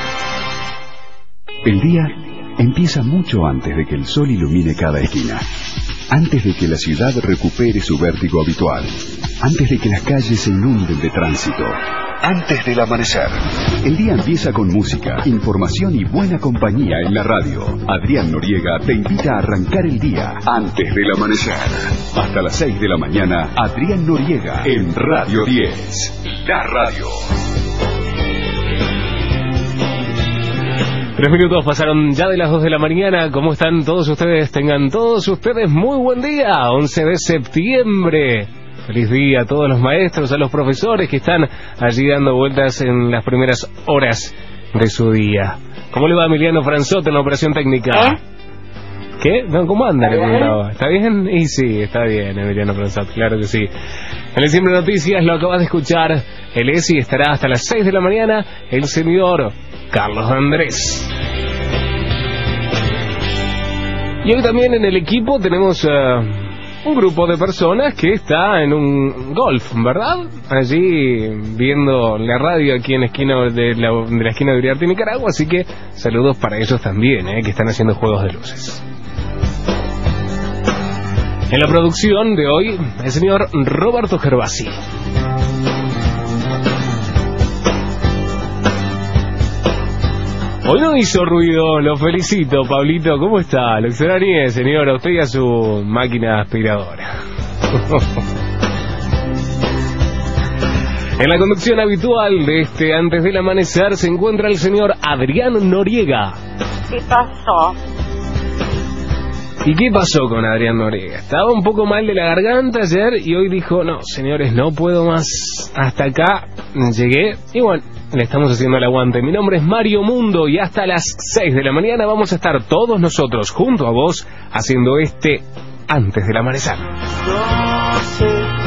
El día empieza mucho antes de que el sol ilumine cada esquina. Antes de que la ciudad recupere su vértigo habitual. Antes de que las calles se inunden de tránsito. Antes del amanecer. El día empieza con música, información y buena compañía en la radio. Adrián Noriega te invita a arrancar el día antes del amanecer. Hasta las 6 de la mañana, Adrián Noriega en Radio 10. La radio. 3 minutos pasaron ya de las 2 de la mañana. ¿Cómo están todos ustedes? Tengan todos ustedes muy buen día. 11 de septiembre. Feliz día a todos los maestros, a los profesores que están allí dando vueltas en las primeras horas de su día. ¿Cómo le va a Emiliano Franzote en la operación técnica? ¿Qué? No, ¿cómo anda? Le preguntaba. ¿Está bien? Y sí, está bien, Emiliano Franzote, claro que sí. En el Siempre Noticias lo acabas de escuchar. El ESI estará hasta las 6 de la mañana. El señor Carlos Andrés. Y hoy también en el equipo tenemos un grupo de personas que está en un golf, ¿verdad? Allí viendo la radio aquí en la esquina de la esquina de Uriarte, Nicaragua, así que saludos para ellos también, que están haciendo juegos de luces. En la producción de hoy, el señor Roberto Gervasi. Hoy no hizo ruido, lo felicito, Pablito. ¿Cómo está? Lo extrañé, señor, a usted y a su máquina aspiradora. En la conducción habitual de este Antes del Amanecer se encuentra el señor Adrián Noriega. ¿Qué pasó? ¿Y qué pasó con Adrián Noriega? Estaba un poco mal de la garganta ayer y hoy dijo, no, señores, no puedo más, hasta acá llegué. Y bueno, le estamos haciendo el aguante. Mi nombre es Mario Mundo y hasta las 6 de la mañana vamos a estar todos nosotros junto a vos haciendo este Antes del Amanecer.